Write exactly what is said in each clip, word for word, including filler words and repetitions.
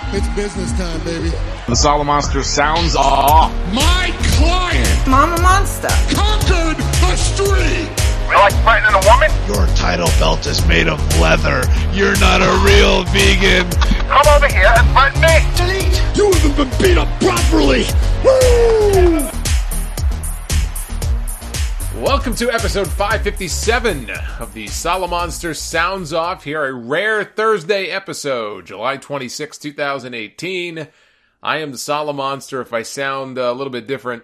It's business time, baby. The Solomonster sounds off. My client, Mama Monster, conquered the street. You like fighting a woman? Your title belt is made of leather. You're not a real vegan. Come over here and fight me. Delete. You haven't been beat up properly. Woo! Welcome to episode five fifty-seven of the Solomonster Sounds Off. Here, a rare Thursday episode, July twenty-sixth, twenty eighteen. I am the Solomonster. If I sound a little bit different,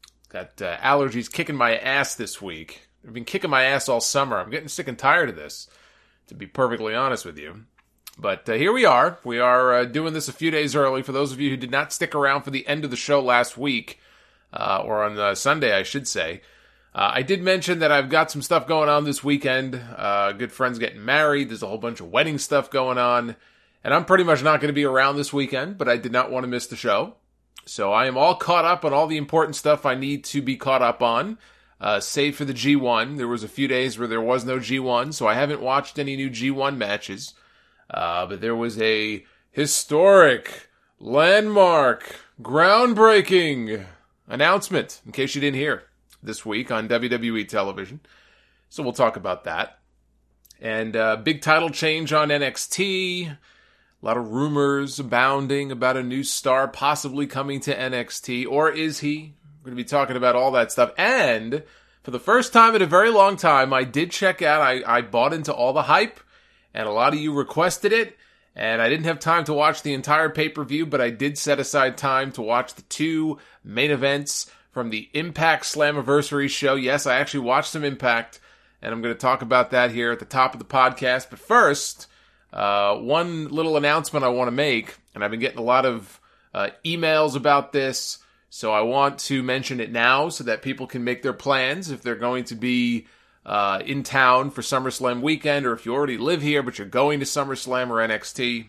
got uh, allergies kicking my ass this week. I've been kicking my ass all summer. I'm getting sick and tired of this, to be perfectly honest with you. But uh, here we are. We are uh, doing this a few days early. For those of you who did not stick around for the end of the show last week, uh, or on uh, Sunday, I should say, Uh, I did mention that I've got some stuff going on this weekend. Uh, good friends getting married. There's a whole bunch of wedding stuff going on. And I'm pretty much not going to be around this weekend, but I did not want to miss the show. So I am all caught up on all the important stuff I need to be caught up on, uh, save for the G one. There was a few days where there was no G one, so I haven't watched any new G one matches. Uh, but there was a historic, landmark, groundbreaking announcement, in case you didn't hear, this week on W W E television. So we'll talk about that. And uh, big title change on N X T. A lot of rumors abounding about a new star possibly coming to N X T. Or is he? We're going to be talking about all that stuff. And for the first time in a very long time, I did check out, I, I bought into all the hype. And a lot of you requested it. And I didn't have time to watch the entire pay-per-view, but I did set aside time to watch the two main events from the Impact Slammiversary show. Yes, I actually watched some Impact, and I'm going to talk about that here at the top of the podcast. But first, uh, one little announcement I want to make, and I've been getting a lot of uh, emails about this, so I want to mention it now so that people can make their plans if they're going to be uh, in town for SummerSlam weekend, or if you already live here but you're going to SummerSlam or N X T.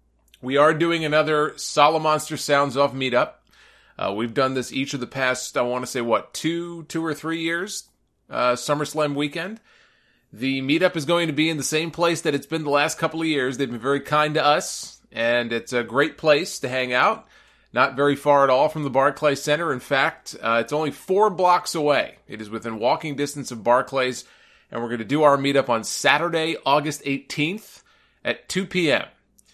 We are doing another Solomonster Sounds Off meetup. Uh, we've done this each of the past, I want to say, what, two, two or three years, uh, SummerSlam weekend. The meetup is going to be in the same place that it's been the last couple of years. They've been very kind to us, and it's a great place to hang out. Not very far at all from the Barclays Center. In fact, uh, it's only four blocks away. It is within walking distance of Barclays, and we're going to do our meetup on Saturday, August eighteenth at two p.m.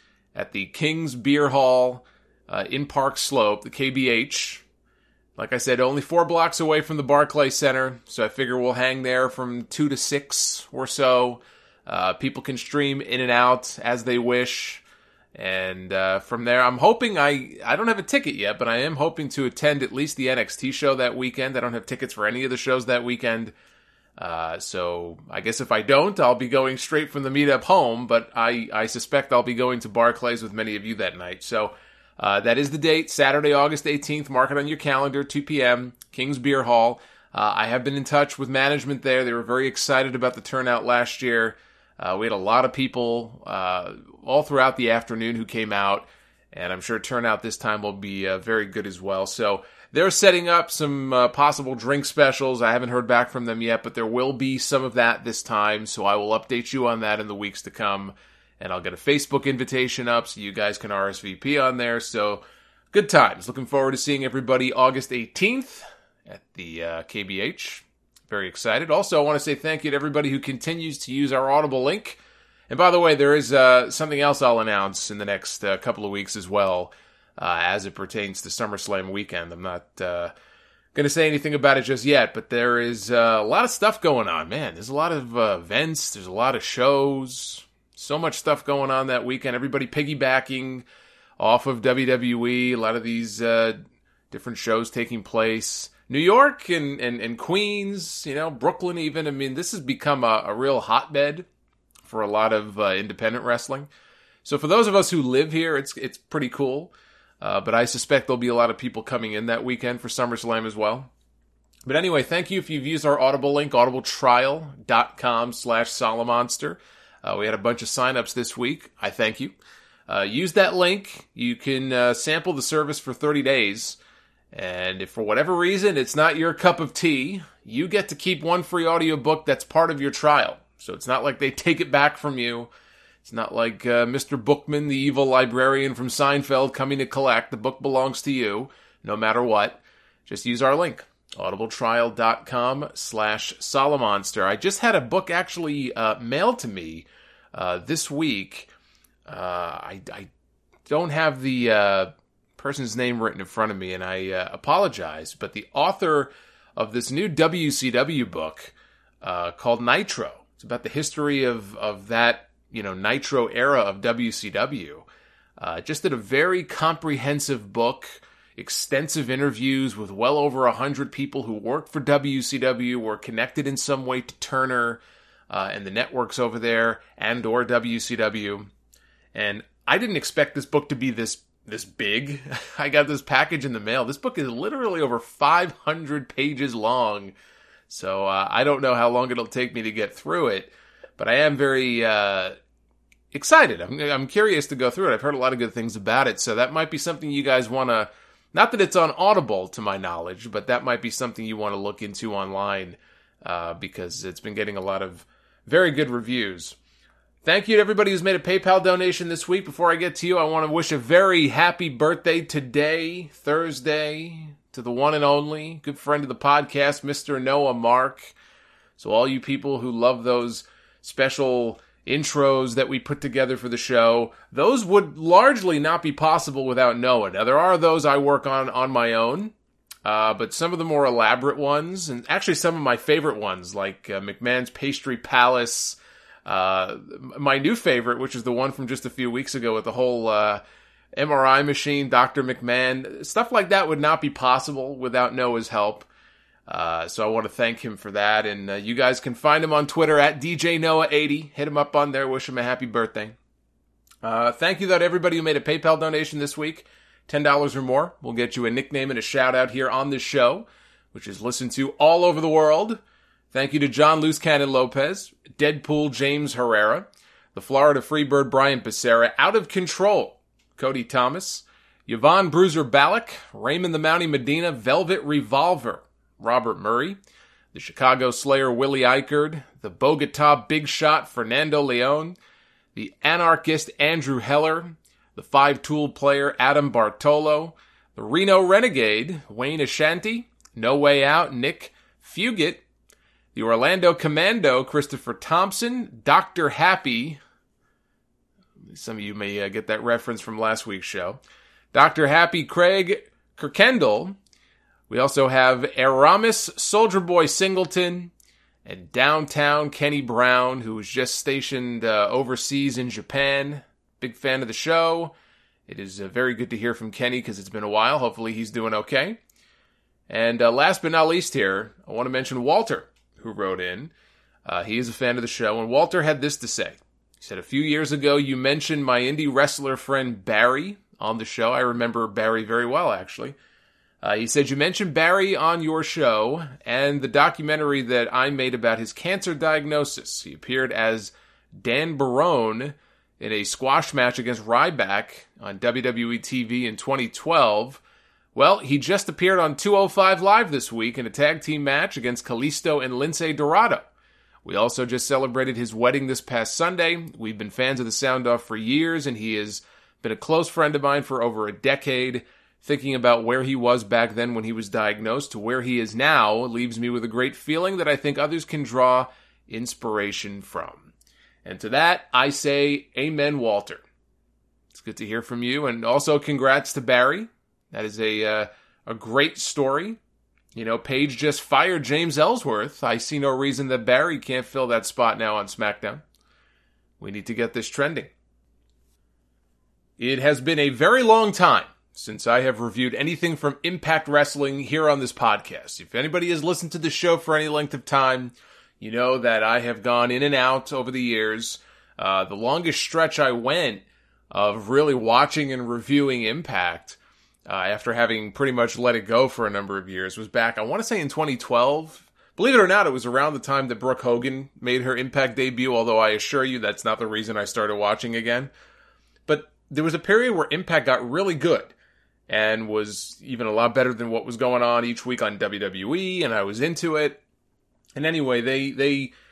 at the King's Beer Hall, Uh, in Park Slope, the K B H. Like I said, only four blocks away from the Barclays Center, so I figure we'll hang there from two to six or so. Uh, people can stream in and out as they wish. And uh, from there, I'm hoping, I, I don't have a ticket yet, but I am hoping to attend at least the N X T show that weekend. I don't have tickets for any of the shows that weekend. Uh, so I guess if I don't, I'll be going straight from the meetup home, but I, I suspect I'll be going to Barclays with many of you that night. So Uh, that is the date, Saturday, August eighteenth. Mark it on your calendar, two p.m., King's Beer Hall. Uh, I have been in touch with management there. They were very excited about the turnout last year. Uh, we had a lot of people uh, all throughout the afternoon who came out, and I'm sure turnout this time will be uh, very good as well. So they're setting up some uh, possible drink specials. I haven't heard back from them yet, but there will be some of that this time, so I will update you on that in the weeks to come. And I'll get a Facebook invitation up so you guys can R S V P on there. So, good times. Looking forward to seeing everybody August eighteenth at the uh, K B H. Very excited. Also, I want to say thank you to everybody who continues to use our Audible link. And by the way, there is uh, something else I'll announce in the next uh, couple of weeks as well, uh, as it pertains to SummerSlam weekend. I'm not uh, going to say anything about it just yet, but there is uh, a lot of stuff going on. Man, there's a lot of uh, events. There's a lot of shows. So much stuff going on that weekend. Everybody piggybacking off of W W E. A lot of these uh, different shows taking place. New York and, and, and Queens, you know, Brooklyn even. I mean, this has become a, a real hotbed for a lot of uh, independent wrestling. So for those of us who live here, it's it's pretty cool. Uh, but I suspect there'll be a lot of people coming in that weekend for SummerSlam as well. But anyway, thank you if you've used our Audible link, audibletrial.com slash Solomonster. Uh, we had a bunch of signups this week. I thank you. Uh, use that link. You can uh, sample the service for thirty days. And if for whatever reason it's not your cup of tea, you get to keep one free audiobook that's part of your trial. So it's not like they take it back from you. It's not like uh, Mister Bookman, the evil librarian from Seinfeld, coming to collect. The book belongs to you, no matter what. Just use our link, audibletrial.com slash Solomonster. I just had a book actually uh, mailed to me uh, this week. Uh, I, I don't have the uh, person's name written in front of me, and I uh, apologize, but the author of this new W C W book uh, called Nitro. It's about the history of, of that, you know, Nitro era of W C W. Uh, just did a very comprehensive book, extensive interviews with well over a hundred people who worked for W C W, were connected in some way to Turner uh, and the networks over there, and or W C W. And I didn't expect this book to be this this big. I got this package in the mail. This book is literally over five hundred pages long. So uh, I don't know how long it'll take me to get through it, but I am very uh, excited. I'm, I'm curious to go through it. I've heard a lot of good things about it, so that might be something you guys want to, not that it's on Audible to my knowledge, but that might be something you want to look into online uh, because it's been getting a lot of very good reviews. Thank you to everybody who's made a PayPal donation this week. Before I get to you, I want to wish a very happy birthday today, Thursday, to the one and only good friend of the podcast, Mister Noah Mark. So all you people who love those special intros that we put together for the show, those would largely not be possible without Noah. Now, there are those I work on on my own, uh, but some of the more elaborate ones, and actually some of my favorite ones, like uh, McMahon's Pastry Palace, uh, my new favorite, which is the one from just a few weeks ago with the whole uh, M R I machine, Doctor McMahon, stuff like that would not be possible without Noah's help. Uh, so I want to thank him for that. And uh, you guys can find him on Twitter at D J Noah eighty. Hit him up on there. Wish him a happy birthday. Uh, thank you though to everybody who made a PayPal donation this week. ten dollars or more will get you a nickname and a shout out here on this show, which is listened to all over the world. Thank you to John Loose Cannon Lopez, Deadpool James Herrera, the Florida Freebird Brian Becerra, Out of Control Cody Thomas, Yvonne Bruiser Ballack, Raymond the Mountie Medina, Velvet Revolver Robert Murray, the Chicago Slayer Willie Eichard, the Bogota Big Shot Fernando Leon, the Anarchist Andrew Heller, the Five Tool Player Adam Bartolo, the Reno Renegade Wayne Ashanti, No Way Out Nick Fugit, the Orlando Commando Christopher Thompson, Doctor Happy, some of you may uh, get that reference from last week's show, Doctor Happy Craig Kirkendall. We also have Aramis Soldier Boy Singleton and Downtown Kenny Brown, who was just stationed uh, overseas in Japan. Big fan of the show. It is uh, very good to hear from Kenny because it's been a while. Hopefully he's doing okay. And uh, last but not least here, I want to mention Walter, who wrote in. Uh, he is a fan of the show, and Walter had this to say. He said, a few years ago, you mentioned my indie wrestler friend Barry on the show. I remember Barry very well, actually. Uh, he said, you mentioned Barry on your show and the documentary that I made about his cancer diagnosis. He appeared as Dan Barone in a squash match against Ryback on W W E T V in twenty twelve. Well, he just appeared on two oh five Live this week in a tag team match against Kalisto and Lince Dorado. We also just celebrated his wedding this past Sunday. We've been fans of the Sound Off for years, and he has been a close friend of mine for over a decade. Thinking about where he was back then when he was diagnosed to where he is now leaves me with a great feeling that I think others can draw inspiration from. And to that, I say, amen, Walter. It's good to hear from you, and also congrats to Barry. That is a uh, a great story. You know, Paige just fired James Ellsworth. I see no reason that Barry can't fill that spot now on SmackDown. We need to get this trending. It has been a very long time since I have reviewed anything from Impact Wrestling here on this podcast. If anybody has listened to the show for any length of time, you know that I have gone in and out over the years. Uh, the longest stretch I went of really watching and reviewing Impact, uh, after having pretty much let it go for a number of years, was back, I want to say in twenty twelve. Believe it or not, it was around the time that Brooke Hogan made her Impact debut, although I assure you that's not the reason I started watching again. But there was a period where Impact got really good and was even a lot better than what was going on each week on W W E, and I was into it. And anyway, they they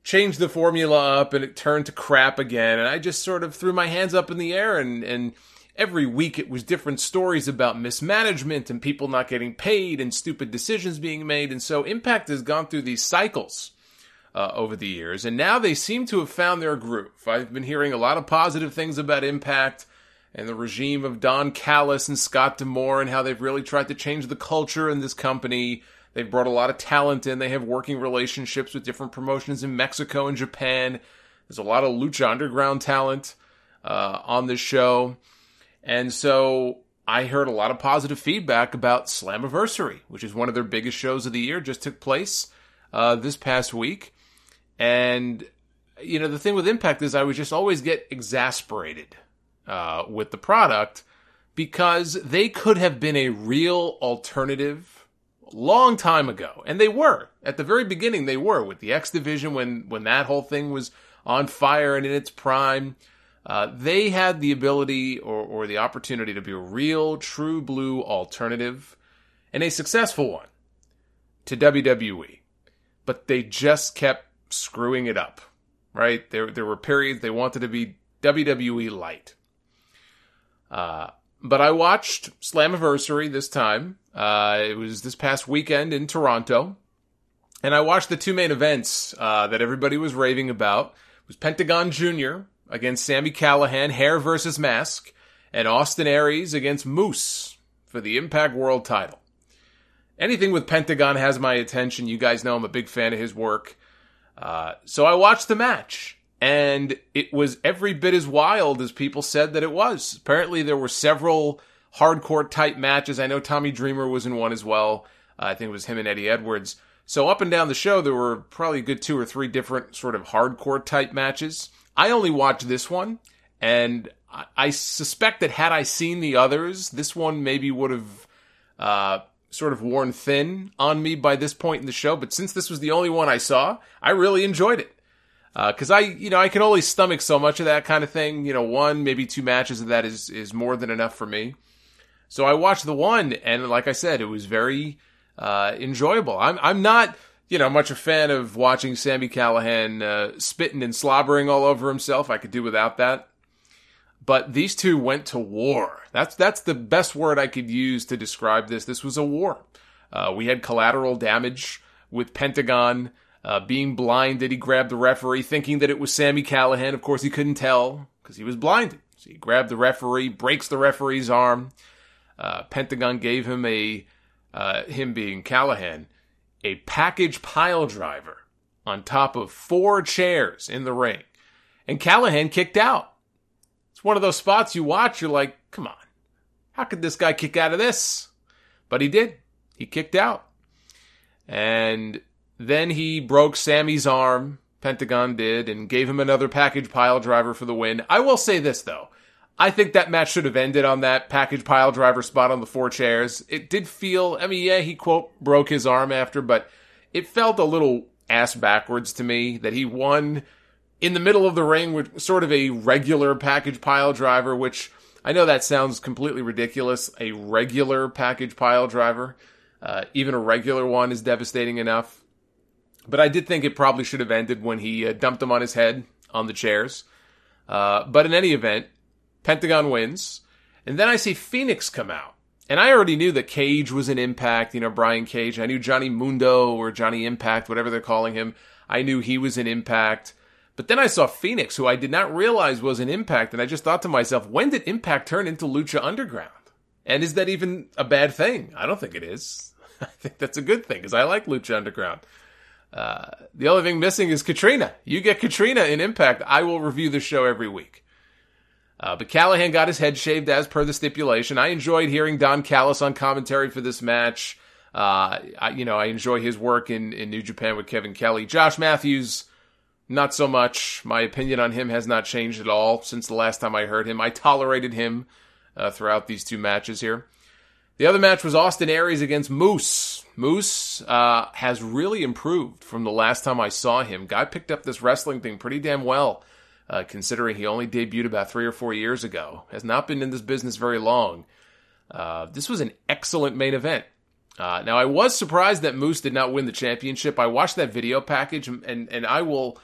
changed the formula up and it turned to crap again. And I just sort of threw my hands up in the air, and, and every week it was different stories about mismanagement and people not getting paid and stupid decisions being made. And so Impact has gone through these cycles uh, over the years, and now they seem to have found their groove. I've been hearing a lot of positive things about Impact and the regime of Don Callis and Scott D'Amore and how they've really tried to change the culture in this company. They've brought a lot of talent in. They have working relationships with different promotions in Mexico and Japan. There's a lot of Lucha Underground talent uh, on this show. And so I heard a lot of positive feedback about Slammiversary, which is one of their biggest shows of the year, just took place uh, this past week. And, you know, the thing with Impact is I would just always get exasperated uh, with the product because they could have been a real alternative long time ago. And they were. At the very beginning, they were with the X Division when, when that whole thing was on fire and in its prime. Uh, they had the ability or, or the opportunity to be a real, true blue alternative and a successful one to W W E. But they just kept screwing it up, right? There, there were periods they wanted to be W W E light. Uh, but I watched Slammiversary this time. Uh, it was this past weekend in Toronto. And I watched the two main events uh, that everybody was raving about. It was Pentagon Junior against Sami Callihan, hair versus mask, and Austin Aries against Moose for the Impact World title. Anything with Pentagon has my attention. You guys know I'm a big fan of his work. Uh, so I watched the match, and it was every bit as wild as people said that it was. Apparently there were several hardcore type matches. I know Tommy Dreamer was in one as well. Uh, I think it was him and Eddie Edwards. So up and down the show, there were probably a good two or three different sort of hardcore type matches. I only watched this one, and I, I suspect that had I seen the others, this one maybe would have uh, sort of worn thin on me by this point in the show. But since this was the only one I saw, I really enjoyed it. Because uh, I, you know, I can only stomach so much of that kind of thing. You know, one, maybe two matches of that is, is more than enough for me. So I watched the one, and like I said, it was very uh, enjoyable. I'm, I'm not... You know, much a fan of watching Sami Callihan uh, spitting and slobbering all over himself. I could do without that. But these two went to war. That's that's the best word I could use to describe this. This was a war. Uh, we had collateral damage with Pentagon uh, being blinded. He grabbed the referee thinking that it was Sami Callihan. Of course, he couldn't tell because he was blinded. So he grabbed the referee, breaks the referee's arm. Uh, Pentagon gave him a, uh, him being Callihan, a package pile driver on top of four chairs in the ring. And Callihan kicked out. It's one of those spots you watch, you're like, come on. How could this guy kick out of this? But he did. He kicked out. And then he broke Sami's arm, Pentagon did, and gave him another package pile driver for the win. I will say this, though. I think that match should have ended on that package pile driver spot on the four chairs. It did feel, I mean, yeah, he, quote, broke his arm after, but it felt a little ass backwards to me that he won in the middle of the ring with sort of a regular package pile driver, which I know that sounds completely ridiculous, a regular package pile driver. Uh, even a regular one is devastating enough. But I did think it probably should have ended when he uh, dumped him on his head on the chairs. Uh, but in any event, Pentagon wins, and then I see Phoenix come out. And I already knew that Cage was an Impact, you know, Brian Cage. I knew Johnny Mundo or Johnny Impact, whatever they're calling him. I knew he was an Impact. But then I saw Phoenix, who I did not realize was an Impact, and I just thought to myself, when did Impact turn into Lucha Underground? And is that even a bad thing? I don't think it is. I think that's a good thing, because I like Lucha Underground. Uh, the only thing missing is Katrina. You get Katrina in Impact, I will review the show every week. Uh, but Callihan got his head shaved as per the stipulation. I enjoyed hearing Don Callis on commentary for this match. Uh, I, you know, I enjoy his work in, in New Japan with Kevin Kelly. Josh Matthews, not so much. My opinion on him has not changed at all since the last time I heard him. I tolerated him uh, throughout these two matches here. The other match was Austin Aries against Moose. Moose uh, has really improved from the last time I saw him. Guy picked up this wrestling thing pretty damn well. Uh, considering he only debuted about three or four years ago. Has not been in this business very long. Uh, this was an excellent main event. Uh, now, I was surprised that Moose did not win the championship. I watched that video package, and, and I will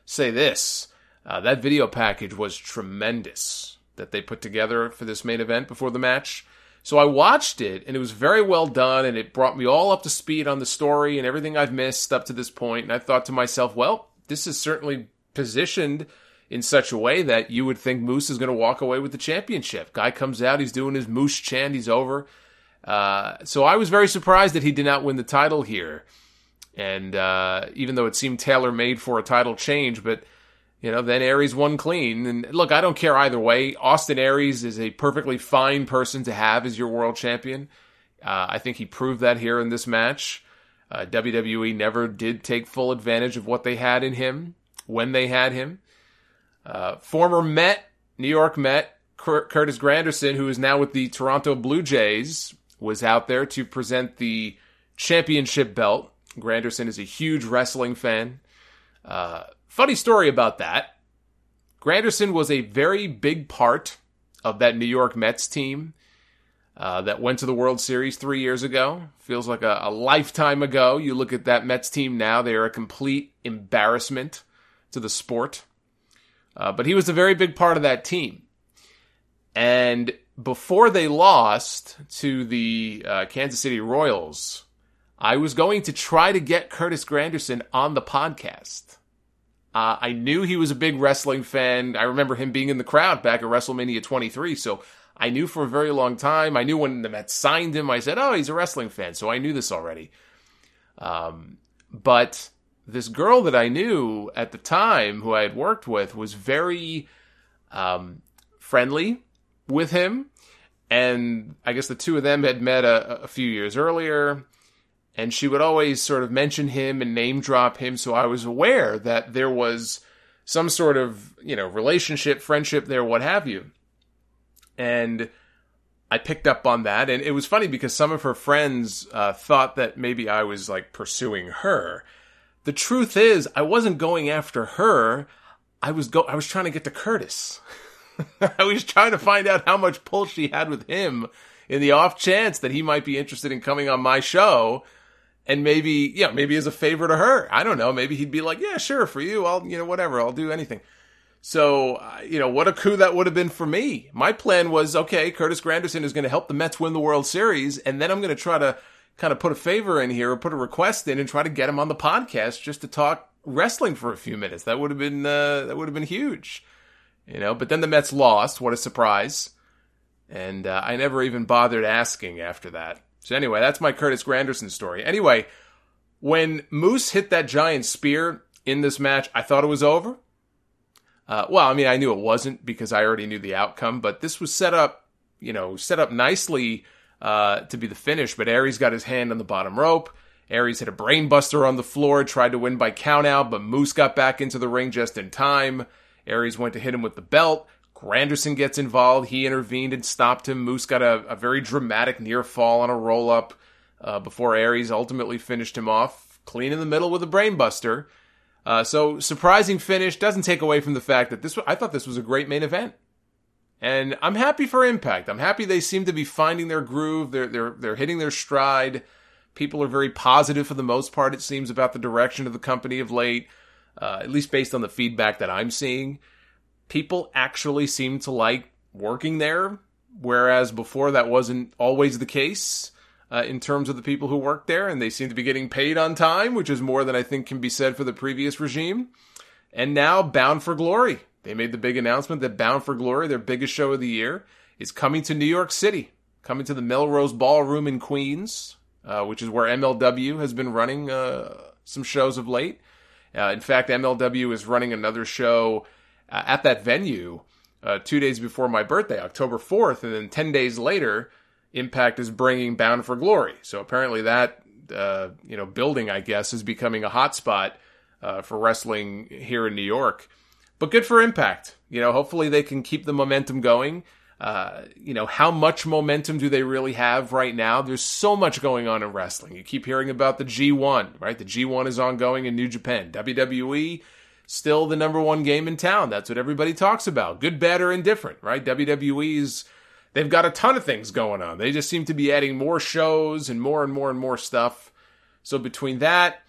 say this. Uh, that video package was tremendous that they put together for this main event before the match. So I watched it, and it was very well done, and it brought me all up to speed on the story and everything I've missed up to this point. And I thought to myself, well, this is certainly positioned in such a way that you would think Moose is going to walk away with the championship. Guy comes out, he's doing his Moose chant, he's over. Uh, so I was very surprised that he did not win the title here. And uh, even though it seemed tailor-made for a title change, but you know, then Aries won clean. And look, I don't care either way. Austin Aries is a perfectly fine person to have as your world champion. Uh, I think he proved that here in this match. Uh, W W E never did take full advantage of what they had in him when they had him. Uh, former Met, New York Met, Cur- Curtis Granderson, who is now with the Toronto Blue Jays, was out there to present the championship belt. Granderson is a huge wrestling fan. Uh, funny story about that. Granderson was a very big part of that New York Mets team uh, that went to the World Series three years ago. Feels like a, a lifetime ago. You look at that Mets team now, they are a complete embarrassment to the sport. Uh, but he was a very big part of that team. And before they lost to the uh, Kansas City Royals, I was going to try to get Curtis Granderson on the podcast. Uh, I knew he was a big wrestling fan. I remember him being in the crowd back at WrestleMania twenty-three, so I knew for a very long time. I knew when the Mets signed him, I said, oh, he's a wrestling fan, so I knew this already. Um, but this girl that I knew at the time, who I had worked with, was very um, friendly with him, and I guess the two of them had met a, a few years earlier. And she would always sort of mention him and name drop him. So I was aware that there was some sort of, you know, relationship, friendship there, what have you. And I picked up on that. And it was funny because some of her friends uh, thought that maybe I was like pursuing her. The truth is, I wasn't going after her. I was go- I was trying to get to Curtis. I was trying to find out how much pull she had with him in the off chance that he might be interested in coming on my show. And maybe, yeah, maybe as a favor to her. I don't know. Maybe he'd be like, yeah, sure, for you. I'll, you know, whatever. I'll do anything. So, uh, you know, what a coup that would have been for me. My plan was, okay, Curtis Granderson is going to help the Mets win the World Series. And then I'm going to try to kind of put a favor in here or put a request in and try to get him on the podcast just to talk wrestling for a few minutes. That would have been, uh, that would have been huge, you know, but then the Mets lost. What a surprise. And uh, I never even bothered asking after that. So anyway, that's my Curtis Granderson story. Anyway, when Moose hit that giant spear in this match, I thought it was over. Uh, well, I mean, I knew it wasn't because I already knew the outcome, but this was set up, you know, set up nicely uh, to be the finish. But Aries got his hand on the bottom rope. Aries hit a brainbuster on the floor, tried to win by countout, but Moose got back into the ring just in time. Aries went to hit him with the belt. Granderson gets involved. He intervened and stopped him. Moose got a, a very dramatic near fall on a roll-up uh, before Aries ultimately finished him off clean in the middle with a brainbuster. Uh, so, surprising finish. Doesn't take away from the fact that this. I thought this was a great main event. And I'm happy for Impact. I'm happy they seem to be finding their groove. They're, they're, they're hitting their stride. People are very positive for the most part, it seems, about the direction of the company of late, uh, at least based on the feedback that I'm seeing. People actually seem to like working there, whereas before that wasn't always the case uh, in terms of the people who work there, and they seem to be getting paid on time, which is more than I think can be said for the previous regime. And now, Bound for Glory. They made the big announcement that Bound for Glory, their biggest show of the year, is coming to New York City, coming to the Melrose Ballroom in Queens, uh, which is where M L W has been running uh, some shows of late. Uh, in fact, M L W is running another show Uh, at that venue uh, two days before my birthday, October fourth, and then ten days later, Impact is bringing Bound for Glory. So apparently that uh, you know building, I guess, is becoming a hotspot uh, for wrestling here in New York. But good for Impact. You know, hopefully they can keep the momentum going. Uh, you know, how much momentum do they really have right now? There's so much going on in wrestling. You keep hearing about the G one, right? The G one is ongoing in New Japan. W W E, still the number one game in town. That's what everybody talks about. Good, bad, or indifferent, right? W W E's, they've got a ton of things going on. They just seem to be adding more shows and more and more and more stuff. So between that,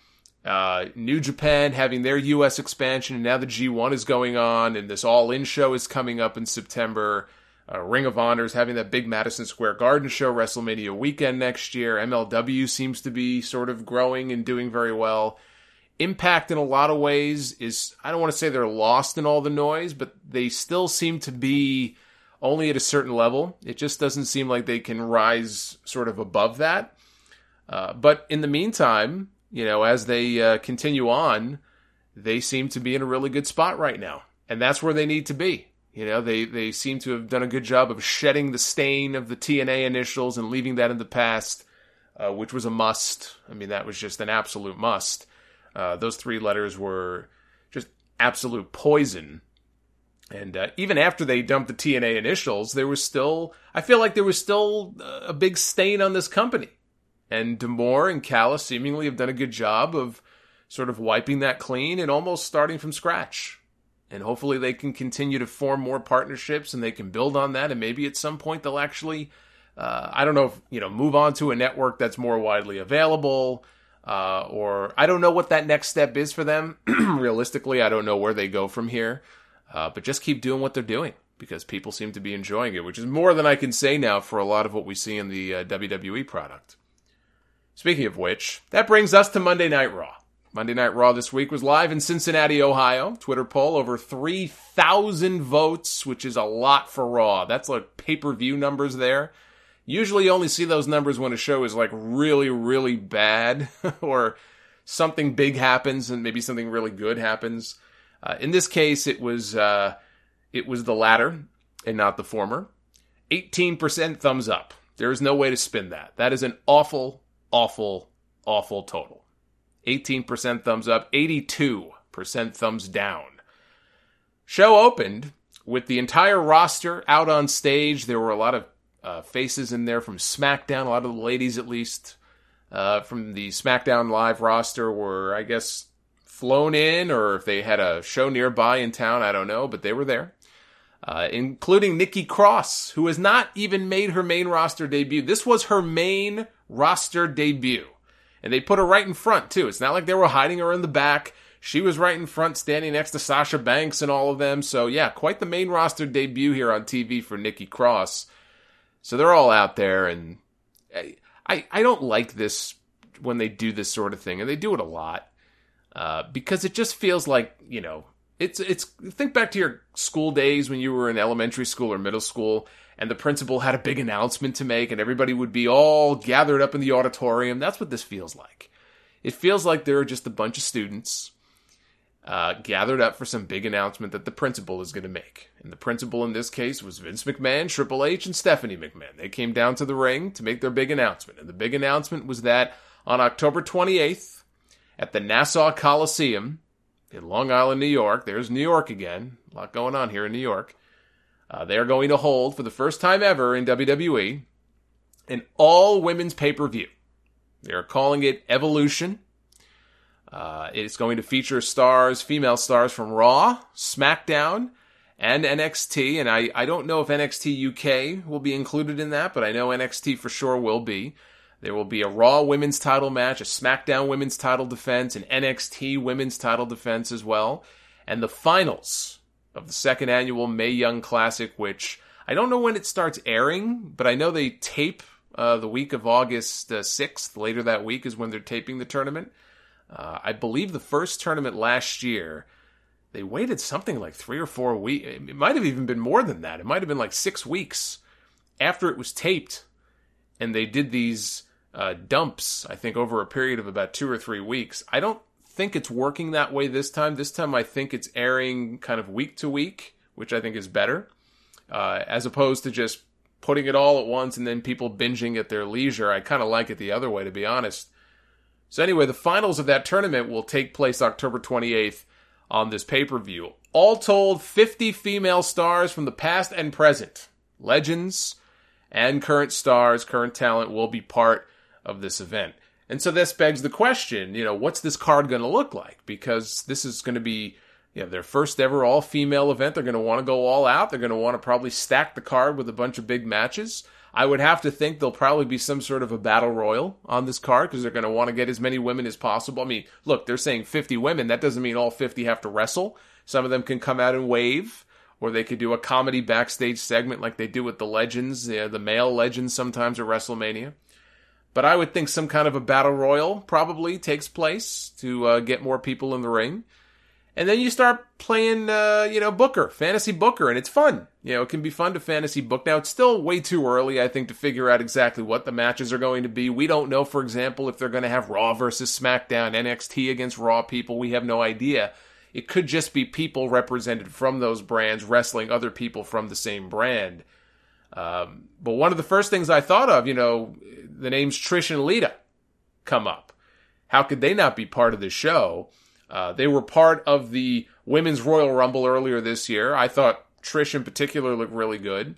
Uh, New Japan having their U S expansion, and now the G one is going on, and this All-In show is coming up in September. Uh, Ring of Honor is having that big Madison Square Garden show, WrestleMania weekend next year. M L W seems to be sort of growing and doing very well. Impact, in a lot of ways, is, I don't want to say they're lost in all the noise, but they still seem to be only at a certain level. It just doesn't seem like they can rise sort of above that. Uh, but in the meantime, you know, as they uh, continue on, they seem to be in a really good spot right now. And that's where they need to be. You know, they, they seem to have done a good job of shedding the stain of the T N A initials and leaving that in the past, uh, which was a must. I mean, that was just an absolute must. Uh, those three letters were just absolute poison. And uh, even after they dumped the T N A initials, there was still, I feel like there was still a big stain on this company. And D'Amore and Callis seemingly have done a good job of sort of wiping that clean and almost starting from scratch. And hopefully they can continue to form more partnerships and they can build on that. And maybe at some point they'll actually, uh, I don't know, if, you know, move on to a network that's more widely available. Uh, or I don't know what that next step is for them. Realistically, I don't know where they go from here. Uh, but just keep doing what they're doing because people seem to be enjoying it, which is more than I can say now for a lot of what we see in the uh, W W E product. Speaking of which, that brings us to Monday Night Raw. Monday Night Raw this week was live in Cincinnati, Ohio. Twitter poll, over three thousand votes, which is a lot for Raw. That's like pay-per-view numbers there. Usually you only see those numbers when a show is like really, really bad or something big happens and maybe something really good happens. Uh, in this case, it was uh, it was the latter and not the former. eighteen percent thumbs up. There is no way to spin that. That is an awful, awful, awful total. eighteen percent thumbs up, eighty-two percent thumbs down. Show opened with the entire roster out on stage. There were a lot of uh, faces in there from SmackDown, a lot of the ladies at least, uh, from the SmackDown Live roster were, I guess, flown in, or if they had a show nearby in town, I don't know, but they were there. Uh, including Nikki Cross, who has not even made her main roster debut. This was her main roster debut. And they put her right in front, too. It's not like they were hiding her in the back. She was right in front, standing next to Sasha Banks and all of them. So, yeah, quite the main roster debut here on T V for Nikki Cross. So they're all out there, and I, I, I don't like this when they do this sort of thing, and they do it a lot, uh, because it just feels like, you know, it's it's. think back to your school days when you were in elementary school or middle school, and the principal had a big announcement to make, and everybody would be all gathered up in the auditorium. That's what this feels like. It feels like there are just a bunch of students uh, gathered up for some big announcement that the principal is going to make. And the principal in this case was Vince McMahon, Triple H, and Stephanie McMahon. They came down to the ring to make their big announcement. And the big announcement was that on October twenty-eighth at the Nassau Coliseum in Long Island, New York, there's New York again, a lot going on here in New York, Uh, they are going to hold, for the first time ever in W W E, an all-women's pay-per-view. They are calling it Evolution. Uh, it's going to feature stars, female stars from Raw, SmackDown, and N X T. And I, I don't know if N X T U K will be included in that, but I know N X T for sure will be. There will be a Raw women's title match, a SmackDown women's title defense, an N X T women's title defense as well. And the finals of the second annual Mae Young Classic, which I don't know when it starts airing, but I know they tape uh, the week of August uh, sixth. Later that week is when they're taping the tournament. Uh, I believe the first tournament last year, they waited something like three or four weeks. It might have even been more than that. It might have been like six weeks after it was taped, and they did these uh, dumps, I think, over a period of about two or three weeks. I don't think it's working that way this time. This time I think it's airing kind of week to week, which I think is better, uh, as opposed to just putting it all at once and then people binging at their leisure. I kind of like it the other way, to be honest. So anyway, the finals of that tournament will take place October twenty-eighth on this pay-per-view. All told, fifty female stars from the past and present, legends and current stars, current talent, will be part of this event. And so this begs the question, you know, what's this card going to look like? Because this is going to be, You know, their first ever all-female event. They're going to want to go all out. They're going to want to probably stack the card with a bunch of big matches. I would have to think there'll probably be some sort of a battle royal on this card because they're going to want to get as many women as possible. I mean, look, they're saying fifty women. That doesn't mean all fifty have to wrestle. Some of them can come out and wave, or they could do a comedy backstage segment like they do with the legends, you know, the male legends sometimes at WrestleMania. But I would think some kind of a battle royal probably takes place to uh, get more people in the ring. And then you start playing, uh, you know, Booker, fantasy Booker, and it's fun. You know, it can be fun to fantasy book. Now, it's still way too early, I think, to figure out exactly what the matches are going to be. We don't know, for example, if they're going to have Raw versus SmackDown, N X T against Raw people. We have no idea. It could just be people represented from those brands wrestling other people from the same brand. Um, but one of the first things I thought of, you know, the names Trish and Lita come up. How could they not be part of the show? Uh, they were part of the Women's Royal Rumble earlier this year. I thought Trish in particular looked really good.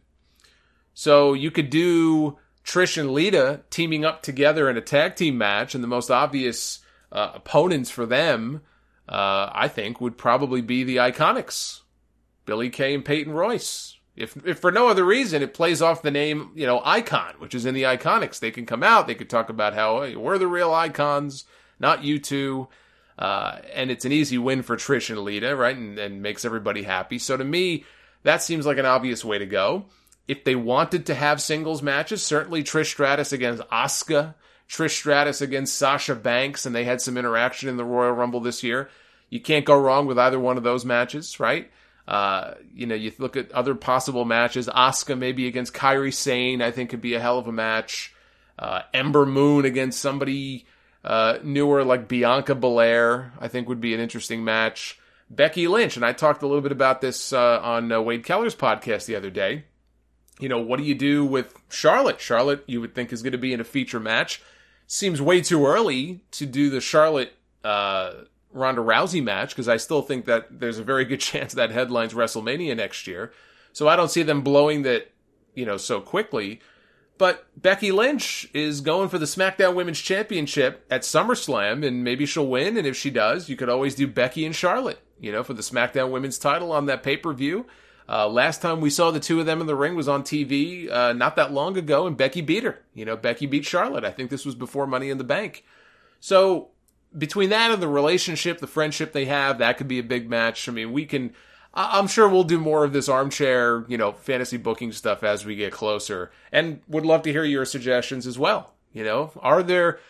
So you could do Trish and Lita teaming up together in a tag team match, and the most obvious uh, opponents for them, uh, I think, would probably be the Iconics, Billie Kay and Peyton Royce. If, if for no other reason, it plays off the name, you know, Icon, which is in the Iconics. They can come out, they could talk about how, hey, we're the real icons, not you two. Uh, and it's an easy win for Trish and Lita, right? And, and makes everybody happy. So to me, that seems like an obvious way to go. If they wanted to have singles matches, certainly Trish Stratus against Asuka, Trish Stratus against Sasha Banks, and they had some interaction in the Royal Rumble this year. You can't go wrong with either one of those matches, right? Uh, you know, you look at other possible matches. Asuka maybe against Kairi Sane, I think could be a hell of a match. Uh, Ember Moon against somebody uh, newer like Bianca Belair, I think would be an interesting match. Becky Lynch, and I talked a little bit about this uh, on uh, Wade Keller's podcast the other day. You know, what do you do with Charlotte? Charlotte, you would think, is going to be in a feature match. Seems way too early to do the Charlotte uh, Ronda Rousey match, because I still think that there's a very good chance that headlines WrestleMania next year. So I don't see them blowing that, you know, so quickly. But Becky Lynch is going for the SmackDown Women's Championship at SummerSlam, and maybe she'll win. And if she does, you could always do Becky and Charlotte, you know, for the SmackDown Women's title on that pay-per-view. Uh, last time we saw the two of them in the ring was on T V uh, not that long ago, and Becky beat her. You know, Becky beat Charlotte. I think this was before Money in the Bank. So between that and the relationship, the friendship they have, that could be a big match. I mean, we can... I'm sure we'll do more of this armchair, you know, fantasy booking stuff as we get closer. And would love to hear your suggestions as well. You know, are there...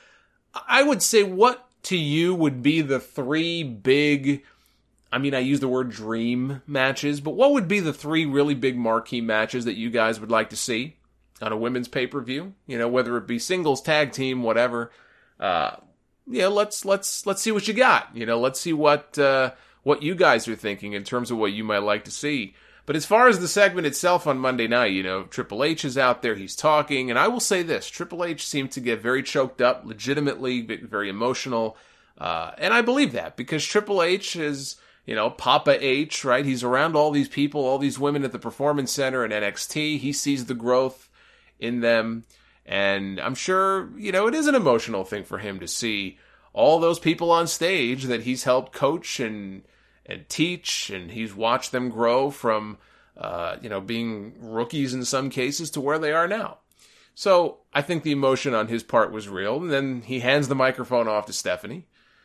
I would say, what to you would be the three big... I mean, I use the word dream matches, but what would be the three really big marquee matches that you guys would like to see on a women's pay-per-view? You know, whether it be singles, tag team, whatever. Uh, you know, let's let's let's see what you got. You know, let's see what uh, what you guys are thinking in terms of what you might like to see. But as far as the segment itself on Monday night, you know, Triple H is out there, he's talking, and I will say this: Triple H seemed to get very choked up, legitimately, very emotional, uh, and I believe that because Triple H is. You know, Papa H, right? He's around all these people, all these women at the Performance Center and N X T. He sees the growth in them. And I'm sure, you know, it is an emotional thing for him to see all those people on stage that he's helped coach and and teach. And he's watched them grow from, uh, you know, being rookies in some cases to where they are now. So I think the emotion on his part was real. And then he hands the microphone off to Stephanie.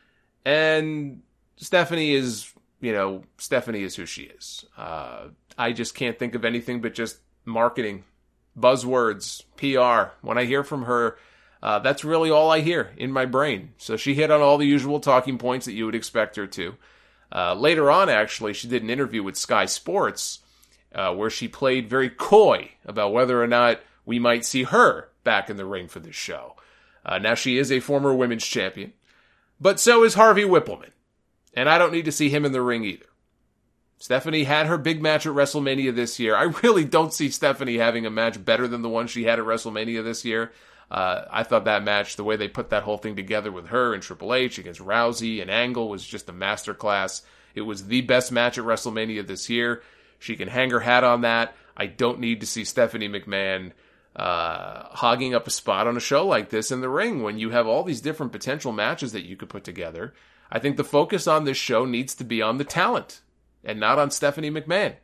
And Stephanie is... You know, Stephanie is who she is. Uh, I just can't think of anything but just marketing, buzzwords, P R. When I hear from her, uh, that's really all I hear in my brain. So she hit on all the usual talking points that you would expect her to. Uh, later on, actually, she did an interview with Sky Sports uh, where she played very coy about whether or not we might see her back in the ring for this show. Uh, now, she is a former women's champion, but so is Harvey Whippleman. And I don't need to see him in the ring either. Stephanie had her big match at WrestleMania this year. I really don't see Stephanie having a match better than the one she had at WrestleMania this year. Uh, I thought that match, the way they put that whole thing together with her and Triple H against Rousey and Angle was just a masterclass. It was the best match at WrestleMania this year. She can hang her hat on that. I don't need to see Stephanie McMahon uh, hogging up a spot on a show like this in the ring when you have all these different potential matches that you could put together. I think the focus on this show needs to be on the talent and not on Stephanie McMahon.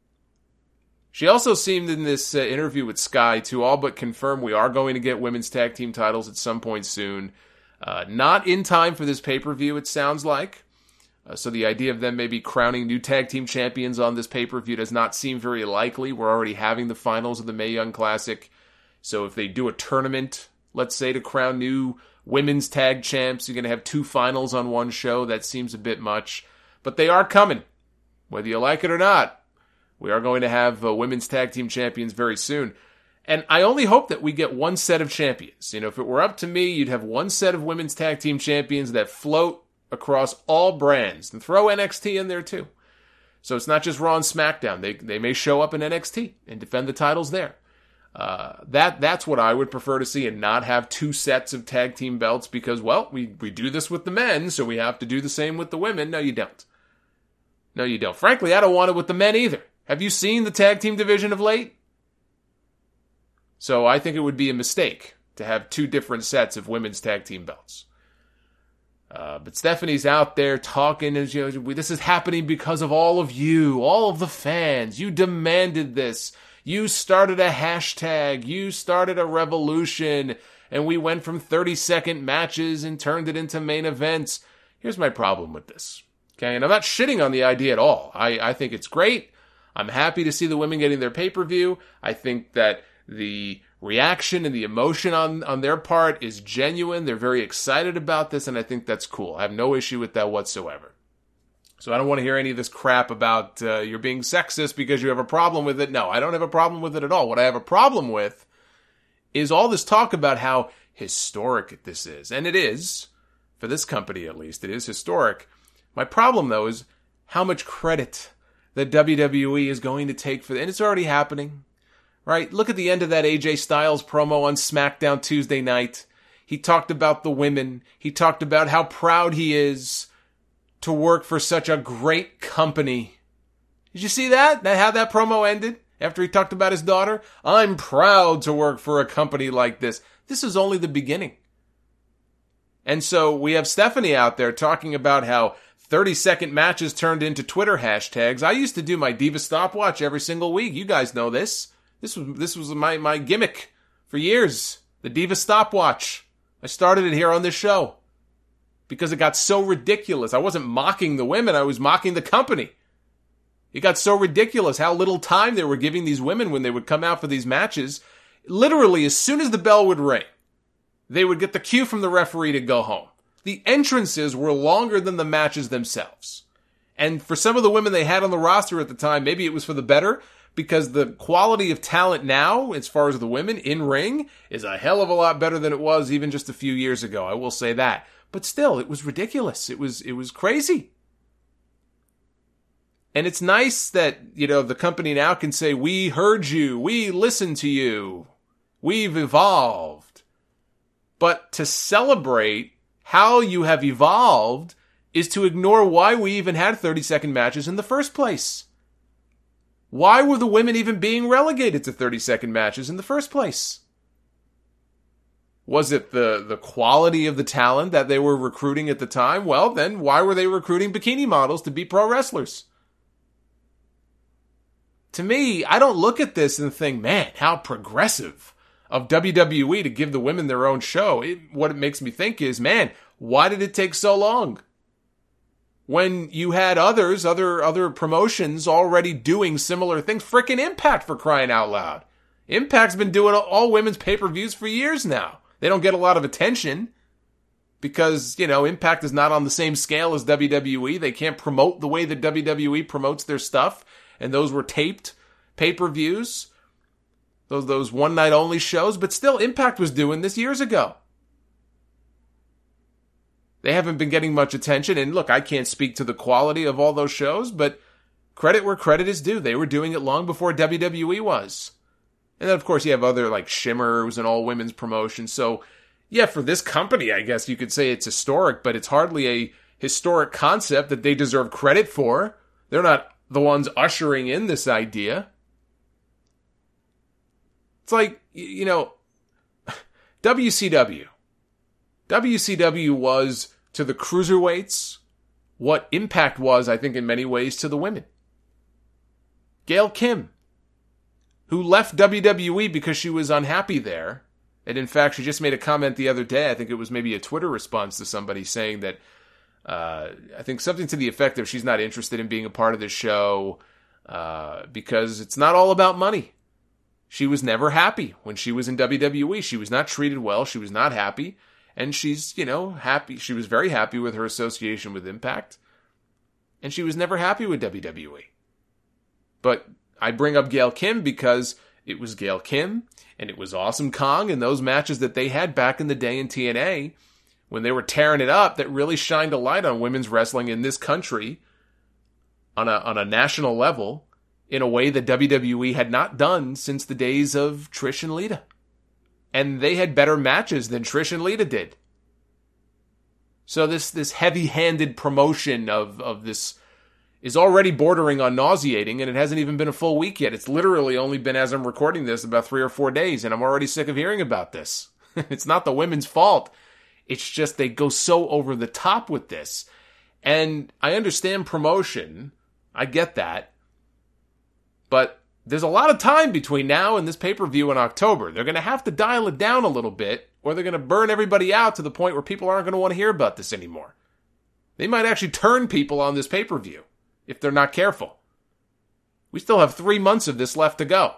She also seemed in this uh, interview with Sky to all but confirm we are going to get women's tag team titles at some point soon. Uh, not in time for this pay-per-view, it sounds like. Uh, so the idea of them maybe crowning new tag team champions on this pay-per-view does not seem very likely. We're already having the finals of the Mae Young Classic. So if they do a tournament, let's say, to crown new women's tag champs, you're going to have two finals on one show. That seems a bit much. But they are coming, whether you like it or not. We are going to have uh, women's tag team champions very soon. And I only hope that we get one set of champions. You know, if it were up to me, you'd have one set of women's tag team champions that float across all brands. And throw N X T in there too. So it's not just Raw and SmackDown. They they may show up in N X T and defend the titles there. Uh, that that's what I would prefer to see, and not have two sets of tag team belts because, well, we, we do this with the men, so we have to do the same with the women. No, you don't. No, you don't. Frankly, I don't want it with the men either. Have you seen the tag team division of late? So I think it would be a mistake to have two different sets of women's tag team belts. Uh, but Stephanie's out there talking, and you know, this is happening because of all of you, all of the fans. You demanded this. You started a hashtag. You started a revolution. And we went from thirty-second matches and turned it into main events. Here's my problem with this. Okay, and I'm not shitting on the idea at all. I, I think it's great. I'm happy to see the women getting their pay-per-view. I think that the reaction and the emotion on, on their part is genuine. They're very excited about this, and I think that's cool. I have no issue with that whatsoever. So I don't want to hear any of this crap about uh, you're being sexist because you have a problem with it. No, I don't have a problem with it at all. What I have a problem with is all this talk about how historic this is. And it is, for this company at least, it is historic. My problem, though, is how much credit that W W E is going to take for it. And it's already happening, right? Look at the end of that A J Styles promo on SmackDown Tuesday night. He talked about the women. He talked about how proud he is to work for such a great company. Did you see that? That how that promo ended after he talked about his daughter? I'm proud to work for a company like this. This is only the beginning. And so we have Stephanie out there talking about how thirty-second matches turned into Twitter hashtags. I used to do my Diva Stopwatch every single week. You guys know this. This was this was my, my gimmick for years. The Diva Stopwatch. I started it here on this show because it got so ridiculous. I wasn't mocking the women. I was mocking the company. It got so ridiculous how little time they were giving these women when they would come out for these matches. Literally, as soon as the bell would ring, they would get the cue from the referee to go home. The entrances were longer than the matches themselves. And for some of the women they had on the roster at the time, maybe it was for the better, because the quality of talent now, as far as the women in ring, is a hell of a lot better than it was even just a few years ago. I will say that. But still, it was ridiculous. It was, it was crazy. And it's nice that, you know, the company now can say, we heard you, we listened to you, we've evolved. But to celebrate how you have evolved is to ignore why we even had thirty-second matches in the first place. Why were the women even being relegated to thirty-second matches in the first place? Was it the, the quality of the talent that they were recruiting at the time? Well, then why were they recruiting bikini models to be pro wrestlers? To me, I don't look at this and think, man, how progressive of W W E to give the women their own show. It, what it makes me think is, man, why did it take so long? When you had others, other other promotions already doing similar things. Frickin' Impact, for crying out loud. Impact's been doing all women's pay-per-views for years now. They don't get a lot of attention because, you know, Impact is not on the same scale as W W E. They can't promote the way that W W E promotes their stuff. And those were taped pay-per-views. Those those one-night-only shows. But still, Impact was doing this years ago. They haven't been getting much attention. And look, I can't speak to the quality of all those shows, but credit where credit is due. They were doing it long before W W E was. And then, of course, you have other, like, Shimmer, who's an all-women's promotion. So, yeah, for this company, I guess you could say it's historic, but it's hardly a historic concept that they deserve credit for. They're not the ones ushering in this idea. It's like, you know, W C W. W C W was to the cruiserweights what Impact was, I think, in many ways to the women. Gail Kim, who left W W E because she was unhappy there. And in fact, she just made a comment the other day. I think it was maybe a Twitter response to somebody saying that, uh, I think something to the effect of she's not interested in being a part of this show uh, because it's not all about money. She was never happy when she was in W W E. She was not treated well. She was not happy. And she's, you know, happy. She was very happy with her association with Impact. And she was never happy with W W E. But I bring up Gail Kim because it was Gail Kim and it was Awesome Kong and those matches that they had back in the day in T N A when they were tearing it up that really shined a light on women's wrestling in this country on a on a national level in a way that W W E had not done since the days of Trish and Lita. And they had better matches than Trish and Lita did. So this this heavy-handed promotion of, of this is already bordering on nauseating, and it hasn't even been a full week yet. It's literally only been, as I'm recording this, about three or four days, and I'm already sick of hearing about this. It's not the women's fault. It's just they go so over the top with this. And I understand promotion. I get that. But there's a lot of time between now and this pay-per-view in October. They're going to have to dial it down a little bit, or they're going to burn everybody out to the point where people aren't going to want to hear about this anymore. They might actually turn people on this pay-per-view if they're not careful. We still have three months of this left to go.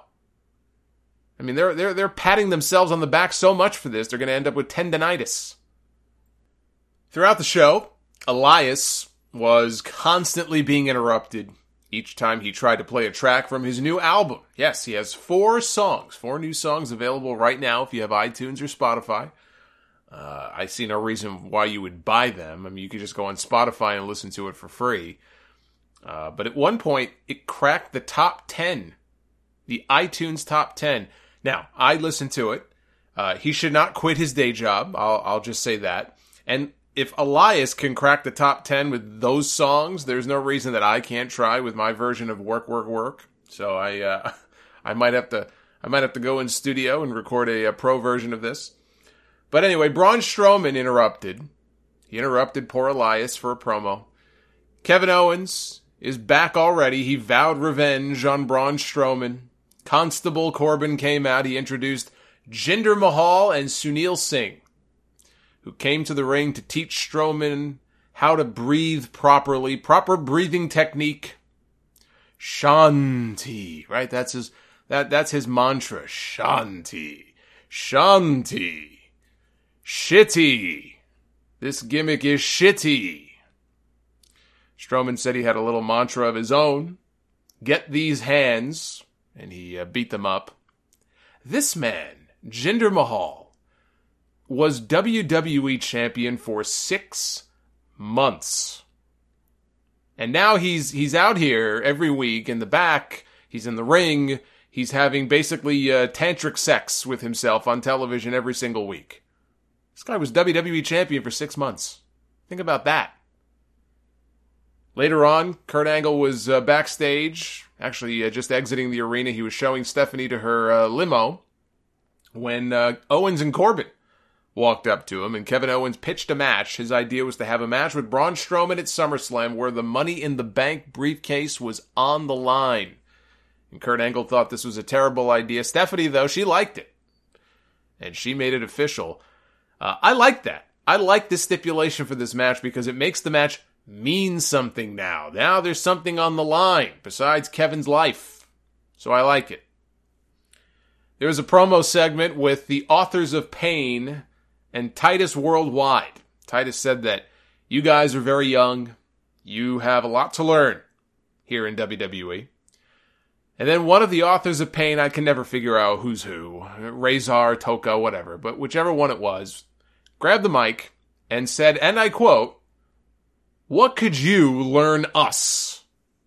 I mean, they're they're they're patting themselves on the back so much for this, they're going to end up with tendinitis. Throughout the show, Elias was constantly being interrupted each time he tried to play a track from his new album. Yes, he has four songs, four new songs available right now if you have iTunes or Spotify. Uh, I see no reason why you would buy them. I mean, you could just go on Spotify and listen to it for free. Uh, but at one point, it cracked the top ten, the iTunes top ten. Now, I listened to it. Uh, he should not quit his day job. I'll, I'll just say that. And if Elias can crack the top ten with those songs, there's no reason that I can't try with my version of Work, Work, Work. So I, uh, I might have to, I might have to go in studio and record a, a pro version of this. But anyway, Braun Strowman interrupted. He interrupted poor Elias for a promo. Kevin Owens is back already. He vowed revenge on Braun Strowman. Constable Corbin came out. He introduced Jinder Mahal and Sunil Singh, who came to the ring to teach Strowman how to breathe properly, proper breathing technique. Shanti, right? That's his, that, that's his mantra. Shanti. Shanti. Shitty. This gimmick is shitty. Strowman said he had a little mantra of his own. Get these hands. And he uh, beat them up. This man, Jinder Mahal, was W W E champion for six months. And now he's he's out here every week in the back. He's in the ring. He's having basically uh, tantric sex with himself on television every single week. This guy was W W E champion for six months. Think about that. Later on, Kurt Angle was uh, backstage, actually uh, just exiting the arena. He was showing Stephanie to her uh, limo when uh, Owens and Corbin walked up to him, and Kevin Owens pitched a match. His idea was to have a match with Braun Strowman at SummerSlam where the Money in the Bank briefcase was on the line. And Kurt Angle thought this was a terrible idea. Stephanie, though, she liked it. And she made it official. Uh, I like that. I like this stipulation for this match because it makes the match mean something now. Now there's something on the line besides Kevin's life. So I like it. There was a promo segment with the Authors of Pain and Titus Worldwide. Titus said that you guys are very young. You have a lot to learn here in W W E. And then one of the Authors of Pain, I can never figure out who's who, Razor, Toka, whatever, but whichever one it was, grabbed the mic and said, and I quote, "What could you learn us?"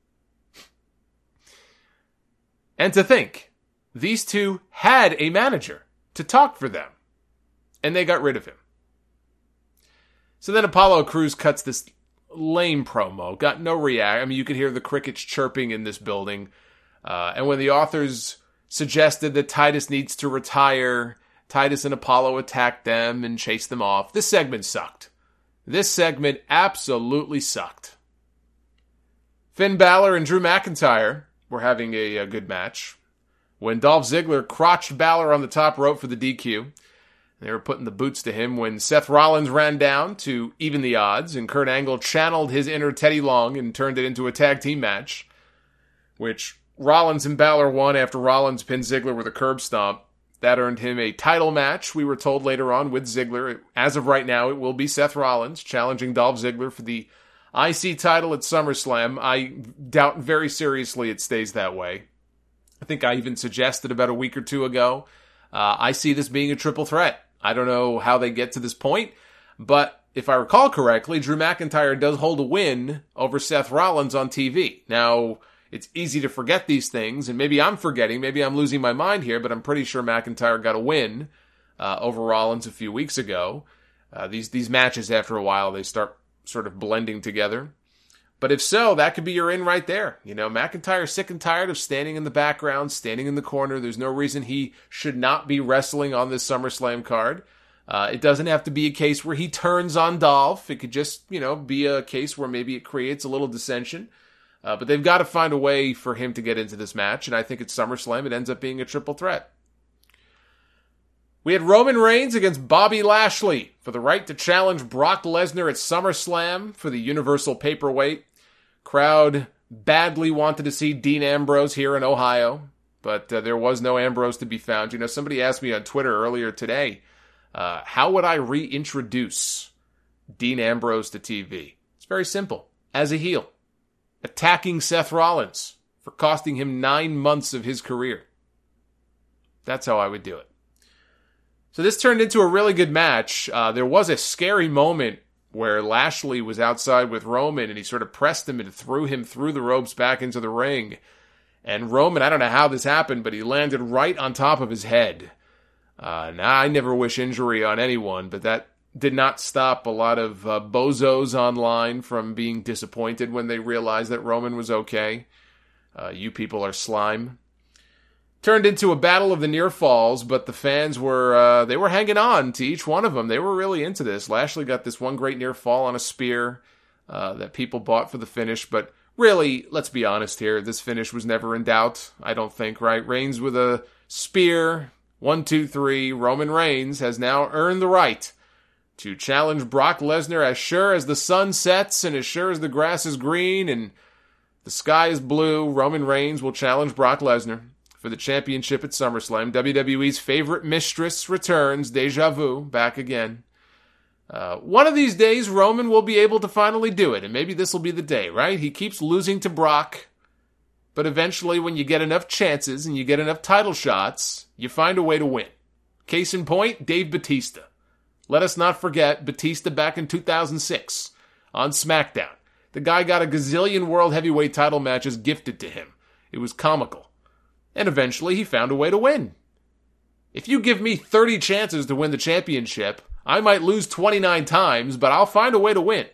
And to think, these two had a manager to talk for them, and they got rid of him. So then Apollo Crews cuts this lame promo, got no react. I mean, you could hear the crickets chirping in this building. Uh, and when the authors suggested that Titus needs to retire, Titus and Apollo attacked them and chased them off. This segment sucked. This segment absolutely sucked. Finn Balor and Drew McIntyre were having a, a good match when Dolph Ziggler crotched Balor on the top rope for the D Q. They were putting the boots to him when Seth Rollins ran down to even the odds, and Kurt Angle channeled his inner Teddy Long and turned it into a tag team match, which Rollins and Balor won after Rollins pinned Ziggler with a curb stomp. That earned him a title match, we were told later on, with Ziggler. As of right now, it will be Seth Rollins challenging Dolph Ziggler for the I C title at SummerSlam. I doubt very seriously it stays that way. I think I even suggested about a week or two ago, uh, I see this being a triple threat. I don't know how they get to this point, but if I recall correctly, Drew McIntyre does hold a win over Seth Rollins on T V. Now, it's easy to forget these things, and maybe I'm forgetting, maybe I'm losing my mind here, but I'm pretty sure McIntyre got a win uh, over Rollins a few weeks ago. Uh, these these matches, after a while, they start sort of blending together. But if so, that could be your in right there. You know, McIntyre's sick and tired of standing in the background, standing in the corner. There's no reason he should not be wrestling on this SummerSlam card. Uh, it doesn't have to be a case where he turns on Dolph. It could just, you know, be a case where maybe it creates a little dissension. Uh, but they've got to find a way for him to get into this match, and I think at SummerSlam it ends up being a triple threat. We had Roman Reigns against Bobby Lashley for the right to challenge Brock Lesnar at SummerSlam for the Universal Paperweight. Crowd badly wanted to see Dean Ambrose here in Ohio, but uh, there was no Ambrose to be found. You know, somebody asked me on Twitter earlier today, uh, how would I reintroduce Dean Ambrose to T V? It's very simple. As a heel. Attacking Seth Rollins for costing him nine months of his career. That's how I would do it. So this turned into a really good match. Uh, there was a scary moment where Lashley was outside with Roman and he sort of pressed him and threw him through the ropes back into the ring. And Roman, I don't know how this happened, but he landed right on top of his head. Uh, now, I never wish injury on anyone, but that did not stop a lot of uh, bozos online from being disappointed when they realized that Roman was okay. Uh, you people are slime. Turned into a battle of the near falls, but the fans were, uh, they were hanging on to each one of them. They were really into this. Lashley got this one great near fall on a spear uh, that people bought for the finish, but really, let's be honest here, this finish was never in doubt, I don't think, right? Reigns with a spear, one, two, three. Roman Reigns has now earned the right to challenge Brock Lesnar as sure as the sun sets and as sure as the grass is green and the sky is blue. Roman Reigns will challenge Brock Lesnar for the championship at SummerSlam. W W E's favorite mistress returns, Deja Vu, back again. Uh, one of these days, Roman will be able to finally do it, and maybe this will be the day, right? He keeps losing to Brock, but eventually when you get enough chances and you get enough title shots, you find a way to win. Case in point, Dave Bautista. Let us not forget Batista back in two thousand six on SmackDown. The guy got a gazillion World Heavyweight title matches gifted to him. It was comical. And eventually he found a way to win. If you give me thirty chances to win the championship, I might lose twenty-nine times, but I'll find a way to win.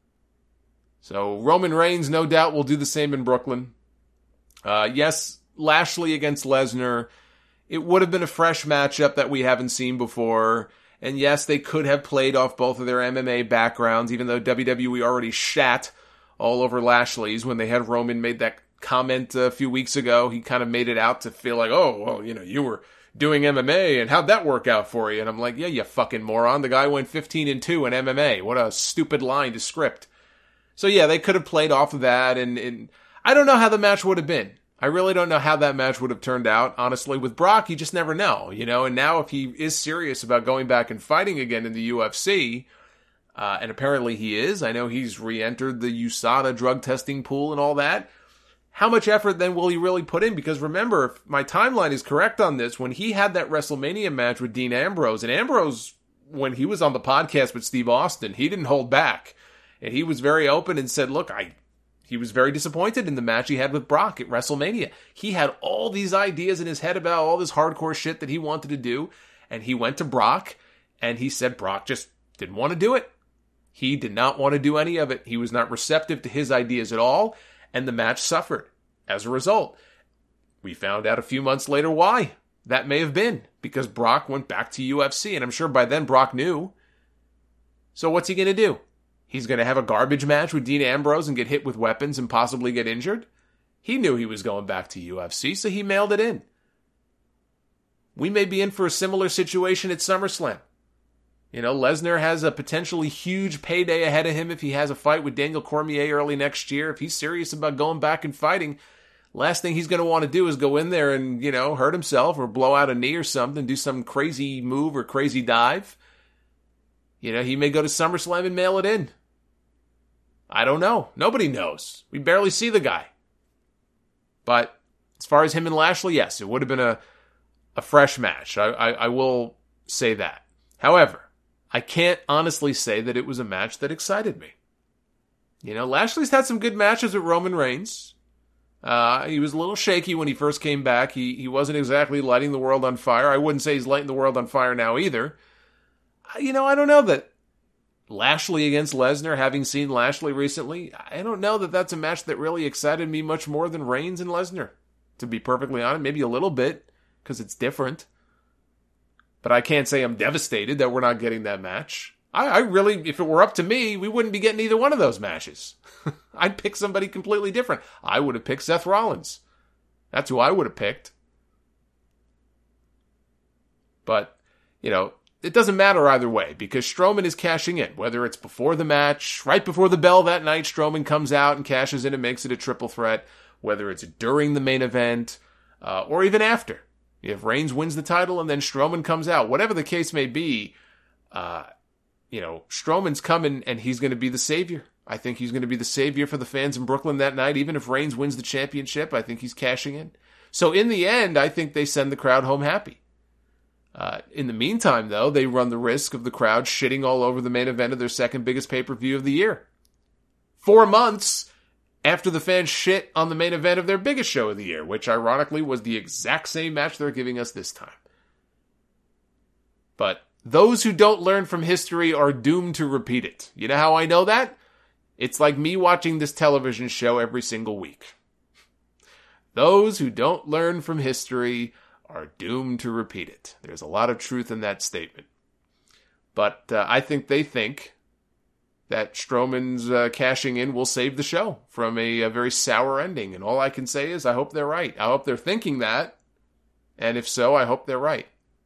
So Roman Reigns no doubt will do the same in Brooklyn. Uh, yes, Lashley against Lesnar. It would have been a fresh matchup that we haven't seen before. And yes, they could have played off both of their M M A backgrounds, even though W W E already shat all over Lashley's when they had Roman made that comment a few weeks ago. He kind of made it out to feel like, oh, well, you know, you were doing M M A, and how'd that work out for you? And I'm like, yeah, you fucking moron. The guy went fifteen and two in M M A. What a stupid line to script. So yeah, they could have played off of that, and, and I don't know how the match would have been. I really don't know how that match would have turned out. Honestly, with Brock, you just never know, you know, and now if he is serious about going back and fighting again in the U F C, uh, and apparently he is, I know he's re-entered the U S A D A drug testing pool and all that, how much effort then will he really put in? Because remember, if my timeline is correct on this, when he had that WrestleMania match with Dean Ambrose, and Ambrose, when he was on the podcast with Steve Austin, he didn't hold back. And he was very open and said, look, I, he was very disappointed in the match he had with Brock at WrestleMania. He had all these ideas in his head about all this hardcore shit that he wanted to do. And he went to Brock, and he said Brock just didn't want to do it. He did not want to do any of it. He was not receptive to his ideas at all. And the match suffered as a result. We found out a few months later why that may have been. Because Brock went back to U F C, and I'm sure by then Brock knew. So what's he going to do? He's going to have a garbage match with Dean Ambrose and get hit with weapons and possibly get injured? He knew he was going back to U F C, so he mailed it in. We may be in for a similar situation at SummerSlam. You know, Lesnar has a potentially huge payday ahead of him if he has a fight with Daniel Cormier early next year. If he's serious about going back and fighting, last thing he's going to want to do is go in there and, you know, hurt himself or blow out a knee or something, do some crazy move or crazy dive. You know, he may go to SummerSlam and mail it in. I don't know. Nobody knows. We barely see the guy. But as far as him and Lashley, yes, it would have been a, a fresh match. I, I, I will say that. However, I can't honestly say that it was a match that excited me. You know, Lashley's had some good matches with Roman Reigns. Uh, he was a little shaky when he first came back. He he wasn't exactly lighting the world on fire. I wouldn't say he's lighting the world on fire now either. You know, I don't know that Lashley against Lesnar, having seen Lashley recently, I don't know that that's a match that really excited me much more than Reigns and Lesnar, to be perfectly honest. Maybe a little bit, because it's different. But I can't say I'm devastated that we're not getting that match. I, I really, if it were up to me, we wouldn't be getting either one of those matches. I'd pick somebody completely different. I would have picked Seth Rollins. That's who I would have picked. But, you know, it doesn't matter either way, because Strowman is cashing in. Whether it's before the match, right before the bell that night, Strowman comes out and cashes in and makes it a triple threat. Whether it's during the main event, uh, or even after. If Reigns wins the title and then Strowman comes out, whatever the case may be, uh, you know, Strowman's coming and he's going to be the savior. I think he's going to be the savior for the fans in Brooklyn that night. Even if Reigns wins the championship, I think he's cashing in. So in the end, I think they send the crowd home happy. Uh, in the meantime, though, they run the risk of the crowd shitting all over the main event of their second biggest pay-per-view of the year. Four months after the fans shit on the main event of their biggest show of the year, which ironically was the exact same match they're giving us this time. But those who don't learn from history are doomed to repeat it. You know how I know that? It's like me watching this television show every single week. Those who don't learn from history are doomed to repeat it. There's a lot of truth in that statement. But uh, I think they think that Strowman's uh, cashing in will save the show from a, a very sour ending. And all I can say is I hope they're right. I hope they're thinking that. And if so, I hope they're right.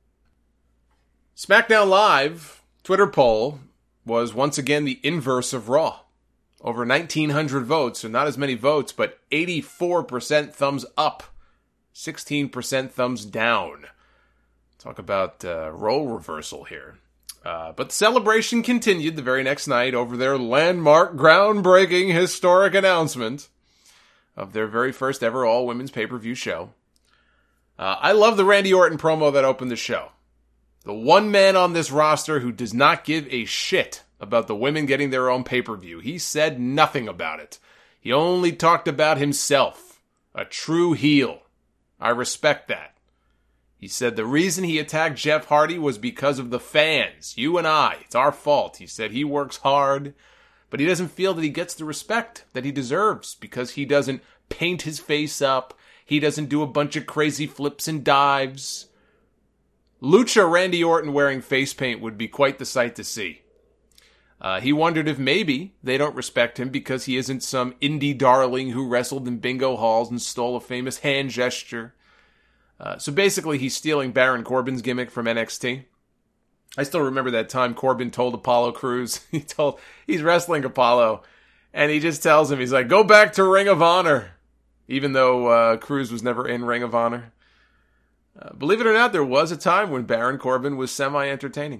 SmackDown Live Twitter poll was once again the inverse of Raw. Over nineteen hundred votes, so not as many votes, but eighty-four percent thumbs up, sixteen percent thumbs down. Talk about uh, role reversal here. Uh, but the celebration continued the very next night over their landmark, groundbreaking, historic announcement of their very first ever all-women's pay-per-view show. Uh, I love the Randy Orton promo that opened the show. The one man on this roster who does not give a shit about the women getting their own pay-per-view. He said nothing about it. He only talked about himself. A true heel. I respect that. He said the reason he attacked Jeff Hardy was because of the fans. You and I. It's our fault. He said he works hard, but he doesn't feel that he gets the respect that he deserves because he doesn't paint his face up. He doesn't do a bunch of crazy flips and dives. Lucha Randy Orton wearing face paint would be quite the sight to see. Uh, he wondered if maybe they don't respect him because he isn't some indie darling who wrestled in bingo halls and stole a famous hand gesture. Uh, so basically, he's stealing Baron Corbin's gimmick from N X T. I still remember that time Corbin told Apollo Crews, he told, he's wrestling Apollo, and he just tells him, he's like, go back to Ring of Honor, even though uh, Crews was never in Ring of Honor. Uh, believe it or not, there was a time when Baron Corbin was semi-entertaining.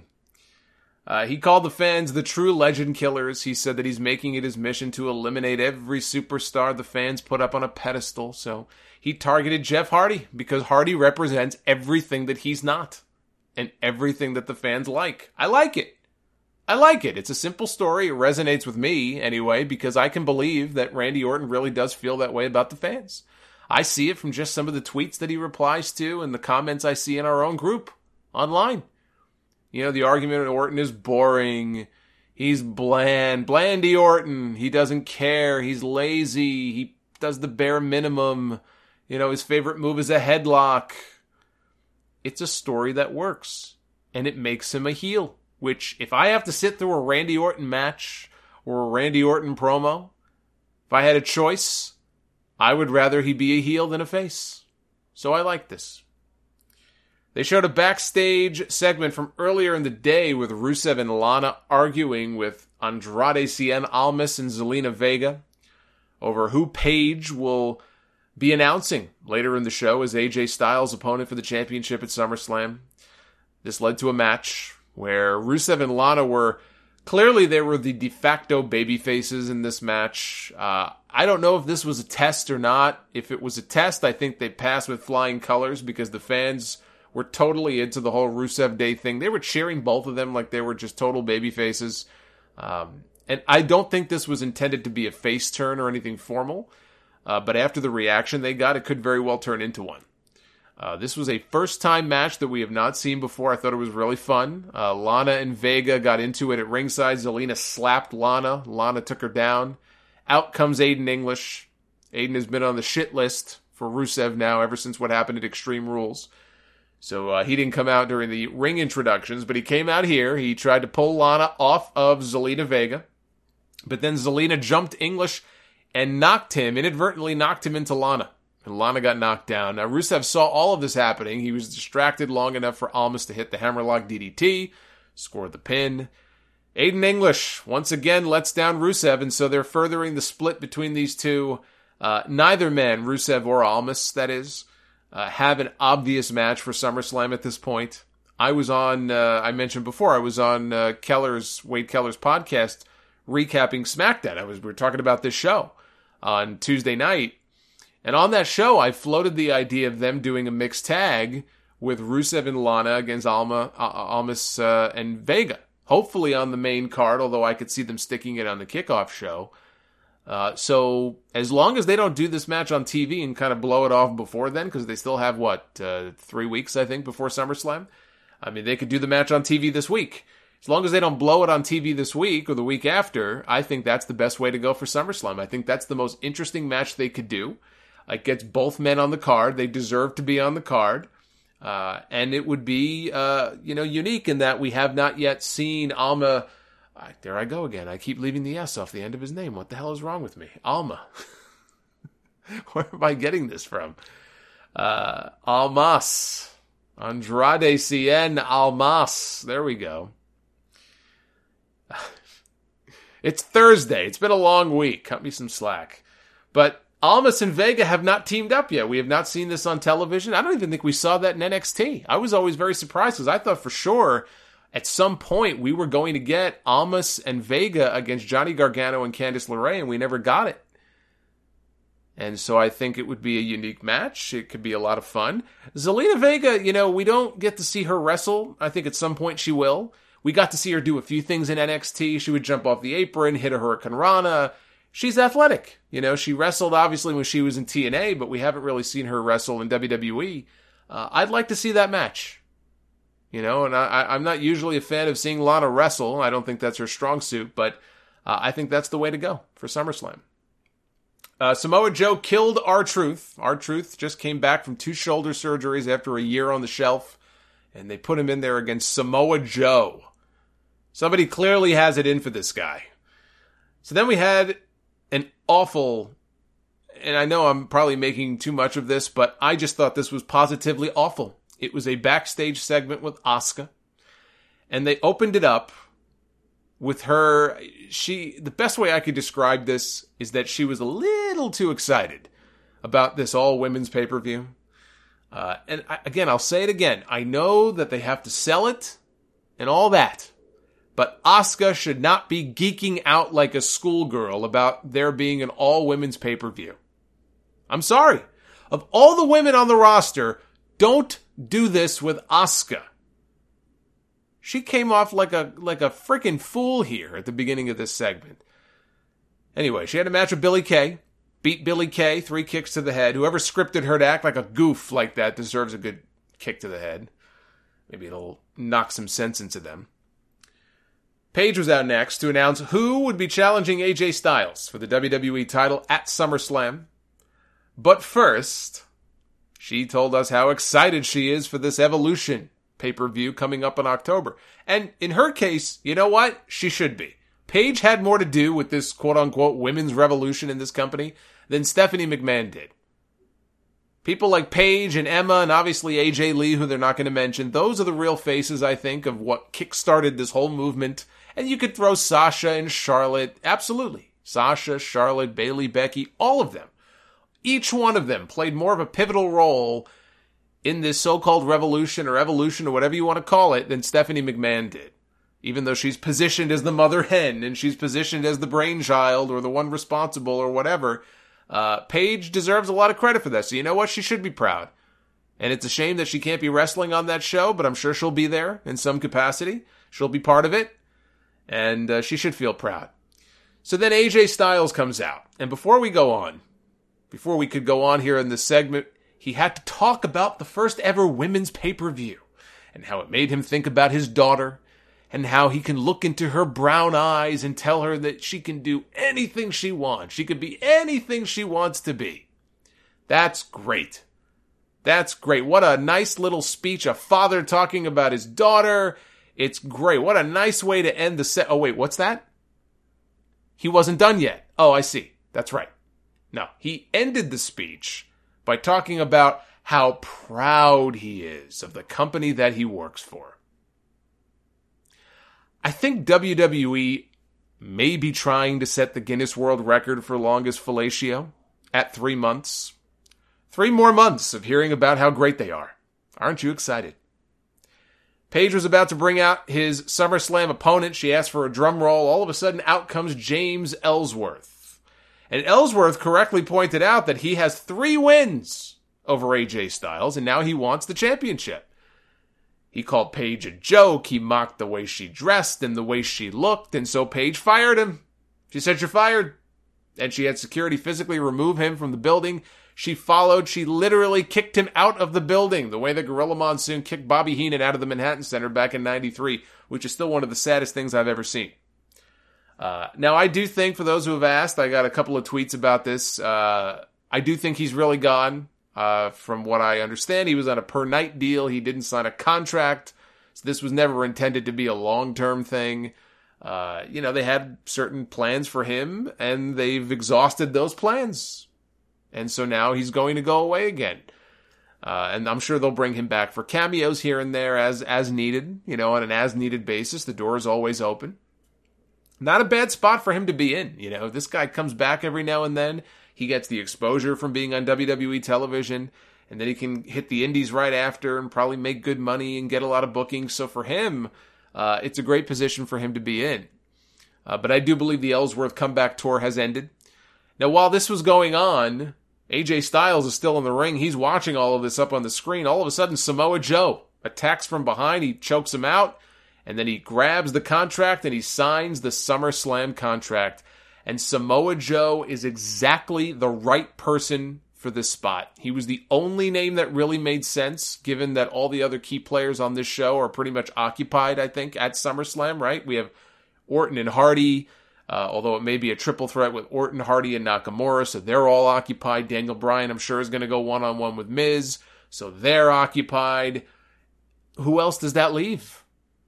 Uh, he called the fans the true legend killers. He said that he's making it his mission to eliminate every superstar the fans put up on a pedestal. So he targeted Jeff Hardy because Hardy represents everything that he's not and everything that the fans like. I like it. I like it. It's a simple story. It resonates with me anyway because I can believe that Randy Orton really does feel that way about the fans. I see it from just some of the tweets that he replies to and the comments I see in our own group online. You know, the argument of Orton is boring. He's bland. Blandy Orton. He doesn't care. He's lazy. He does the bare minimum. You know, his favorite move is a headlock. It's a story that works. And it makes him a heel. Which, if I have to sit through a Randy Orton match or a Randy Orton promo, if I had a choice, I would rather he be a heel than a face. So I like this. They showed a backstage segment from earlier in the day with Rusev and Lana arguing with Andrade Cien Almas and Zelina Vega over who Paige will be announcing later in the show as A J Styles' opponent for the championship at SummerSlam. This led to a match where Rusev and Lana were, clearly they were the de facto baby faces in this match. Uh, I don't know if this was a test or not. If it was a test, I think they passed with flying colors because the fans were totally into the whole Rusev Day thing. They were cheering both of them like they were just total baby faces. Um, and I don't think this was intended to be a face turn or anything formal. Uh, but after the reaction they got, it could very well turn into one. Uh, this was a first-time match that we have not seen before. I thought it was really fun. Uh, Lana and Vega got into it at ringside. Zelina slapped Lana. Lana took her down. Out comes Aiden English. Aiden has been on the shit list for Rusev now ever since what happened at Extreme Rules. So uh, he didn't come out during the ring introductions, but he came out here. He tried to pull Lana off of Zelina Vega. But then Zelina jumped English and knocked him, inadvertently knocked him into Lana. And Lana got knocked down. Now, Rusev saw all of this happening. He was distracted long enough for Almas to hit the hammerlock D D T, score the pin. Aiden English, once again, lets down Rusev, and so they're furthering the split between these two. Uh, neither man, Rusev or Almas, that is, uh, have an obvious match for SummerSlam at this point. I was on, uh, I mentioned before, I was on uh, Keller's, Wade Keller's podcast recapping SmackDown. I was, we were talking about this show on Tuesday night. And on that show, I floated the idea of them doing a mixed tag with Rusev and Lana against Alma, uh, Almas uh, and Vega. Hopefully on the main card, although I could see them sticking it on the kickoff show. Uh, so as long as they don't do this match on T V and kind of blow it off before then, because they still have, what, uh, three weeks, I think, before SummerSlam? I mean, they could do the match on T V this week. As long as they don't blow it on T V this week or the week after, I think that's the best way to go for SummerSlam. I think that's the most interesting match they could do. It gets both men on the card. They deserve to be on the card. Uh, and it would be, uh, you know, unique in that we have not yet seen Alma. Uh, there I go again. I keep leaving the S off the end of his name. What the hell is wrong with me? Alma. Where am I getting this from? Uh, Almas. Andrade Cien Almas. There we go. It's Thursday. It's been a long week. Cut me some slack. But Almas and Vega have not teamed up yet. We have not seen this on television. I don't even think we saw that in N X T. I was always very surprised because I thought for sure at some point we were going to get Almas and Vega against Johnny Gargano and Candice LeRae, and we never got it. And so I think it would be a unique match. It could be a lot of fun. Zelina Vega, you know, we don't get to see her wrestle. I think at some point she will. We got to see her do a few things in N X T. She would jump off the apron, hit a Hurricane Rana. She's athletic. You know, she wrestled obviously when she was in T N A, but we haven't really seen her wrestle in W W E. Uh, I'd like to see that match. You know, and I, I'm not usually a fan of seeing Lana wrestle. I don't think that's her strong suit, but uh, I think that's the way to go for SummerSlam. Uh, Samoa Joe killed R-Truth. R-Truth just came back from two shoulder surgeries after a year on the shelf, and they put him in there against Samoa Joe. Somebody clearly has it in for this guy. So then we had an awful, and I know I'm probably making too much of this, but I just thought this was positively awful. It was a backstage segment with Asuka, and they opened it up with her. She, the best way I could describe this is that she was a little too excited about this all-women's pay-per-view. Uh, and I, again, I'll say it again. I know that they have to sell it and all that. But Asuka should not be geeking out like a schoolgirl about there being an all-women's pay-per-view. I'm sorry. Of all the women on the roster, don't do this with Asuka. She came off like a like a freaking fool here at the beginning of this segment. Anyway, she had a match with Billie Kay. Beat Billie Kay, three kicks to the head. Whoever scripted her to act like a goof like that deserves a good kick to the head. Maybe it'll knock some sense into them. Paige was out next to announce who would be challenging A J Styles for the W W E title at SummerSlam. But first, she told us how excited she is for this Evolution pay-per-view coming up in October. And in her case, you know what? She should be. Paige had more to do with this quote-unquote women's revolution in this company than Stephanie McMahon did. People like Paige and Emma and obviously A J Lee, who they're not going to mention, those are the real faces, I think, of what kickstarted this whole movement. And you could throw Sasha and Charlotte, absolutely. Sasha, Charlotte, Bayley, Becky, all of them. Each one of them played more of a pivotal role in this so-called revolution or evolution or whatever you want to call it than Stephanie McMahon did. Even though she's positioned as the mother hen and she's positioned as the brainchild or the one responsible or whatever, uh, Paige deserves a lot of credit for that. So you know what? She should be proud. And it's a shame that she can't be wrestling on that show, but I'm sure she'll be there in some capacity. She'll be part of it. And uh, she should feel proud. So then A J Styles comes out. And before we go on, before we could go on here in this segment, he had to talk about the first ever women's pay-per-view and how it made him think about his daughter and how he can look into her brown eyes and tell her that she can do anything she wants. She could be anything she wants to be. That's great. That's great. What a nice little speech. A father talking about his daughter. It's great. What a nice way to end the set. Oh, wait, what's that? He wasn't done yet. Oh, I see. That's right. No, he ended the speech by talking about how proud he is of the company that he works for. I think W W E may be trying to set the Guinness World Record for longest fellatio at three months. Three more months of hearing about how great they are. Aren't you excited? Paige was about to bring out his SummerSlam opponent. She asked for a drum roll. All of a sudden, out comes James Ellsworth. And Ellsworth correctly pointed out that he has three wins over A J Styles, and now he wants the championship. He called Paige a joke. He mocked the way she dressed and the way she looked, and so Paige fired him. She said, "You're fired." And she had security physically remove him from the building. She followed. She literally kicked him out of the building, the way that Gorilla Monsoon kicked Bobby Heenan out of the Manhattan Center back in ninety-three, which is still one of the saddest things I've ever seen. Uh, now, I do think, for those who have asked, I got a couple of tweets about this. Uh, I do think he's really gone. Uh, from what I understand, he was on a per-night deal. He didn't sign a contract. So this was never intended to be a long-term thing. Uh, you know, they had certain plans for him, and they've exhausted those plans. And so now he's going to go away again. Uh, and I'm sure they'll bring him back for cameos here and there as, as needed. You know, on an as-needed basis. The door is always open. Not a bad spot for him to be in. You know, this guy comes back every now and then. He gets the exposure from being on W W E television, and then he can hit the indies right after and probably make good money and get a lot of bookings. So for him, uh, it's a great position for him to be in. Uh, but I do believe the Ellsworth comeback tour has ended. Now, while this was going on, A J Styles is still in the ring. He's watching all of this up on the screen. All of a sudden, Samoa Joe attacks from behind. He chokes him out, and then he grabs the contract and he signs the SummerSlam contract. And Samoa Joe is exactly the right person for this spot. He was the only name that really made sense, given that all the other key players on this show are pretty much occupied, I think, at SummerSlam, right? We have Orton and Hardy, uh, although it may be a triple threat with Orton, Hardy, and Nakamura, so they're all occupied. Daniel Bryan, I'm sure, is going to go one-on-one with Miz, so they're occupied. Who else does that leave?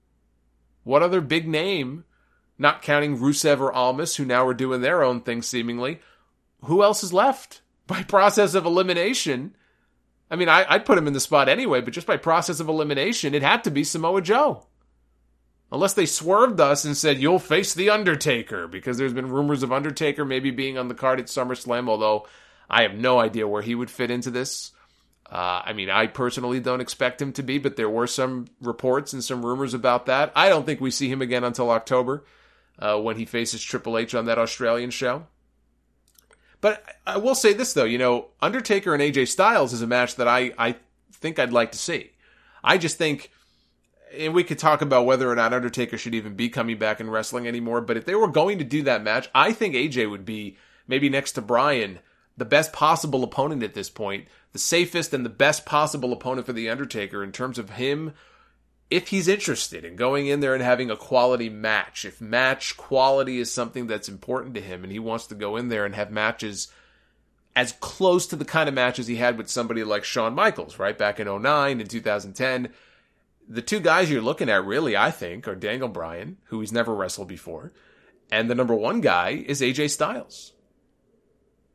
What other big name, not counting Rusev or Almas, who now are doing their own thing seemingly, who else is left? By process of elimination, I mean, I, I'd put him in the spot anyway, but just by process of elimination, it had to be Samoa Joe. Unless they swerved us and said, you'll face The Undertaker, because there's been rumors of Undertaker maybe being on the card at SummerSlam, although I have no idea where he would fit into this. Uh, I mean, I personally don't expect him to be, but there were some reports and some rumors about that. I don't think we see him again until October, uh, when he faces Triple H on that Australian show. But I will say this, though, you know, Undertaker and A J Styles is a match that I, I think I'd like to see. I just think, and we could talk about whether or not Undertaker should even be coming back in wrestling anymore, but if they were going to do that match, I think A J would be, maybe next to Bryan, the best possible opponent at this point, the safest and the best possible opponent for The Undertaker in terms of him, if he's interested in going in there and having a quality match. If match quality is something that's important to him and he wants to go in there and have matches as close to the kind of matches he had with somebody like Shawn Michaels, right, back in oh nine and two thousand ten. The two guys you're looking at, really, I think, are Daniel Bryan, who he's never wrestled before, and the number one guy is A J Styles.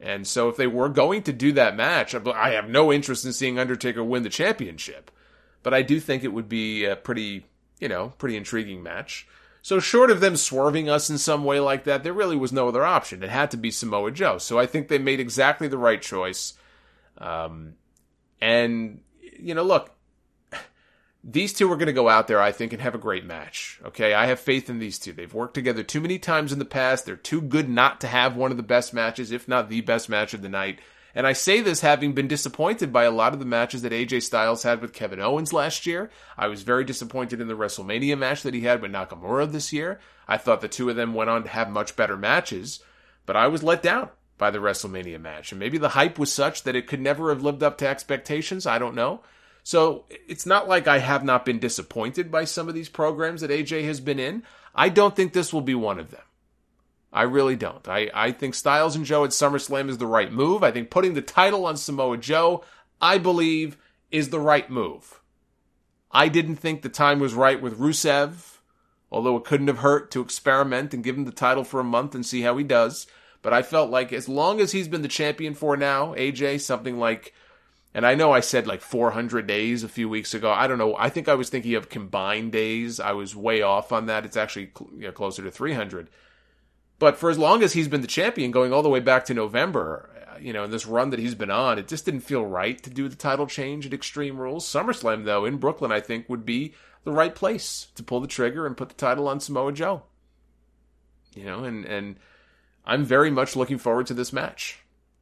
And so if they were going to do that match, I have no interest in seeing Undertaker win the championship. But I do think it would be a pretty, you know, pretty intriguing match. So short of them swerving us in some way like that, there really was no other option. It had to be Samoa Joe. So I think they made exactly the right choice. Um, and, you know, look, these two are going to go out there, I think, and have a great match. Okay, I have faith in these two. They've worked together too many times in the past. They're too good not to have one of the best matches, if not the best match of the night. And I say this having been disappointed by a lot of the matches that A J Styles had with Kevin Owens last year. I was very disappointed in the WrestleMania match that he had with Nakamura this year. I thought the two of them went on to have much better matches, but I was let down by the WrestleMania match. And maybe the hype was such that it could never have lived up to expectations. I don't know. So it's not like I have not been disappointed by some of these programs that A J has been in. I don't think this will be one of them. I really don't. I, I think Styles and Joe at SummerSlam is the right move. I think putting the title on Samoa Joe, I believe, is the right move. I didn't think the time was right with Rusev, although it couldn't have hurt to experiment and give him the title for a month and see how he does. But I felt like as long as he's been the champion for now, A J, something like, and I know I said like four hundred days a few weeks ago. I don't know. I think I was thinking of combined days. I was way off on that. It's actually you know, closer to three hundred. But for as long as he's been the champion, going all the way back to November, you know, in this run that he's been on, it just didn't feel right to do the title change at Extreme Rules. SummerSlam, though, in Brooklyn, I think, would be the right place to pull the trigger and put the title on Samoa Joe. You know, and, and I'm very much looking forward to this match.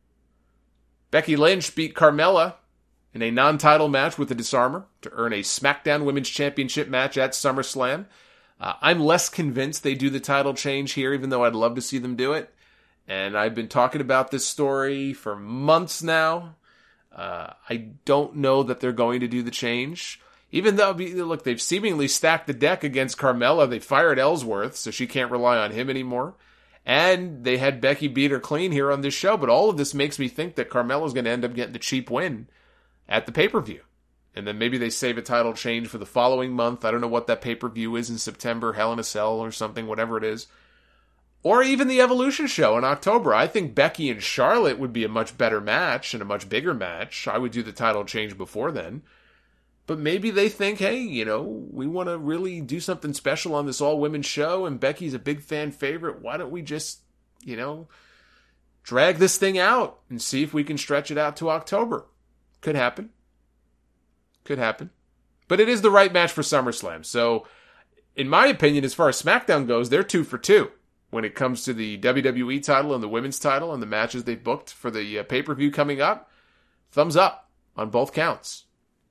Becky Lynch beat Carmella in a non-title match with the Disarmer to earn a SmackDown Women's Championship match at SummerSlam. Uh, I'm less convinced they do the title change here, even though I'd love to see them do it. And I've been talking about this story for months now. Uh, I don't know that they're going to do the change. Even though, look, they've seemingly stacked the deck against Carmella. They fired Ellsworth, so she can't rely on him anymore. And they had Becky beat her clean here on this show. But all of this makes me think that Carmella's going to end up getting the cheap win at the pay-per-view. And then maybe they save a title change for the following month. I don't know what that pay-per-view is in September, Hell in a Cell or something, whatever it is. Or even the Evolution show in October. I think Becky and Charlotte would be a much better match and a much bigger match. I would do the title change before then. But maybe they think, hey, you know, we want to really do something special on this all-women show, and Becky's a big fan favorite. Why don't we just, you know, drag this thing out and see if we can stretch it out to October? Could happen. Could happen. But it is the right match for SummerSlam. So, in my opinion, as far as SmackDown goes, they're two for two when it comes to the W W E title and the women's title and the matches they've booked for the uh, pay-per-view coming up. Thumbs up on both counts.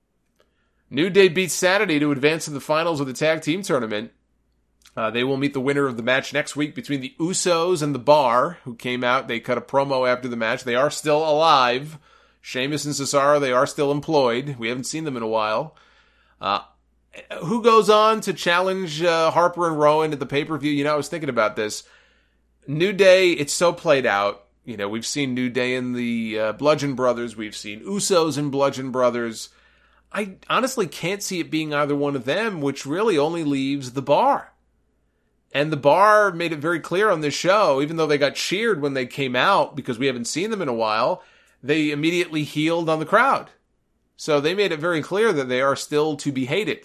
New Day beats Sanity to advance to the finals of the tag team tournament. Uh, they will meet the winner of the match next week between the Usos and the Bar, who came out. They cut a promo after the match. They are still alive. Sheamus and Cesaro, they are still employed. We haven't seen them in a while. Uh, who goes on to challenge uh, Harper and Rowan at the pay-per-view? You know, I was thinking about this. New Day, it's so played out. You know, we've seen New Day in the uh, Bludgeon Brothers. We've seen Usos in Bludgeon Brothers. I honestly can't see it being either one of them, which really only leaves the Bar. And the Bar made it very clear on this show, even though they got cheered when they came out because we haven't seen them in a while, they immediately healed on the crowd. So they made it very clear that they are still to be hated.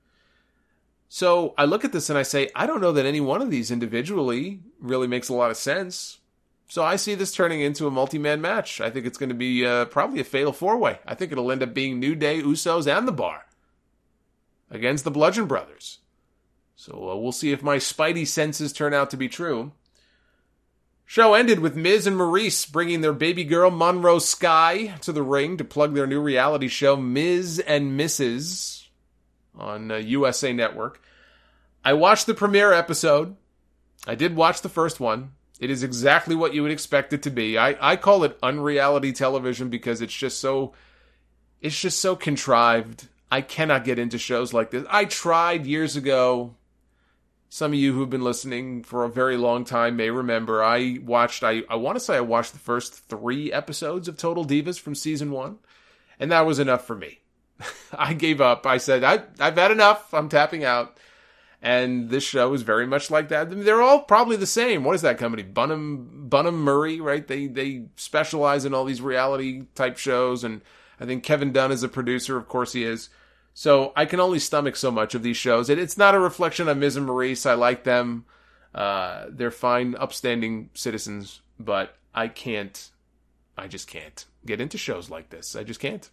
So I look at this and I say, I don't know that any one of these individually really makes a lot of sense. So I see this turning into a multi-man match. I think it's going to be uh, probably a fatal four-way. I think it'll end up being New Day, Usos, and the Bar against the Bludgeon Brothers. So uh, we'll see if my spidey senses turn out to be true. Show ended with Miz and Maurice bringing their baby girl Monroe Sky to the ring to plug their new reality show Miz and Missus on uh, U S A Network. I watched the premiere episode. I did watch the first one. It is exactly what you would expect it to be. I, I call it unreality television because it's just so it's just so contrived. I cannot get into shows like this. I tried years ago. Some of you who've been listening for a very long time may remember. I watched, I, I want to say I watched the first three episodes of Total Divas from season one. And that was enough for me. I gave up. I said, I, I've had enough. I'm tapping out. And this show is very much like that. I mean, they're all probably the same. What is that company? Bunham, Bunham Murray, right? They, they specialize in all these reality type shows. And I think Kevin Dunn is a producer. Of course he is. So I can only stomach so much of these shows. It, it's not a reflection on Miz and Maurice. I like them. Uh, they're fine, upstanding citizens, but I can't, I just can't get into shows like this. I just can't.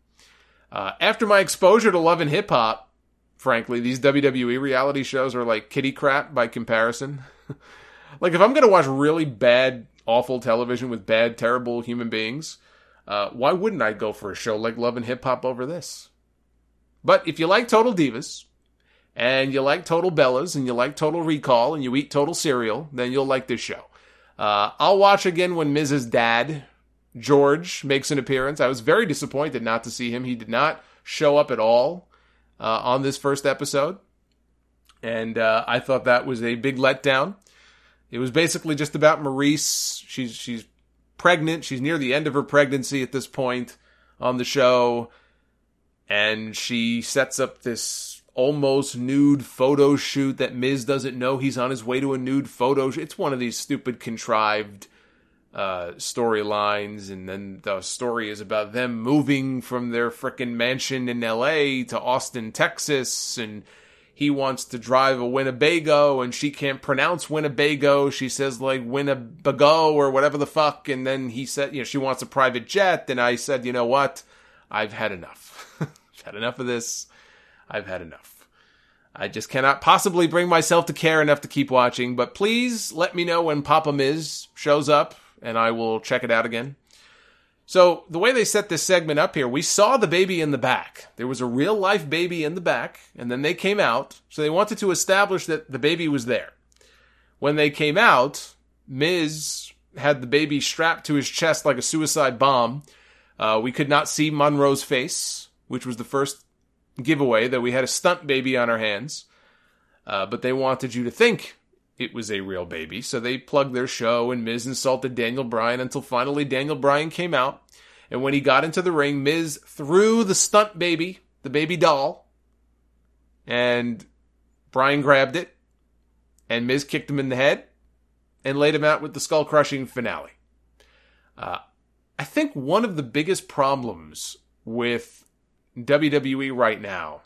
Uh, after my exposure to Love and Hip Hop, frankly, these W W E reality shows are like kitty crap by comparison. Like, if I'm going to watch really bad, awful television with bad, terrible human beings, uh, why wouldn't I go for a show like Love and Hip Hop over this? But if you like Total Divas, and you like Total Bellas, and you like Total Recall, and you eat Total Cereal, then you'll like this show. Uh, I'll watch again when Miz's dad, George, makes an appearance. I was very disappointed not to see him. He did not show up at all uh, on this first episode. And uh, I thought that was a big letdown. It was basically just about Maurice. She's, she's pregnant. She's near the end of her pregnancy at this point on the show. And she sets up this almost nude photo shoot that Miz doesn't know he's on his way to a nude photo shoot. It's one of these stupid contrived uh, storylines, and then the story is about them moving from their frickin' mansion in L A to Austin, Texas, and he wants to drive a Winnebago, and she can't pronounce Winnebago. She says, like, Winnebago or whatever the fuck, and then he said, you know, she wants a private jet, and I said, you know what? I've had enough. I've had enough of this. I've had enough. I just cannot possibly bring myself to care enough to keep watching, but please let me know when Papa Miz shows up, and I will check it out again. So, the way they set this segment up here, we saw the baby in the back. There was a real-life baby in the back, and then they came out, so they wanted to establish that the baby was there. When they came out, Miz had the baby strapped to his chest like a suicide bomb. Uh, we could not see Monroe's face, which was the first giveaway that we had a stunt baby on our hands, uh, but they wanted you to think it was a real baby, so they plugged their show, and Miz insulted Daniel Bryan until finally Daniel Bryan came out, and when he got into the ring, Miz threw the stunt baby, the baby doll, and Bryan grabbed it, and Miz kicked him in the head, and laid him out with the skull-crushing finale. Uh, I think one of the biggest problems with W W E right now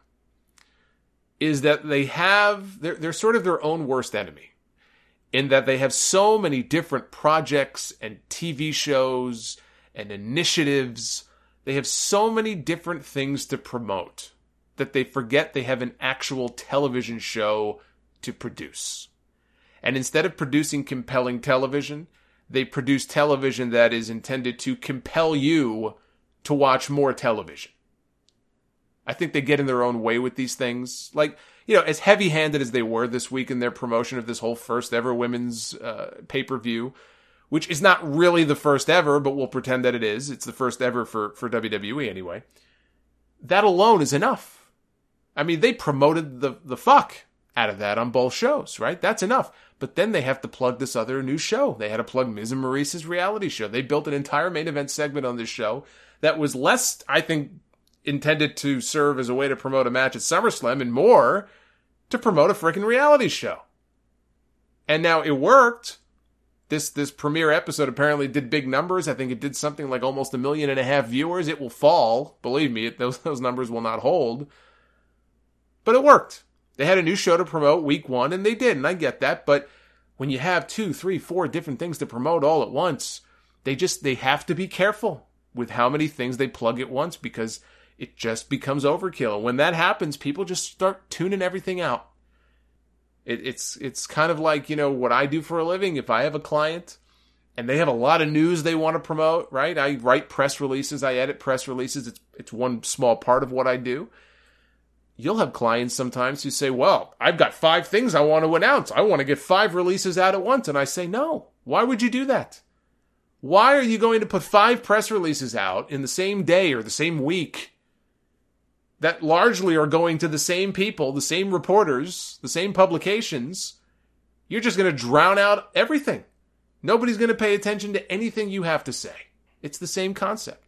is that they have, they're, they're sort of their own worst enemy, in that they have so many different projects and T V shows and initiatives. They have so many different things to promote that they forget they have an actual television show to produce. And instead of producing compelling television, they produce television that is intended to compel you to watch more television. I think they get in their own way with these things. Like, you know, as heavy-handed as they were this week in their promotion of this whole first ever women's uh, pay-per-view, which is not really the first ever, but we'll pretend that it is. It's the first ever for, for W W E anyway. That alone is enough. I mean, they promoted the, the fuck out of that on both shows, right? That's enough. But then they have to plug this other new show. They had to plug Miz and Maurice's reality show. They built an entire main event segment on this show that was less, I think, intended to serve as a way to promote a match at SummerSlam and more to promote a freaking reality show. And now it worked. This this premiere episode apparently did big numbers. I think it did something like almost a million and a half viewers. It will fall. Believe me, it, those, those numbers will not hold. But it worked. They had a new show to promote week one, and they did, and I get that. But when you have two, three, four different things to promote all at once, they just, they have to be careful with how many things they plug at once, because it just becomes overkill. When that happens, people just start tuning everything out. It, it's it's kind of like, you know, what I do for a living. If I have a client and they have a lot of news they want to promote, right? I write press releases. I edit press releases. It's it's one small part of what I do. You'll have clients sometimes who say, well, I've got five things I want to announce. I want to get five releases out at once. And I say, no. Why would you do that? Why are you going to put five press releases out in the same day or the same week that largely are going to the same people, the same reporters, the same publications? You're just going to drown out everything. Nobody's going to pay attention to anything you have to say. It's the same concept.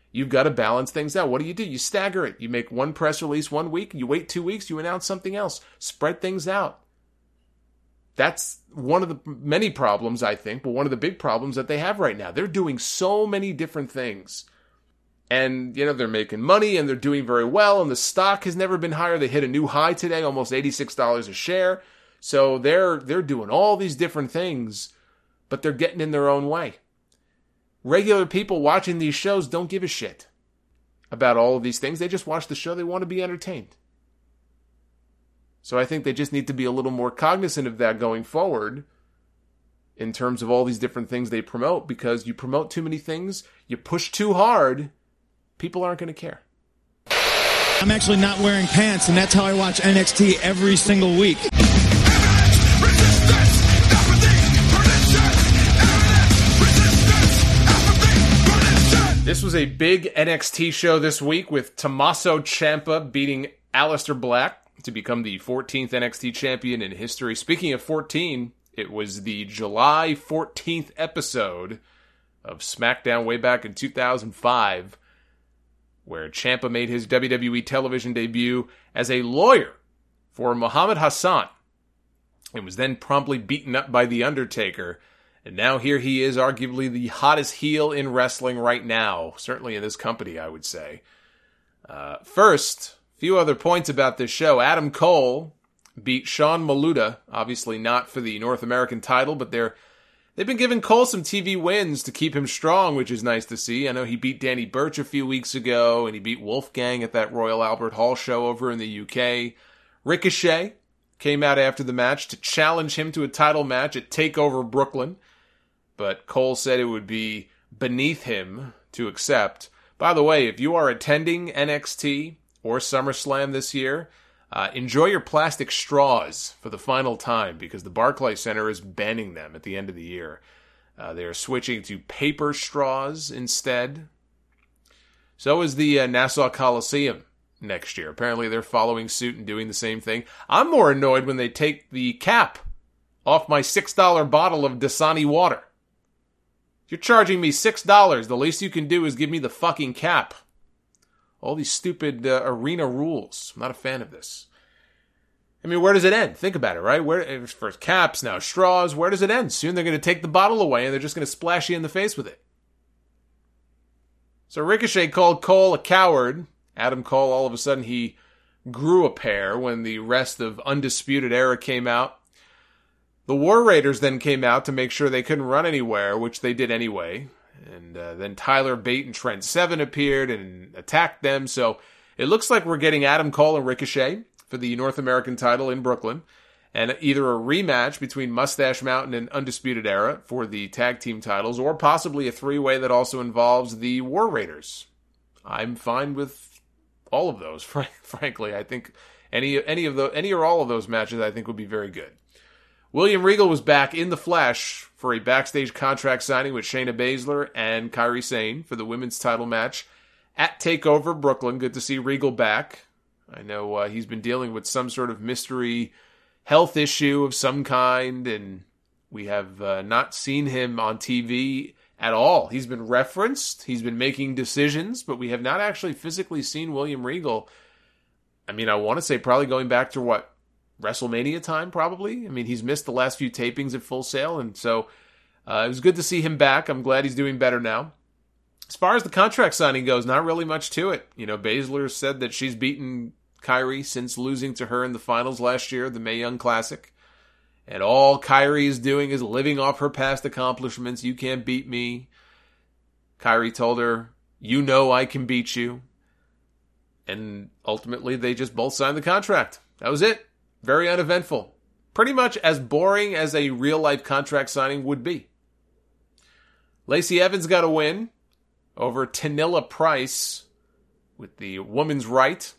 you've got to balance things out. What do you do? You stagger it. You make one press release one week, you wait two weeks, you announce something else. Spread things out. That's one of the many problems, I think, but one of the big problems that they have right now. They're doing so many different things. And, you know, they're making money and they're doing very well, and the stock has never been higher. They hit a new high today, almost eighty-six dollars a share. So they're they're doing all these different things, but they're getting in their own way. Regular people watching these shows don't give a shit about all of these things. They just watch the show. They want to be entertained. So I think they just need to be a little more cognizant of that going forward in terms of all these different things they promote, because you promote too many things, you push too hard, people aren't going to care. I'm actually not wearing pants, and that's how I watch N X T every single week. This was a big N X T show this week with Tommaso Ciampa beating Aleister Black to become the fourteenth N X T champion in history. Speaking of fourteen, it was the July fourteenth episode of SmackDown way back in two thousand five, where Ciampa made his W W E television debut as a lawyer for Muhammad Hassan and was then promptly beaten up by The Undertaker. And now here he is, arguably the hottest heel in wrestling right now, certainly in this company, I would say. Uh, first, a few other points about this show. Adam Cole beat Sean Maluta, obviously not for the North American title, but they're They've been giving Cole some T V wins to keep him strong, which is nice to see. I know he beat Danny Burch a few weeks ago, and he beat Wolfgang at that Royal Albert Hall show over in the U K. Ricochet came out after the match to challenge him to a title match at TakeOver Brooklyn, but Cole said it would be beneath him to accept. By the way, if you are attending N X T or SummerSlam this year, Uh, enjoy your plastic straws for the final time, because the Barclays Center is banning them at the end of the year. Uh, they are switching to paper straws instead. So is the uh, Nassau Coliseum next year. Apparently they're following suit and doing the same thing. I'm more annoyed when they take the cap off my six dollar bottle of Dasani water. You're charging me six dollars. The least you can do is give me the fucking cap. All these stupid uh, arena rules. I'm not a fan of this. I mean, where does it end? Think about it, right? Where first caps, now straws. Where does it end? Soon they're going to take the bottle away and they're just going to splash you in the face with it. So Ricochet called Cole a coward. Adam Cole, all of a sudden, he grew a pair when the rest of Undisputed Era came out. The War Raiders then came out to make sure they couldn't run anywhere, which they did anyway. And uh, then Tyler Bate and Trent Seven appeared and attacked them. So it looks like we're getting Adam Cole and Ricochet for the North American title in Brooklyn. And either a rematch between Mustache Mountain and Undisputed Era for the tag team titles, or possibly a three-way that also involves the War Raiders. I'm fine with all of those, frankly. I think any any of the any or all of those matches I think would be very good. William Regal was back in the flesh for a backstage contract signing with Shayna Baszler and Kairi Sane for the women's title match at TakeOver Brooklyn. Good to see Regal back. I know uh, he's been dealing with some sort of mystery health issue of some kind, and we have uh, not seen him on T V at all. He's been referenced, he's been making decisions, but we have not actually physically seen William Regal. I mean, I want to say probably going back to what? WrestleMania time, probably. I mean, he's missed the last few tapings at Full Sail, and so uh, it was good to see him back. I'm glad he's doing better now. As far as the contract signing goes, not really much to it. You know, Baszler said that she's beaten Kairi since losing to her in the finals last year, the Mae Young Classic. And all Kairi is doing is living off her past accomplishments. You can't beat me. Kairi told her, you know I can beat you. And ultimately, they just both signed the contract. That was it. Very uneventful. Pretty much as boring as a real-life contract signing would be. Lacey Evans got a win over Tanilla Price with the woman's right.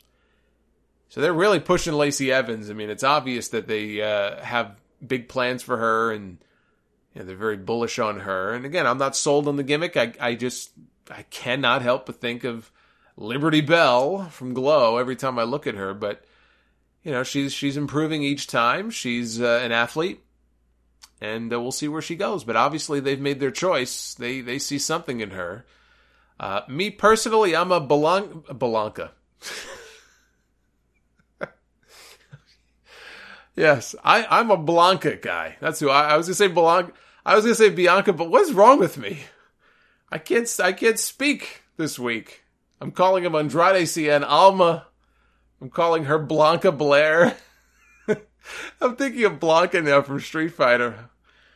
So they're really pushing Lacey Evans. I mean, it's obvious that they uh, have big plans for her, and you know, they're very bullish on her. And again, I'm not sold on the gimmick. I, I just I cannot help but think of Liberty Bell from Glow every time I look at her, but you know, she's she's improving each time. She's uh, an athlete, and uh, we'll see where she goes. But obviously, they've made their choice. They they see something in her. Uh, me personally, I'm a Belan- Belanca. Yes, I, I'm a Blanca guy. That's who I, I was gonna say. Blanca. I was gonna say Bianca, but what's wrong with me? I can't. I can't speak this week. I'm calling him Andrade Cien Alma. I'm calling her Blanca Blair. I'm thinking of Blanca now from Street Fighter.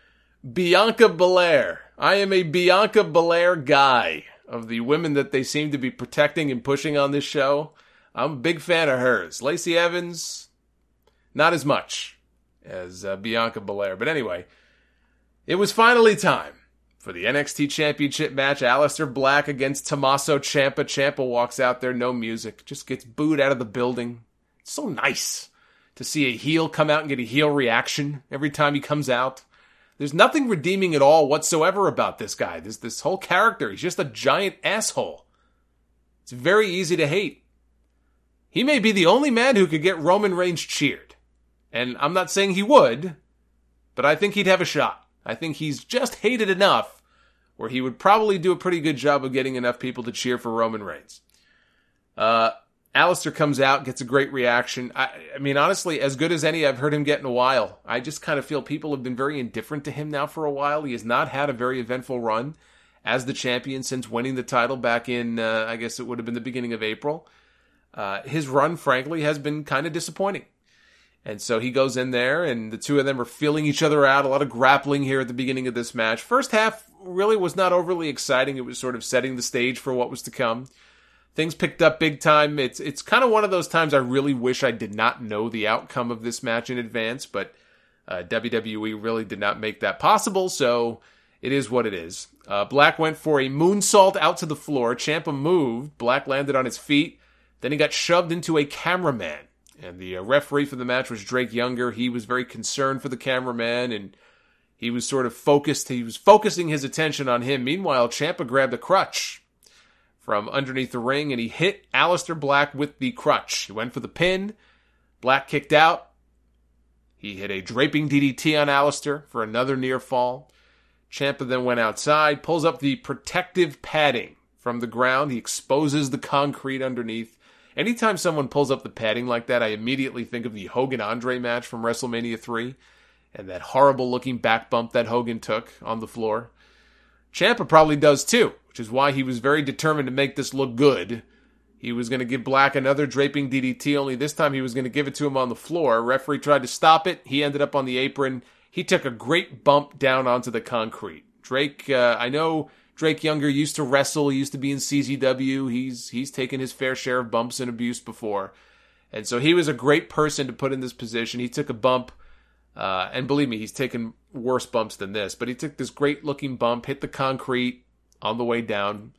Bianca Belair. I am a Bianca Belair guy. Of the women that they seem to be protecting and pushing on this show, I'm a big fan of hers. Lacey Evans, not as much as uh, Bianca Belair. But anyway, it was finally time for the N X T Championship match. Aleister Black against Tommaso Ciampa. Ciampa walks out there, no music, just gets booed out of the building. It's so nice to see a heel come out and get a heel reaction every time he comes out. There's nothing redeeming at all whatsoever about this guy. This this whole character, he's just a giant asshole. It's very easy to hate. He may be the only man who could get Roman Reigns cheered. And I'm not saying he would, but I think he'd have a shot. I think he's just hated enough where he would probably do a pretty good job of getting enough people to cheer for Roman Reigns. Uh, Aleister comes out, gets a great reaction. I, I mean, honestly, as good as any I've heard him get in a while. I just kind of feel people have been very indifferent to him now for a while. He has not had a very eventful run as the champion since winning the title back in, uh, I guess it would have been the beginning of April. Uh, his run, frankly, has been kind of disappointing. And so he goes in there, and the two of them are feeling each other out. A lot of grappling here at the beginning of this match. First half really was not overly exciting. It was sort of setting the stage for what was to come. Things picked up big time. It's it's kind of one of those times I really wish I did not know the outcome of this match in advance, but uh, W W E really did not make that possible, so it is what it is. Uh, Black went for a moonsault out to the floor. Ciampa moved. Black landed on his feet. Then he got shoved into a cameraman. And the uh, referee for the match was Drake Younger. He was very concerned for the cameraman, and he was sort of focused. He was focusing his attention on him. Meanwhile, Ciampa grabbed a crutch from underneath the ring, and he hit Aleister Black with the crutch. He went for the pin. Black kicked out. He hit a draping D D T on Aleister for another near fall. Ciampa then went outside, pulls up the protective padding from the ground. He exposes the concrete underneath. Anytime someone pulls up the padding like that, I immediately think of the Hogan-Andre match from WrestleMania three and that horrible-looking back bump that Hogan took on the floor. Ciampa probably does too, which is why he was very determined to make this look good. He was going to give Black another draping D D T, only this time he was going to give it to him on the floor. Referee tried to stop it. He ended up on the apron. He took a great bump down onto the concrete. Drake, uh, I know Drake Younger used to wrestle. He used to be in C Z W. He's he's taken his fair share of bumps and abuse before. And so he was a great person to put in this position. He took a bump. Uh, and believe me, he's taken worse bumps than this. But he took this great-looking bump, hit the concrete on the way down.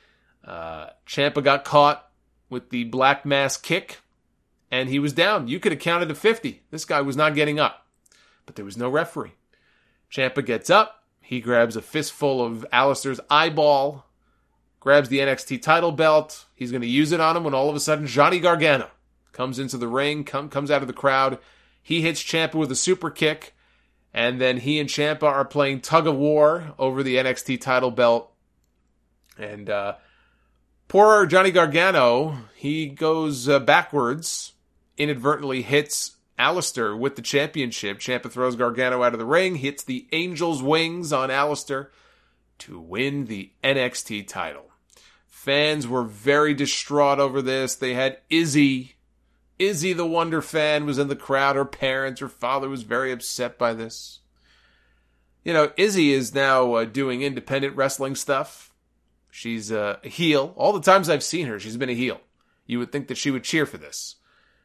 Uh, Ciampa got caught with the Black Mass kick, and he was down. You could have counted to fifty. This guy was not getting up. But there was no referee. Ciampa gets up. He grabs a fistful of Aleister's eyeball, grabs the N X T title belt. He's going to use it on him when all of a sudden Johnny Gargano comes into the ring, come, comes out of the crowd. He hits Ciampa with a super kick, and then he and Ciampa are playing tug of war over the N X T title belt. And uh, poor Johnny Gargano, he goes uh, backwards, inadvertently hits Aleister with the championship. Ciampa throws Gargano out of the ring, hits the Angel's Wings on Aleister to win the N X T title. Fans were very distraught over this. They had Izzy. Izzy the Wonder fan was in the crowd. Her parents, her father was very upset by this. You know, Izzy is now uh, doing independent wrestling stuff. She's uh, a heel. All the times I've seen her, she's been a heel. You would think that she would cheer for this.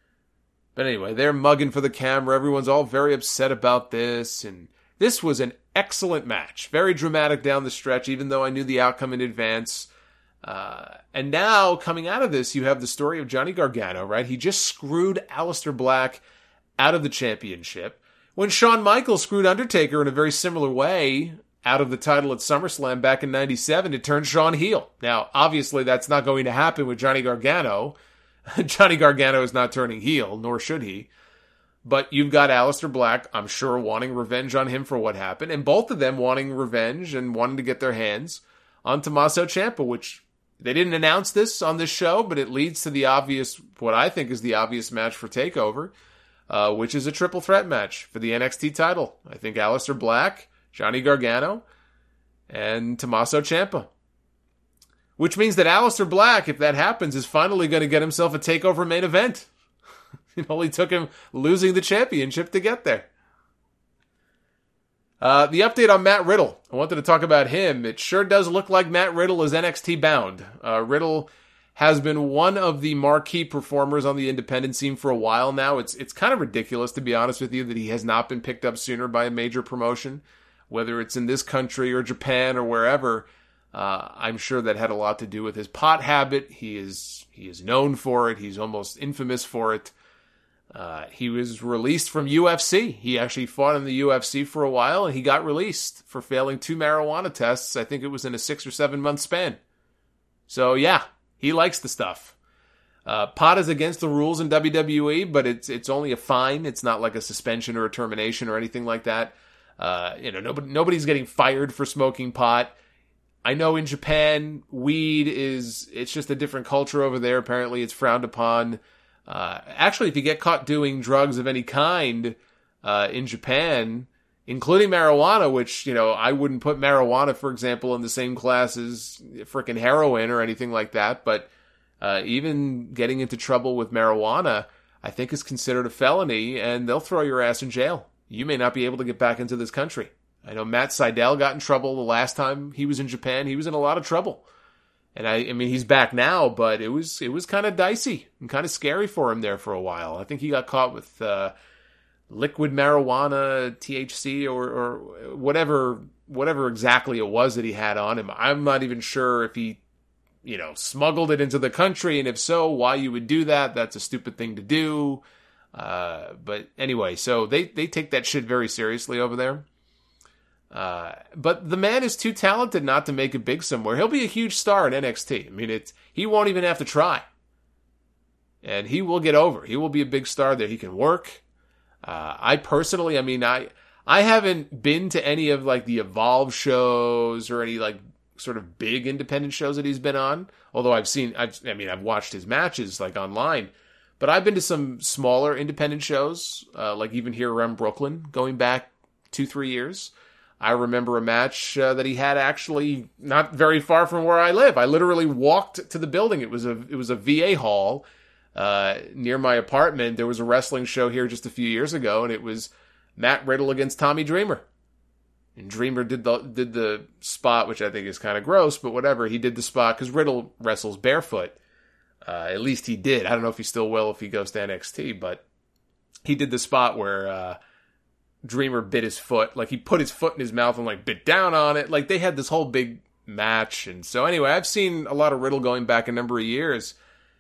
But anyway, they're mugging for the camera. Everyone's all very upset about this. And this was an excellent match. Very dramatic down the stretch, even though I knew the outcome in advance. Uh, and now, coming out of this, you have the story of Johnny Gargano, right? He just screwed Aleister Black out of the championship. When Shawn Michaels screwed Undertaker in a very similar way out of the title at SummerSlam back in ninety-seven, it turned Shawn heel. Now, obviously, that's not going to happen with Johnny Gargano. Johnny Gargano is not turning heel, nor should he. But you've got Aleister Black, I'm sure, wanting revenge on him for what happened, and both of them wanting revenge and wanting to get their hands on Tommaso Ciampa, which they didn't announce this on this show, but it leads to the obvious, what I think is the obvious match for TakeOver, uh, which is a triple threat match for the N X T title. I think Aleister Black, Johnny Gargano, and Tommaso Ciampa. Which means that Aleister Black, if that happens, is finally going to get himself a TakeOver main event. It only took him losing the championship to get there. Uh, the update on Matt Riddle. I wanted to talk about him. It sure does look like Matt Riddle is N X T bound. Uh, Riddle has been one of the marquee performers on the independent scene for a while now. It's it's kind of ridiculous, to be honest with you, that he has not been picked up sooner by a major promotion, whether it's in this country or Japan or wherever. Uh, I'm sure that had a lot to do with his pot habit. He is he is known for it. He's almost infamous for it. Uh, he was released from U F C. He actually fought in the U F C for a while, and he got released for failing two marijuana tests. I think it was in a six or seven month span. So yeah, he likes the stuff. Uh, pot is against the rules in W W E, but it's it's only a fine. It's not like a suspension or a termination or anything like that. Uh, you know, nobody nobody's getting fired for smoking pot. I know in Japan, weed is, it's just a different culture over there. Apparently it's frowned upon. Uh, actually, if you get caught doing drugs of any kind, uh, in Japan, including marijuana, which, you know, I wouldn't put marijuana, for example, in the same class as frickin' heroin or anything like that. But, uh, even getting into trouble with marijuana, I think is considered a felony, and they'll throw your ass in jail. You may not be able to get back into this country. I know Matt Sydal got in trouble the last time he was in Japan. He was in a lot of trouble. And I, I mean, he's back now, but it was, it was kind of dicey and kind of scary for him there for a while. I think he got caught with, uh, liquid marijuana, T H C, or, or whatever, whatever exactly it was that he had on him. I'm not even sure if he, you know, smuggled it into the country. And if so, why you would do that. That's a stupid thing to do. Uh, but anyway, so they, they take that shit very seriously over there. Uh, but the man is too talented not to make it big somewhere. He'll be a huge star in N X T. I mean, it's, he won't even have to try. And he will get over. He will be a big star there. He can work. Uh, I personally, I mean, I, I haven't been to any of like the Evolve shows or any like sort of big independent shows that he's been on. Although I've seen, I've, I mean, I've watched his matches like online, but I've been to some smaller independent shows, uh, like even here around Brooklyn, going back two, three years. I remember a match uh, that he had actually not very far from where I live. I literally walked to the building. It was a it was a V A hall uh, near my apartment. There was a wrestling show here just a few years ago, and it was Matt Riddle against Tommy Dreamer. And Dreamer did the did the spot, which I think is kind of gross, but whatever. He did the spot because Riddle wrestles barefoot. Uh, at least he did. I don't know if he still will if he goes to N X T, but he did the spot where Uh, Dreamer bit his foot. Like, he put his foot in his mouth and, like, bit down on it. Like, they had this whole big match. And so, anyway, I've seen a lot of Riddle going back a number of years.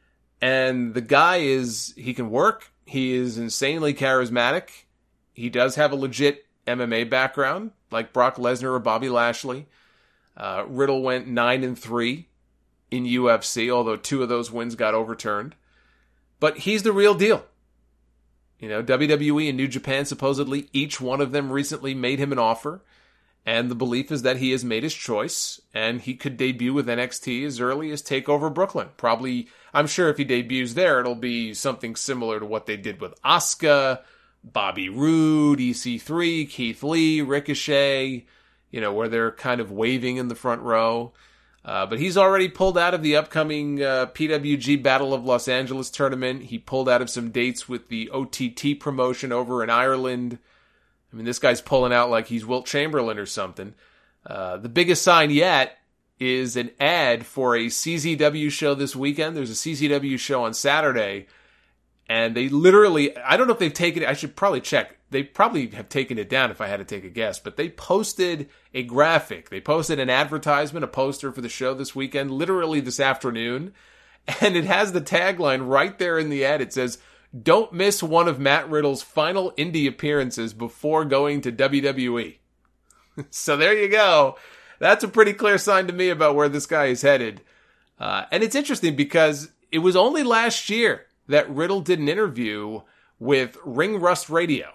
And the guy is, he can work. He is insanely charismatic. He does have a legit M M A background, like Brock Lesnar or Bobby Lashley. Uh, Riddle went nine and three in U F C, although two of those wins got overturned. But he's the real deal. You know, W W E and New Japan, supposedly, each one of them recently made him an offer. And the belief is that he has made his choice. And he could debut with N X T as early as TakeOver Brooklyn. Probably, I'm sure if he debuts there, it'll be something similar to what they did with Asuka, Bobby Roode, E C three, Keith Lee, Ricochet. You know, where they're kind of waving in the front row. Uh, but he's already pulled out of the upcoming uh, P W G Battle of Los Angeles tournament. He pulled out of some dates with the O T T promotion over in Ireland. I mean, this guy's pulling out like he's Wilt Chamberlain or something. Uh, the biggest sign yet is an ad for a C Z W show this weekend. There's a C Z W show on Saturday. And they literally, I don't know if they've taken it, I should probably check. They probably have taken it down if I had to take a guess, but they posted a graphic. They posted an advertisement, a poster for the show this weekend, literally this afternoon. And it has the tagline right there in the ad. It says, "Don't miss one of Matt Riddle's final indie appearances before going to W W E." So there you go. That's a pretty clear sign to me about where this guy is headed. Uh, and it's interesting because it was only last year that Riddle did an interview with Ring Rust Radio.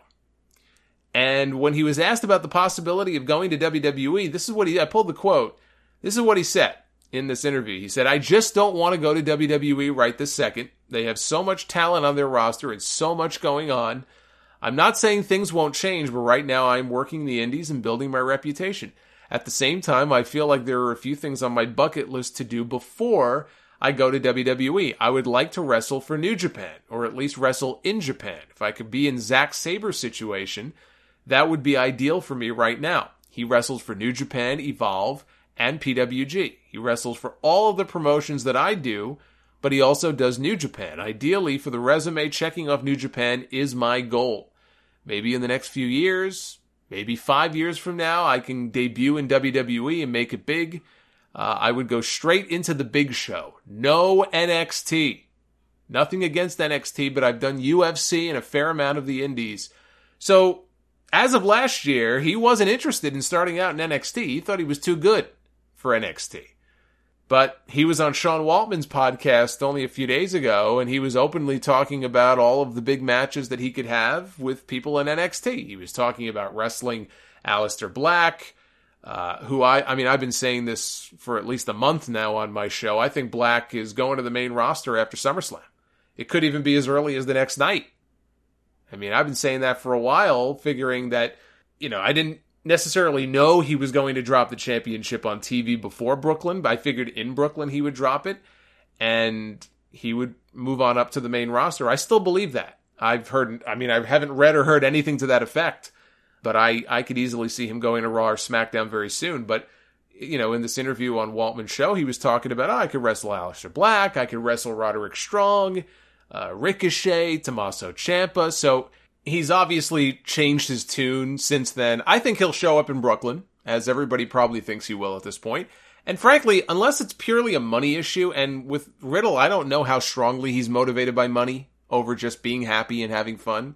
And when he was asked about the possibility of going to W W E, this is what he, I pulled the quote. This is what he said. in this interview. He said, I just don't want to go to W W E right this second. They have so much talent on their roster and so much going on. I'm not saying things won't change, but right now I'm working the indies and building my reputation. At the same time, I feel like there are a few things on my bucket list to do before I go to W W E. I would like to wrestle for New Japan, or at least wrestle in Japan. If I could be in Zack Saber's situation, that would be ideal for me right now. He wrestles for New Japan, Evolve, and P W G. He wrestles for all of the promotions that I do, but he also does New Japan. Ideally, for the resume, checking off New Japan is my goal. Maybe in the next few years, maybe five years from now, I can debut in W W E and make it big. Uh, I would go straight into the big show. No N X T. Nothing against N X T, but I've done U F C and a fair amount of the indies. So, as of last year, he wasn't interested in starting out in N X T. He thought he was too good for N X T. But he was on Sean Waltman's podcast only a few days ago, and he was openly talking about all of the big matches that he could have with people in N X T. He was talking about wrestling Aleister Black, uh, who I, I mean, I've been saying this for at least a month now on my show. I think Black is going to the main roster after SummerSlam. It could even be as early as the next night. I mean, I've been saying that for a while, figuring that, you know, I didn't necessarily know he was going to drop the championship on T V before Brooklyn, but I figured in Brooklyn he would drop it and he would move on up to the main roster. I still believe that. I've heard, I mean, I haven't read or heard anything to that effect, but I, I could easily see him going to Raw or SmackDown very soon. But, you know, in this interview on Waltman's show, he was talking about, oh, I could wrestle Aleister Black, I could wrestle Roderick Strong, uh, Ricochet, Tommaso Ciampa. So he's obviously changed his tune since then. I think he'll show up in Brooklyn, as everybody probably thinks he will at this point. And frankly, unless it's purely a money issue, and with Riddle, I don't know how strongly he's motivated by money over just being happy and having fun.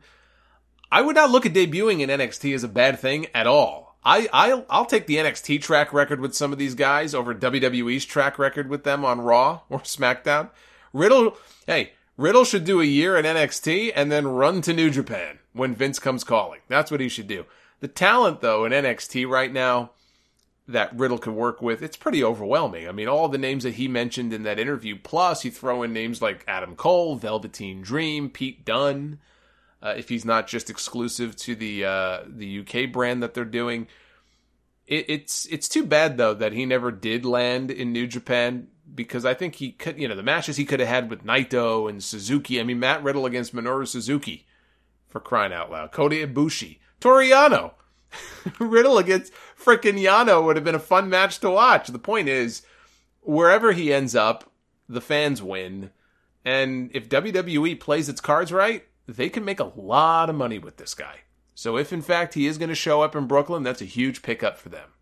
I would not look at debuting in N X T as a bad thing at all. I, I'll, I'll take the N X T track record with some of these guys over W W E's track record with them on Raw or SmackDown. Riddle, hey, Riddle should do a year in N X T and then run to New Japan when Vince comes calling. That's what he should do. The talent, though, in N X T right now that Riddle can work with, it's pretty overwhelming. I mean, all the names that he mentioned in that interview, plus you throw in names like Adam Cole, Velveteen Dream, Pete Dunne, uh, if he's not just exclusive to the uh, the U K brand that they're doing. It, it's it's too bad, though, that he never did land in New Japan, because I think he could, you know, the matches he could have had with Naito and Suzuki. I mean, Matt Riddle against Minoru Suzuki, for crying out loud. Kota Ibushi. Toru Yano. Riddle against frickin' Yano would have been a fun match to watch. The point is, wherever he ends up, the fans win. And if W W E plays its cards right, they can make a lot of money with this guy. So if, in fact, he is going to show up in Brooklyn, that's a huge pickup for them.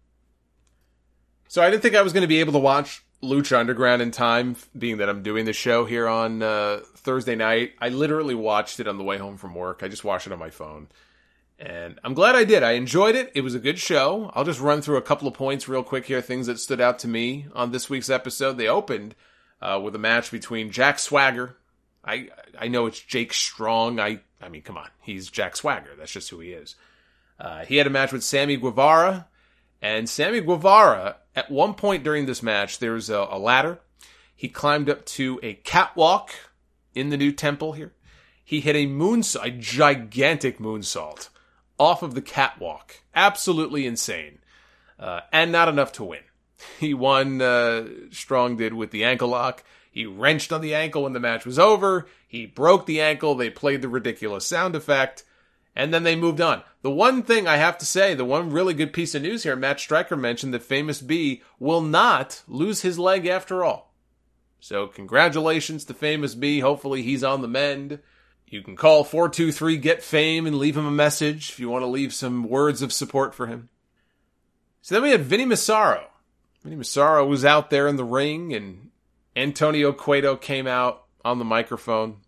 So I didn't think I was going to be able to watch Lucha Underground in time, being that I'm doing the show here on uh, Thursday night. I literally watched it on the way home from work. I just watched it on my phone. And I'm glad I did. I enjoyed it. It was a good show. I'll just run through a couple of points real quick here, things that stood out to me on this week's episode. They opened uh, with a match between Jack Swagger. I I know it's Jake Strong. I, I mean, come on. He's Jack Swagger. That's just who he is. Uh, he had a match with Sammy Guevara. And Sammy Guevara, at one point during this match, there was a, a ladder. He climbed up to a catwalk in the new temple here. He hit a moonsault, a gigantic moonsault, off of the catwalk. Absolutely insane. Uh, and not enough to win. He won, uh, Strong did, with the ankle lock. He wrenched on the ankle when the match was over. He broke the ankle. They played the ridiculous sound effect. And then they moved on. The one thing I have to say, the one really good piece of news here, Matt Stryker mentioned that Famous B will not lose his leg after all. So congratulations to Famous B. Hopefully he's on the mend. You can call four two three get fame and leave him a message if you want to leave some words of support for him. So then we had Vinny Massaro. Vinny Massaro was out there in the ring, and Antonio Cueto came out on the microphone.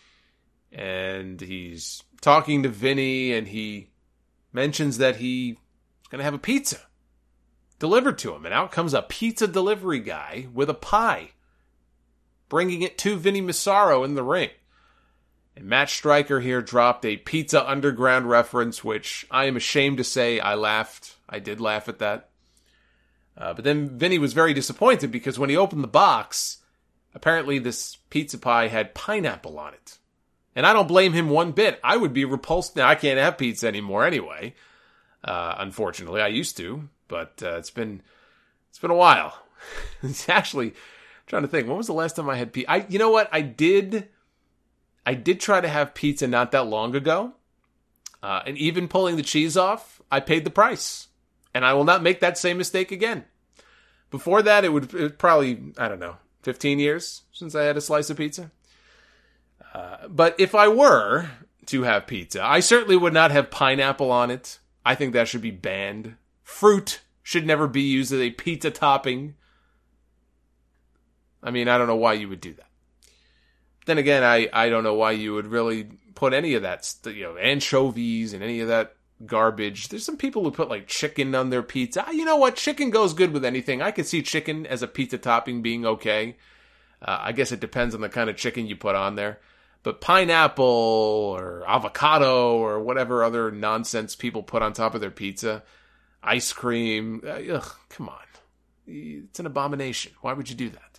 And he's talking to Vinny, and he mentions that he's going to have a pizza delivered to him. And out comes a pizza delivery guy with a pie, bringing it to Vinny Massaro in the ring. And Matt Stryker here dropped a Pizza Underground reference, which I am ashamed to say I laughed. I did laugh at that. Uh, but then Vinny was very disappointed because when he opened the box, apparently this pizza pie had pineapple on it. And I don't blame him one bit. I would be repulsed. Now, I can't have pizza anymore anyway. Uh, unfortunately, I used to, but uh, it's been it's been a while. It's actually, I'm trying to think, when was the last time I had pizza? I, you know what? I did, I did try to have pizza not that long ago. Uh, and even pulling the cheese off, I paid the price. And I will not make that same mistake again. Before that, it would, it would probably, I don't know, fifteen years since I had a slice of pizza. Uh, but if I were to have pizza, I certainly would not have pineapple on it. I think that should be banned. Fruit should never be used as a pizza topping. I mean, I don't know why you would do that. Then again, I, I don't know why you would really put any of that, you know, anchovies and any of that garbage. There's some people who put like chicken on their pizza. You know what? Chicken goes good with anything. I could see chicken as a pizza topping being okay. Uh, I guess it depends on the kind of chicken you put on there. But pineapple or avocado or whatever other nonsense people put on top of their pizza, ice cream, uh, ugh, come on. It's an abomination. Why would you do that?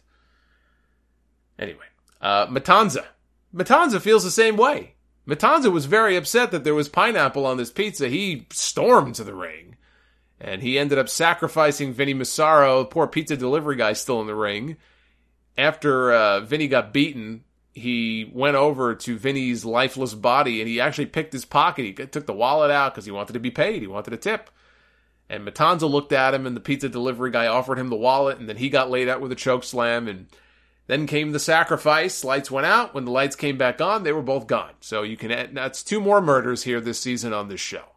Anyway, uh, Matanza. Matanza feels the same way. Matanza was very upset that there was pineapple on this pizza. He stormed to the ring. And he ended up sacrificing Vinny Massaro, the poor pizza delivery guy still in the ring. After uh, Vinny got beaten, he went over to Vinny's lifeless body and he actually picked his pocket. He took the wallet out because he wanted to be paid. He wanted a tip. And Matanza looked at him and the pizza delivery guy offered him the wallet and then he got laid out with a choke slam. And then came the sacrifice. Lights went out. When the lights came back on, they were both gone. So you can, that's two more murders here this season on this show.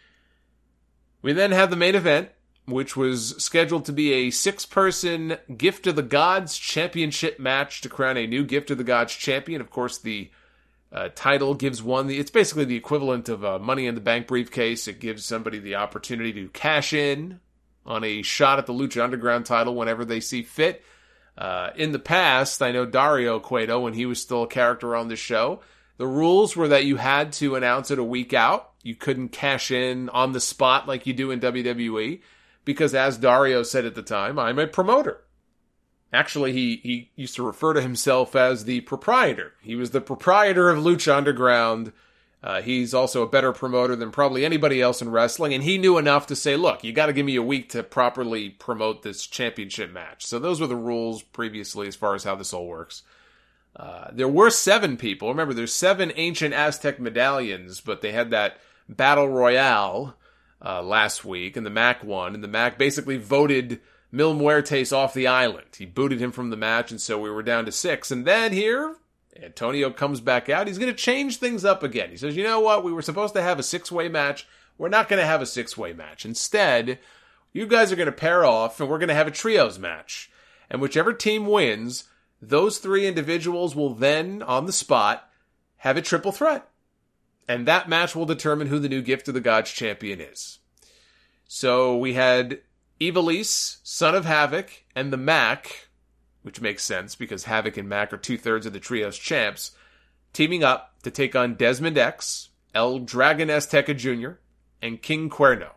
We then had the main event, which was scheduled to be a six-person Gift of the Gods championship match to crown a new Gift of the Gods champion. Of course, the uh, title gives one, the, it's basically the equivalent of a Money in the Bank briefcase. It gives somebody the opportunity to cash in on a shot at the Lucha Underground title whenever they see fit. Uh, in the past, I know Dario Cueto, when he was still a character on the show, the rules were that you had to announce it a week out. You couldn't cash in on the spot like you do in W W E. Because as Dario said at the time, I'm a promoter. Actually, he, he used to refer to himself as the proprietor. He was the proprietor of Lucha Underground. Uh, he's also a better promoter than probably anybody else in wrestling. And he knew enough to say, look, you got to give me a week to properly promote this championship match. So those were the rules previously as far as how this all works. Uh, there were seven people. Remember, there's seven ancient Aztec medallions, but they had that battle royale Uh, last week, and the Mac won, and the Mac basically voted Mil Muertes off the island. He booted him from the match, and so we were down to six. And then here, Antonio comes back out. He's going to change things up again. He says, you know what? We were supposed to have a six-way match. We're not going to have a six-way match. Instead, you guys are going to pair off, and we're going to have a trios match. And whichever team wins, those three individuals will then, on the spot, have a triple threat. And that match will determine who the new Gift of the Gods champion is. So we had Ivelisse, Son of Havoc, and the Mac, which makes sense because Havoc and Mac are two-thirds of the Trios champs, teaming up to take on Desmond X, El Dragon Azteca Junior, and King Cuerno.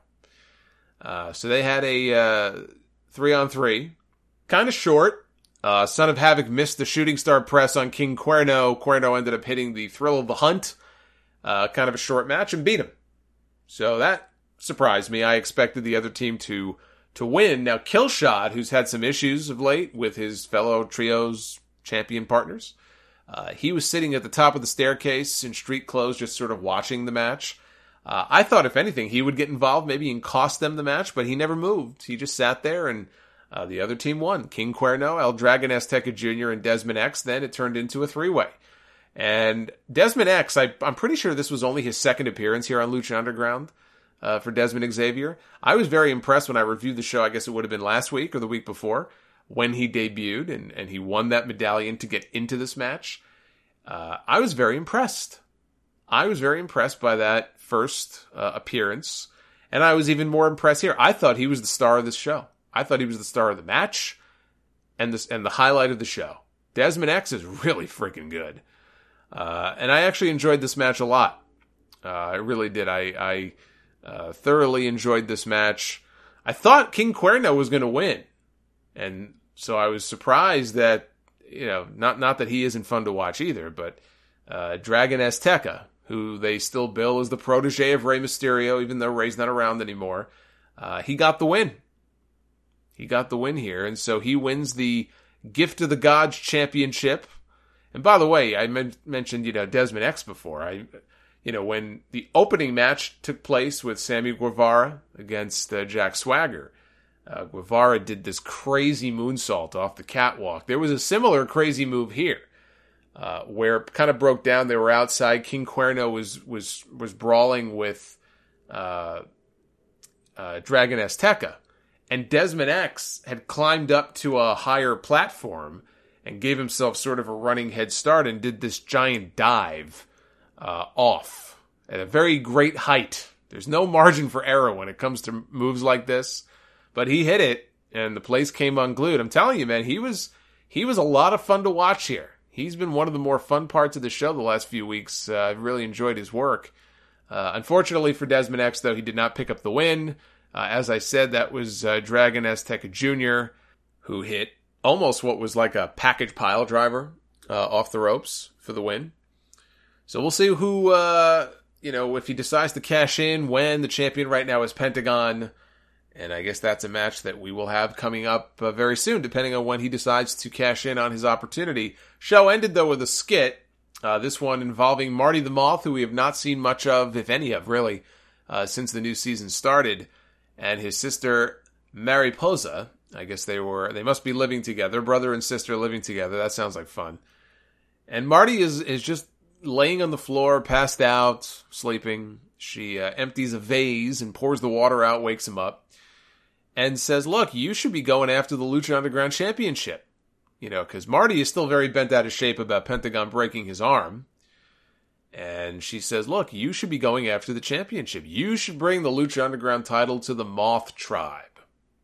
Uh, so they had a uh, three-on-three. Kind of short. Uh, Son of Havoc missed the shooting star press on King Cuerno. Cuerno ended up hitting the Thrill of the Hunt. Uh, kind of a short match, and beat him. So that surprised me. I expected the other team to to win. Now, Killshot, who's had some issues of late with his fellow trios champion partners, uh, he was sitting at the top of the staircase in street clothes, just sort of watching the match. Uh, I thought, if anything, he would get involved, maybe and cost them the match, but he never moved. He just sat there, and uh, the other team won. King Cuerno, El Dragon Azteca Junior, and Desmond X. Then it turned into a three-way. And Desmond X, I, I'm pretty sure this was only his second appearance here on Lucha Underground uh, for Desmond Xavier. I was very impressed when I reviewed the show. I guess it would have been last week or the week before when he debuted and, and he won that medallion to get into this match. Uh, I was very impressed. I was very impressed by that first uh, appearance. And I was even more impressed here. I thought he was the star of this show. I thought he was the star of the match and, this, and the highlight of the show. Desmond X is really freaking good. Uh, and I actually enjoyed this match a lot. Uh, I really did. I, I uh, thoroughly enjoyed this match. I thought King Cuerno was going to win. And so I was surprised that, you know, not, not that he isn't fun to watch either, but uh, Dragon Azteca, who they still bill as the protege of Rey Mysterio, even though Rey's not around anymore, uh, he got the win. He got the win here, and so he wins the Gift of the Gods Championship. And by the way, I men- mentioned, you know, Desmond X before. I, you know, when the opening match took place with Sammy Guevara against uh, Jack Swagger, uh, Guevara did this crazy moonsault off the catwalk. There was a similar crazy move here, uh, where it kind of broke down. They were outside. King Cuerno was was was brawling with uh, uh, Dragon Azteca. And Desmond X had climbed up to a higher platform and gave himself sort of a running head start and did this giant dive uh, off at a very great height. There's no margin for error when it comes to moves like this, but he hit it and the place came unglued. I'm telling you, man, he was he was a lot of fun to watch here. He's been one of the more fun parts of the show the last few weeks. Uh, I've really enjoyed his work. Uh, unfortunately for Desmond X, though, he did not pick up the win. Uh, as I said, that was uh, Dragon Azteca Junior, who hit almost what was like a package pile driver uh, off the ropes for the win. So we'll see who, uh, you know, if he decides to cash in when. The champion right now is Pentagon. And I guess that's a match that we will have coming up uh, very soon, depending on when he decides to cash in on his opportunity. Show ended, though, with a skit. Uh, this one involving Marty the Moth, who we have not seen much of, if any of, really, uh, since the new season started. And his sister, Mariposa. I guess they were, they must be living together. Brother and sister living together. That sounds like fun. And Marty is, is just laying on the floor, passed out, sleeping. She uh, empties a vase and pours the water out, wakes him up. And says, look, you should be going after the Lucha Underground Championship. You know, because Marty is still very bent out of shape about Pentagon breaking his arm. And she says, look, you should be going after the championship. You should bring the Lucha Underground title to the Moth Tribe.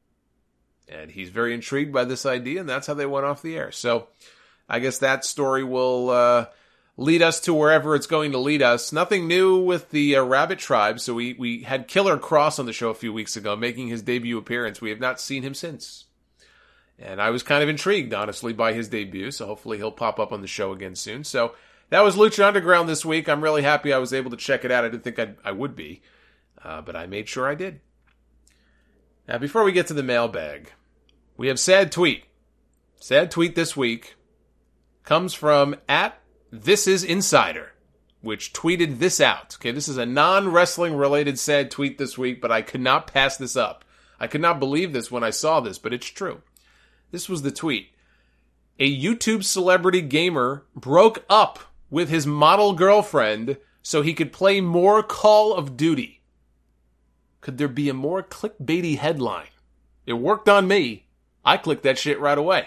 And he's very intrigued by this idea, and that's how they went off the air. So I guess that story will uh, lead us to wherever it's going to lead us. Nothing new with the uh, Rabbit Tribe. So we, we had Killer Cross on the show a few weeks ago, making his debut appearance. We have not seen him since. And I was kind of intrigued, honestly, by his debut. So hopefully he'll pop up on the show again soon. So that was Lucha Underground this week. I'm really happy I was able to check it out. I didn't think I'd, I would be, uh, but I made sure I did. Now, before we get to the mailbag, we have sad tweet. Sad tweet this week comes from at This Is Insider, which tweeted this out. Okay, this is a non-wrestling related sad tweet this week, but I could not pass this up. I could not believe this when I saw this, but it's true. This was the tweet. A YouTube celebrity gamer broke up with his model girlfriend so he could play more Call of Duty. Could there be a more clickbaity headline? It worked on me. I clicked that shit right away.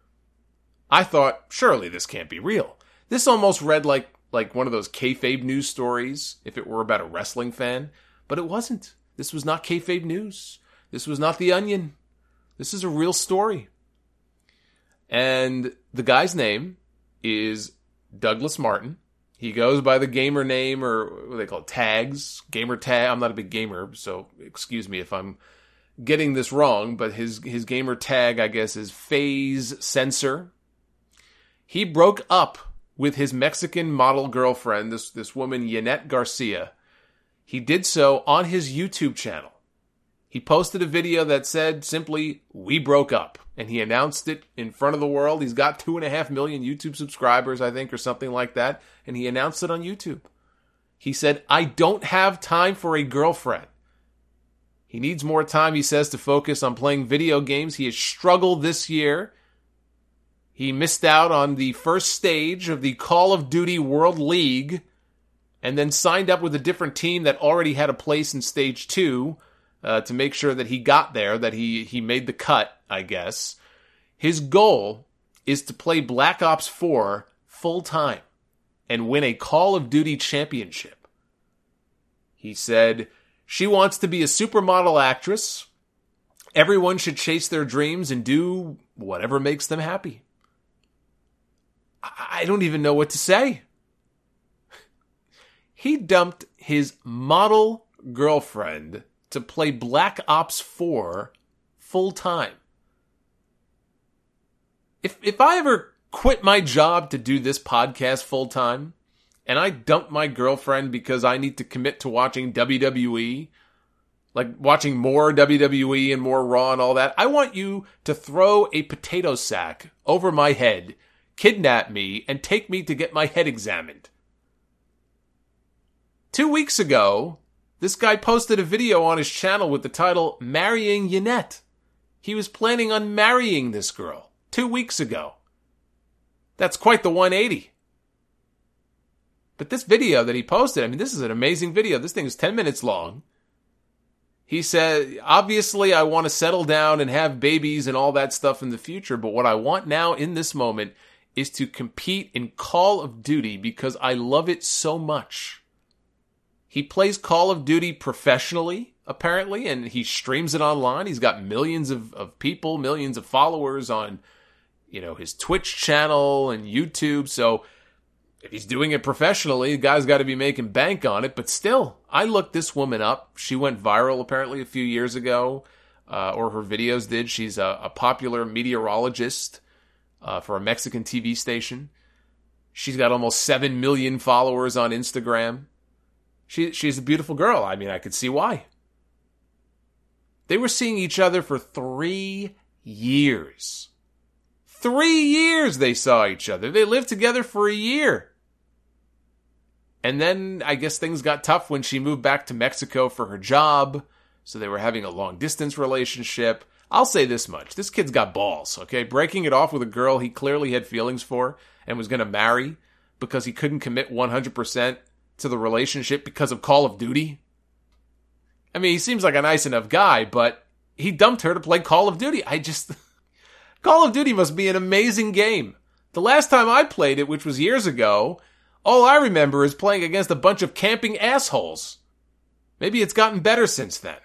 I thought, surely this can't be real. This almost read like, like one of those kayfabe news stories, if it were about a wrestling fan. But it wasn't. This was not kayfabe news. This was not The Onion. This is a real story. And the guy's name is Douglas Martin. He goes by the gamer name, or what do they call it, tags, gamer tag. I'm not a big gamer, so excuse me if I'm getting this wrong, but his, his gamer tag, I guess, is Phase Sensor. He broke up with his Mexican model girlfriend, this, this woman, Yanette Garcia. He did so on his YouTube channel. He posted a video that said simply, "We broke up." And he announced it in front of the world. He's got two and a half million YouTube subscribers, I think, or something like that. And he announced it on YouTube. He said, "I don't have time for a girlfriend." He needs more time, he says, to focus on playing video games. He has struggled this year. He missed out on the first stage of the Call of Duty World League and then signed up with a different team that already had a place in stage two. Uh, to make sure that he got there, that he, he made the cut, I guess. His goal is to play Black Ops four full-time and win a Call of Duty championship. He said, "She wants to be a supermodel actress. Everyone should chase their dreams and do whatever makes them happy." I, I don't even know what to say. He dumped his model girlfriend to play Black Ops four full time. If if I ever quit my job to do this podcast full time, and I dump my girlfriend because I need to commit to watching W W E, like watching more W W E and more Raw and all that, I want you to throw a potato sack over my head, kidnap me, and take me to get my head examined. Two weeks ago, this guy posted a video on his channel with the title, Marrying Yannette. He was planning on marrying this girl two weeks ago. That's quite the one eighty. But this video that he posted, I mean, this is an amazing video. This thing is ten minutes long. He said, obviously, I want to settle down and have babies and all that stuff in the future, but what I want now in this moment is to compete in Call of Duty because I love it so much. He plays Call of Duty professionally, apparently, and he streams it online. He's got millions of, of people, millions of followers on, you know, his Twitch channel and YouTube. So if he's doing it professionally, the guy's got to be making bank on it. But still, I looked this woman up. She went viral apparently a few years ago, uh, or her videos did. She's a, a popular meteorologist uh, for a Mexican T V station. She's got almost seven million followers on Instagram. She, she's a beautiful girl. I mean, I could see why. They were seeing each other for three years. Three years they saw each other. They lived together for a year. And then I guess things got tough when she moved back to Mexico for her job. So they were having a long distance relationship. I'll say this much. This kid's got balls, okay? Breaking it off with a girl he clearly had feelings for and was going to marry because he couldn't commit one hundred percent to the relationship because of Call of Duty. I mean, he seems like a nice enough guy, but he dumped her to play Call of Duty. I just... Call of Duty must be an amazing game. The last time I played it, which was years ago, all I remember is playing against a bunch of camping assholes. Maybe it's gotten better since then.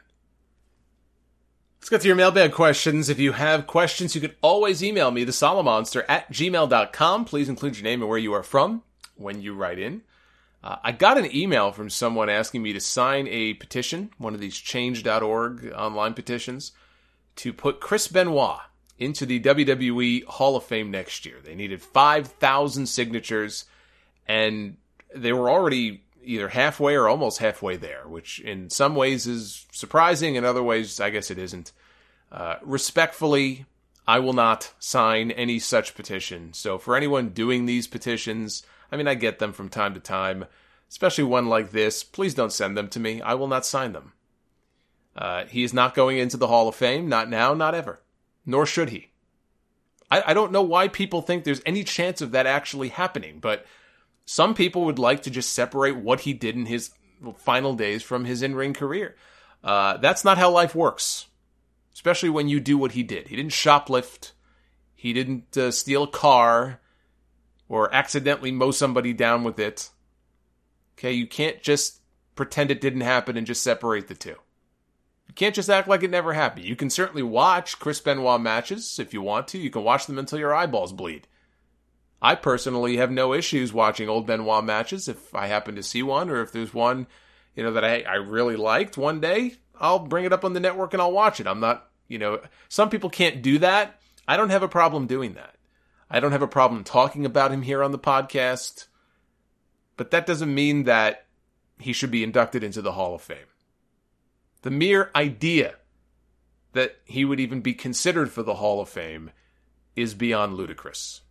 Let's get to your mailbag questions. If you have questions, you can always email me, the Solomonster at gmail dot com. Please include your name and where you are from when you write in. Uh, I got an email from someone asking me to sign a petition, one of these change dot org online petitions, to put Chris Benoit into the W W E Hall of Fame next year. They needed five thousand signatures, and they were already either halfway or almost halfway there, which in some ways is surprising, in other ways, I guess it isn't. Uh, respectfully, I will not sign any such petition. So for anyone doing these petitions, I mean, I get them from time to time, especially one like this. Please don't send them to me. I will not sign them. Uh, he is not going into the Hall of Fame, not now, not ever. Nor should he. I, I don't know why people think there's any chance of that actually happening, but some people would like to just separate what he did in his final days from his in-ring career. Uh, that's not how life works, especially when you do what he did. He didn't shoplift. He didn't uh, steal a car or accidentally mow somebody down with it. Okay, you can't just pretend it didn't happen and just separate the two. You can't just act like it never happened. You can certainly watch Chris Benoit matches if you want to. You can watch them until your eyeballs bleed. I personally have no issues watching old Benoit matches if I happen to see one, or if there's one, you know, that I, I really liked one day, I'll bring it up on the network and I'll watch it. I'm not, you know, some people can't do that. I don't have a problem doing that. I don't have a problem talking about him here on the podcast, but that doesn't mean that he should be inducted into the Hall of Fame. The mere idea that he would even be considered for the Hall of Fame is beyond ludicrous.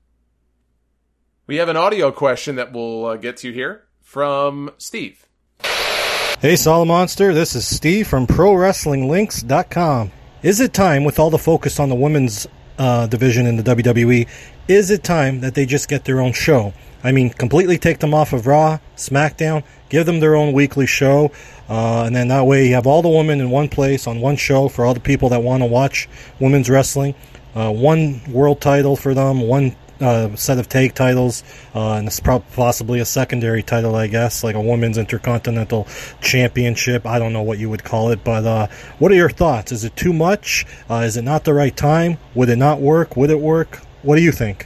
We have an audio question that we'll uh, get to here from Steve. Hey, Solomonster, this is Steve from Pro Wrestling Links dot com. Is it time, with all the focus on the women's uh, division in the W W E, is it time that they just get their own show? I mean, completely take them off of Raw, SmackDown, give them their own weekly show, uh, and then that way you have all the women in one place on one show for all the people that want to watch women's wrestling. Uh, one world title for them, one uh, set of tag titles, uh, and it's probably possibly a secondary title, I guess, like a women's intercontinental championship. I don't know what you would call it, but uh, what are your thoughts? Is it too much? Uh, is it not the right time? Would it not work? Would it work? What do you think?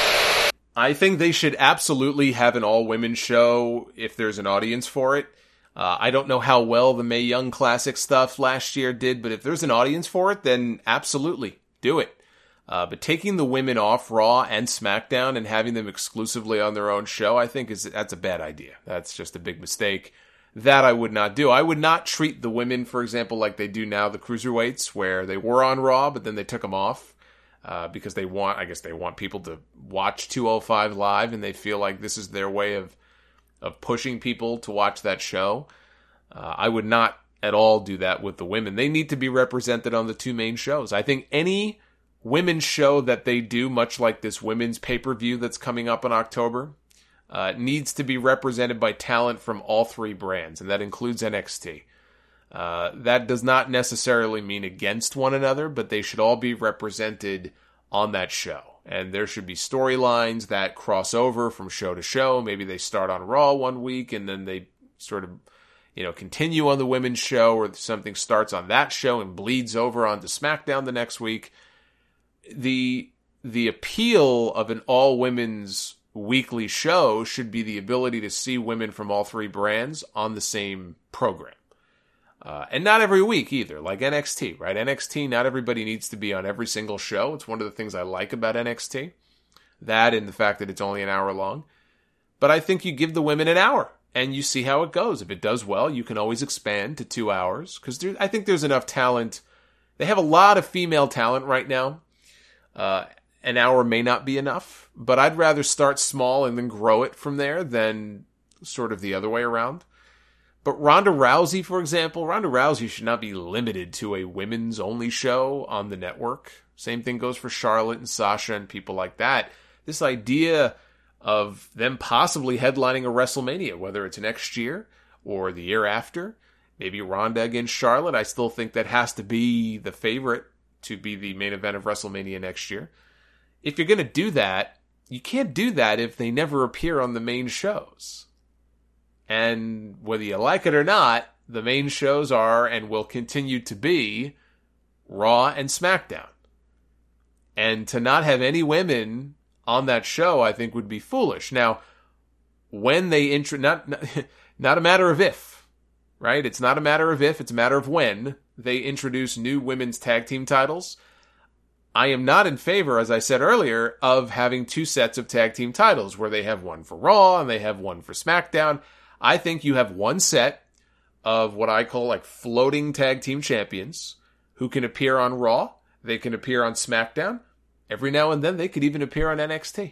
I think they should absolutely have an all-women show if there's an audience for it. Uh, I don't know how well the Mae Young Classic stuff last year did, but if there's an audience for it, then absolutely do it. Uh, but taking the women off Raw and SmackDown and having them exclusively on their own show, I think is that's a bad idea. That's just a big mistake. That I would not do. I would not treat the women, for example, like they do now, the cruiserweights, where they were on Raw, but then they took them off uh, because they want, I guess they want people to watch two oh five Live, and they feel like this is their way of of pushing people to watch that show. Uh, I would not at all do that with the women. They need to be represented on the two main shows. I think any women's show that they do, much like this women's pay-per-view that's coming up in October, uh, needs to be represented by talent from all three brands, and that includes N X T. Uh, that does not necessarily mean against one another, but they should all be represented on that show. And there should be storylines that cross over from show to show. Maybe they start on Raw one week and then they sort of, you know, continue on the women's show, or something starts on that show and bleeds over onto SmackDown the next week. The the appeal of an all-women's weekly show should be the ability to see women from all three brands on the same program. Uh, and not every week either, like N X T, right? N X T, not everybody needs to be on every single show. It's one of the things I like about N X T. That and the fact that it's only an hour long. But I think you give the women an hour and you see how it goes. If it does well, you can always expand to two hours. Because I think there's enough talent. They have a lot of female talent right now. Uh, an hour may not be enough, but I'd rather start small and then grow it from there than sort of the other way around. But Ronda Rousey, for example, Ronda Rousey should not be limited to a women's only show on the network. Same thing goes for Charlotte and Sasha and people like that. This idea of them possibly headlining a WrestleMania, whether it's next year or the year after, maybe Ronda against Charlotte, I still think that has to be the favorite to be the main event of WrestleMania next year. If you're going to do that, you can't do that if they never appear on the main shows. And whether you like it or not, the main shows are and will continue to be Raw and SmackDown. And to not have any women on that show, I think, would be foolish. Now, when they intro, not, not not a matter of if, right? It's not a matter of if, it's a matter of when they introduce new women's tag team titles. I am not in favor, as I said earlier, of having two sets of tag team titles where they have one for Raw and they have one for SmackDown. I think you have one set of what I call like floating tag team champions who can appear on Raw. They can appear on SmackDown. Every now and then they could even appear on N X T.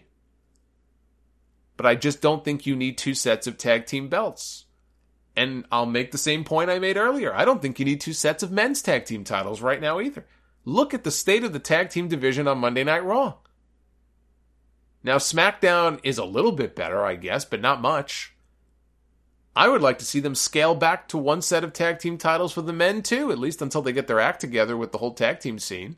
But I just don't think you need two sets of tag team belts. And I'll make the same point I made earlier. I don't think you need two sets of men's tag team titles right now either. Look at the state of the tag team division on Monday Night Raw. Now, SmackDown is a little bit better, I guess, but not much. I would like to see them scale back to one set of tag team titles for the men too, at least until they get their act together with the whole tag team scene.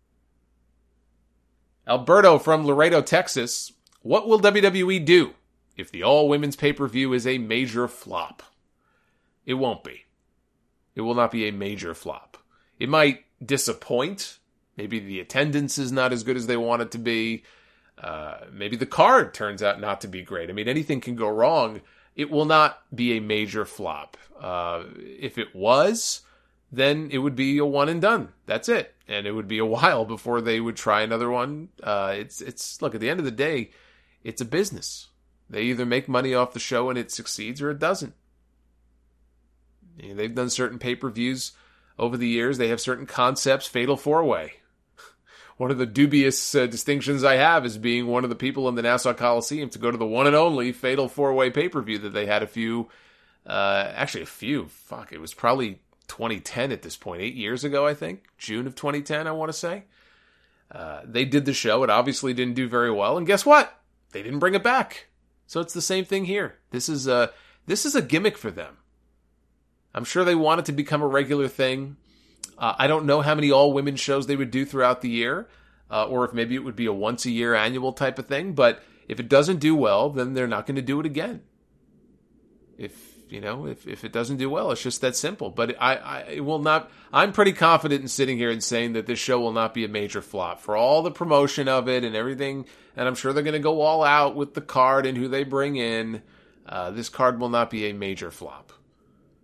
Alberto from Laredo, Texas. What will W W E do if the all-women's pay-per-view is a major flop? It won't be. It will not be a major flop. It might disappoint. Maybe the attendance is not as good as they want it to be. Uh, maybe the card turns out not to be great. I mean, anything can go wrong. It will not be a major flop. Uh, if it was, then it would be a one and done. That's it. And it would be a while before they would try another one. Uh, it's, it's, look, at the end of the day, it's a business. They either make money off the show and it succeeds or it doesn't. You know, they've done certain pay-per-views over the years. They have certain concepts. Fatal four-way. One of the dubious uh, distinctions I have is being one of the people in the Nassau Coliseum to go to the one and only Fatal four-way pay-per-view that they had a few, uh, actually a few, fuck, it was probably twenty ten at this point, eight years ago, I think. June of twenty ten, I want to say. Uh, they did the show. It obviously didn't do very well. And guess what? They didn't bring it back. So it's the same thing here. This is a, this is a gimmick for them. I'm sure they want it to become a regular thing. Uh, I don't know how many all-women shows they would do throughout the year, uh, or if maybe it would be a once-a-year annual type of thing. But if it doesn't do well, then they're not going to do it again. If, you know, if, if it doesn't do well, it's just that simple. But I, I it will not. I'm pretty confident in sitting here and saying that this show will not be a major flop for all the promotion of it and everything. And I'm sure they're going to go all out with the card and who they bring in. Uh, this card will not be a major flop.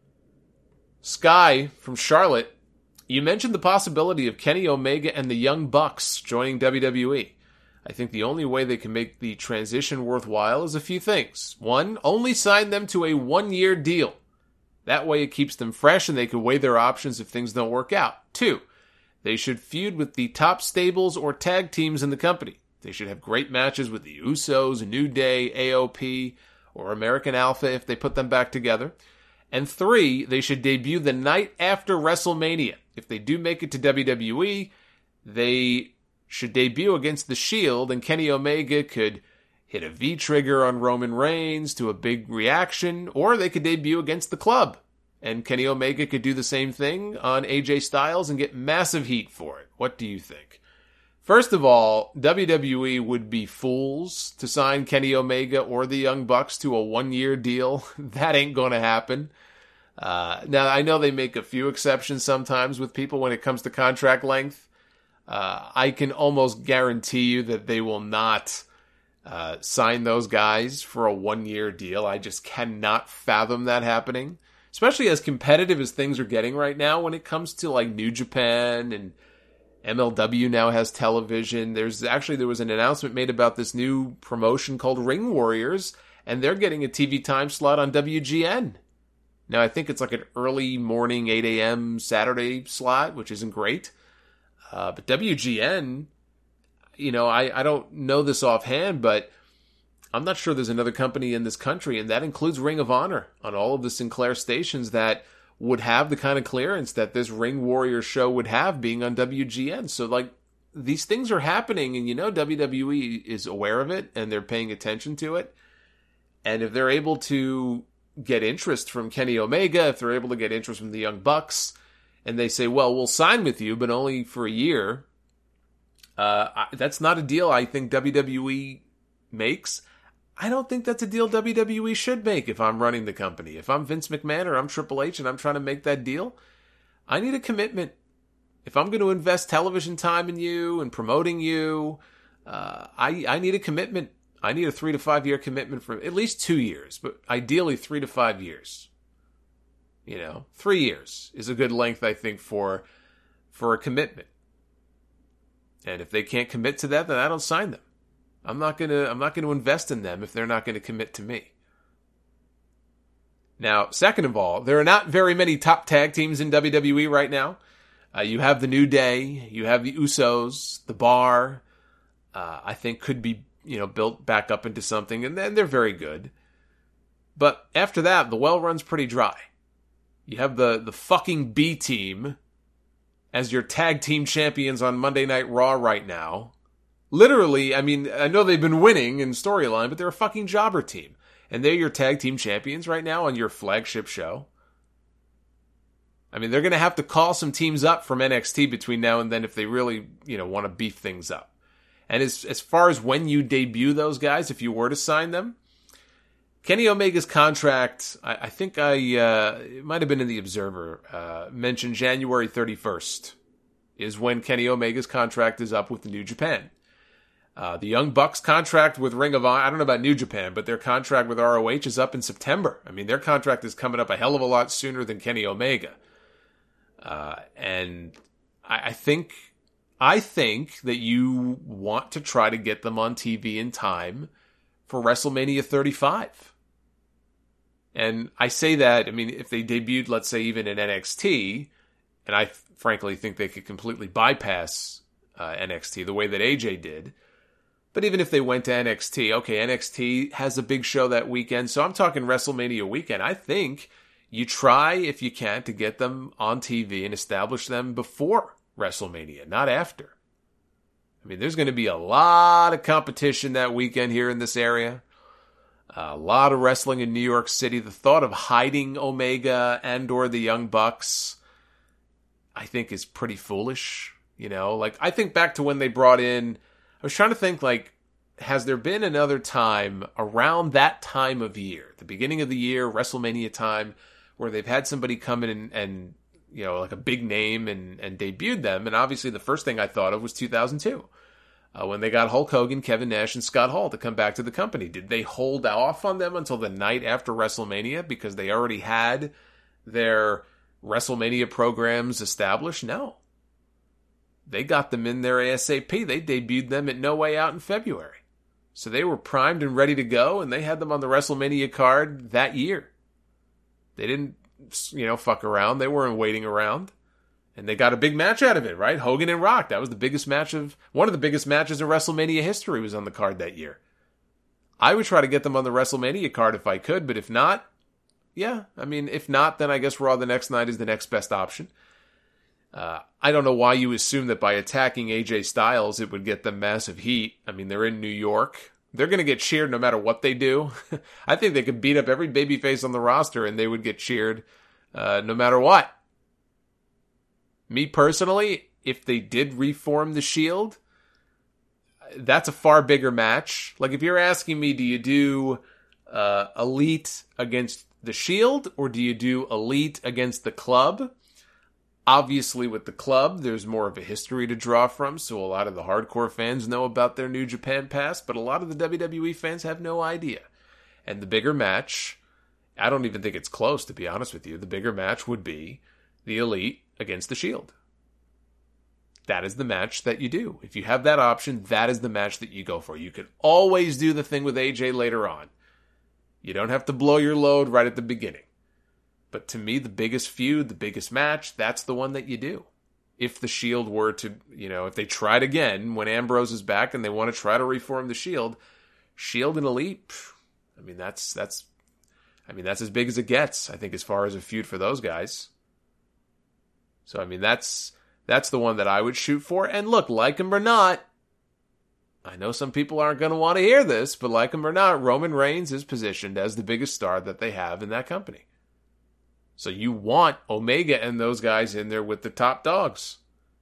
Sky from Charlotte, you mentioned the possibility of Kenny Omega and the Young Bucks joining W W E. I think the only way they can make the transition worthwhile is a few things. One, only sign them to a one-year deal. That way it keeps them fresh and they can weigh their options if things don't work out. Two, they should feud with the top stables or tag teams in the company. They should have great matches with the Usos, New Day, A O P, or American Alpha if they put them back together. And three, they should debut the night after WrestleMania. If they do make it to W W E, they should debut against The Shield, and Kenny Omega could hit a V-trigger on Roman Reigns to a big reaction, or they could debut against The Club, and Kenny Omega could do the same thing on A J Styles and get massive heat for it. What do you think? First of all, W W E would be fools to sign Kenny Omega or the Young Bucks to a one-year deal. That ain't gonna happen. Uh, now, I know they make a few exceptions sometimes with people when it comes to contract length. Uh, I can almost guarantee you that they will not uh, sign those guys for a one-year deal. I just cannot fathom that happening, especially as competitive as things are getting right now when it comes to like New Japan, and M L W now has television. There's actually, there was an announcement made about this new promotion called Ring Warriors, and they're getting a T V time slot on W G N. Now, I think it's like an early morning eight a.m. Saturday slot, which isn't great. Uh, but W G N, you know, I, I don't know this offhand, but I'm not sure there's another company in this country, and that includes Ring of Honor, on all of the Sinclair stations that would have the kind of clearance that this Ring Warrior show would have being on W G N. So, like, these things are happening, and you know W W E is aware of it, and they're paying attention to it. And if they're able to get interest from Kenny Omega, if they're able to get interest from the Young Bucks, and they say, well, we'll sign with you, but only for a year, uh, I, that's not a deal I think W W E makes. I don't think that's a deal W W E should make if I'm running the company. If I'm Vince McMahon or I'm Triple H and I'm trying to make that deal, I need a commitment. If I'm going to invest television time in you and promoting you, uh, I, I need a commitment. I need a three to five year commitment for at least two years, but ideally three to five years. You know, three years is a good length, I think, for for a commitment. And if they can't commit to that, then I don't sign them. I'm not gonna I'm not gonna invest in them if they're not gonna commit to me. Now, second of all, there are not very many top tag teams in W W E right now. Uh, you have the New Day, you have the Usos, the Bar. Uh, I think could be, you know, built back up into something, and then they're very good. But after that, the well runs pretty dry. You have the, the fucking B team as your tag team champions on Monday Night Raw right now. Literally, I mean, I know they've been winning in storyline, but they're a fucking jobber team. And they're your tag team champions right now on your flagship show. I mean, they're going to have to call some teams up from N X T between now and then if they really, you know, want to beef things up. And as as far as when you debut those guys, if you were to sign them, Kenny Omega's contract, I, I think I, uh, it might have been in the Observer, uh, mentioned January thirty-first is when Kenny Omega's contract is up with the New Japan. Uh, the Young Bucks contract with Ring of Honor, I don't know about New Japan, but their contract with R O H is up in September. I mean, their contract is coming up a hell of a lot sooner than Kenny Omega. Uh, and I, I think, I think that you want to try to get them on T V in time for WrestleMania thirty-five. And I say that, I mean, if they debuted, let's say, even in N X T, and I frankly think they could completely bypass uh, N X T the way that A J did. But even if they went to N X T, okay, N X T has a big show that weekend, so I'm talking WrestleMania weekend. I think you try, if you can, to get them on T V and establish them before WrestleMania, not after. I mean, there's going to be a lot of competition that weekend here in this area. A lot of wrestling in New York City. The thought of hiding Omega and or the Young Bucks, I think, is pretty foolish. You know, like, I think back to when they brought in, I was trying to think, like, has there been another time around that time of year, the beginning of the year, WrestleMania time, where they've had somebody come in and, and you know, like a big name and, and debuted them? And obviously the first thing I thought of was two thousand two. Uh, when they got Hulk Hogan, Kevin Nash, and Scott Hall to come back to the company. Did they hold off on them until the night after WrestleMania because they already had their WrestleMania programs established? No. They got them in there ASAP. They debuted them at No Way Out in February. So they were primed and ready to go, and they had them on the WrestleMania card that year. They didn't, you know, fuck around. They weren't waiting around. And they got a big match out of it, right? Hogan and Rock. That was the biggest match of, one of the biggest matches in WrestleMania history was on the card that year. I would try to get them on the WrestleMania card if I could, but if not, yeah. I mean, if not, then I guess Raw the next night is the next best option. Uh, I don't know why you assume that by attacking A J Styles, it would get them massive heat. I mean, they're in New York. They're going to get cheered no matter what they do. I think they could beat up every babyface on the roster and they would get cheered uh, no matter what. Me personally, if they did reform the Shield, that's a far bigger match. Like, if you're asking me, do you do uh, Elite against the Shield or do you do Elite against the Club? Obviously, with the Club, there's more of a history to draw from, so a lot of the hardcore fans know about their New Japan past, but a lot of the W W E fans have no idea. And the bigger match, I don't even think it's close, to be honest with you. The bigger match would be the Elite against the Shield. That is the match that you do. If you have that option, that is the match that you go for. You can always do the thing with A J later on. You don't have to blow your load right at the beginning. But to me, the biggest feud, the biggest match, that's the one that you do. If the Shield were to, you know, if they tried again when Ambrose is back and they want to try to reform the Shield, Shield and Elite, I mean, that's, that's, I mean, that's as big as it gets, I think, as far as a feud for those guys. So, I mean, that's, that's the one that I would shoot for. And look, like him or not, I know some people aren't going to want to hear this, but like him or not, Roman Reigns is positioned as the biggest star that they have in that company. So you want Omega and those guys in there with the top dogs.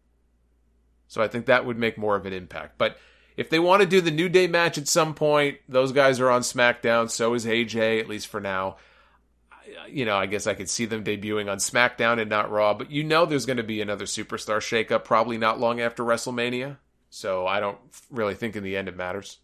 So I think that would make more of an impact. But if they want to do the New Day match at some point, those guys are on SmackDown. So is A J, at least for now. You know, I guess I could see them debuting on SmackDown and not Raw. But you know there's going to be another superstar shakeup probably not long after WrestleMania. So I don't really think in the end it matters.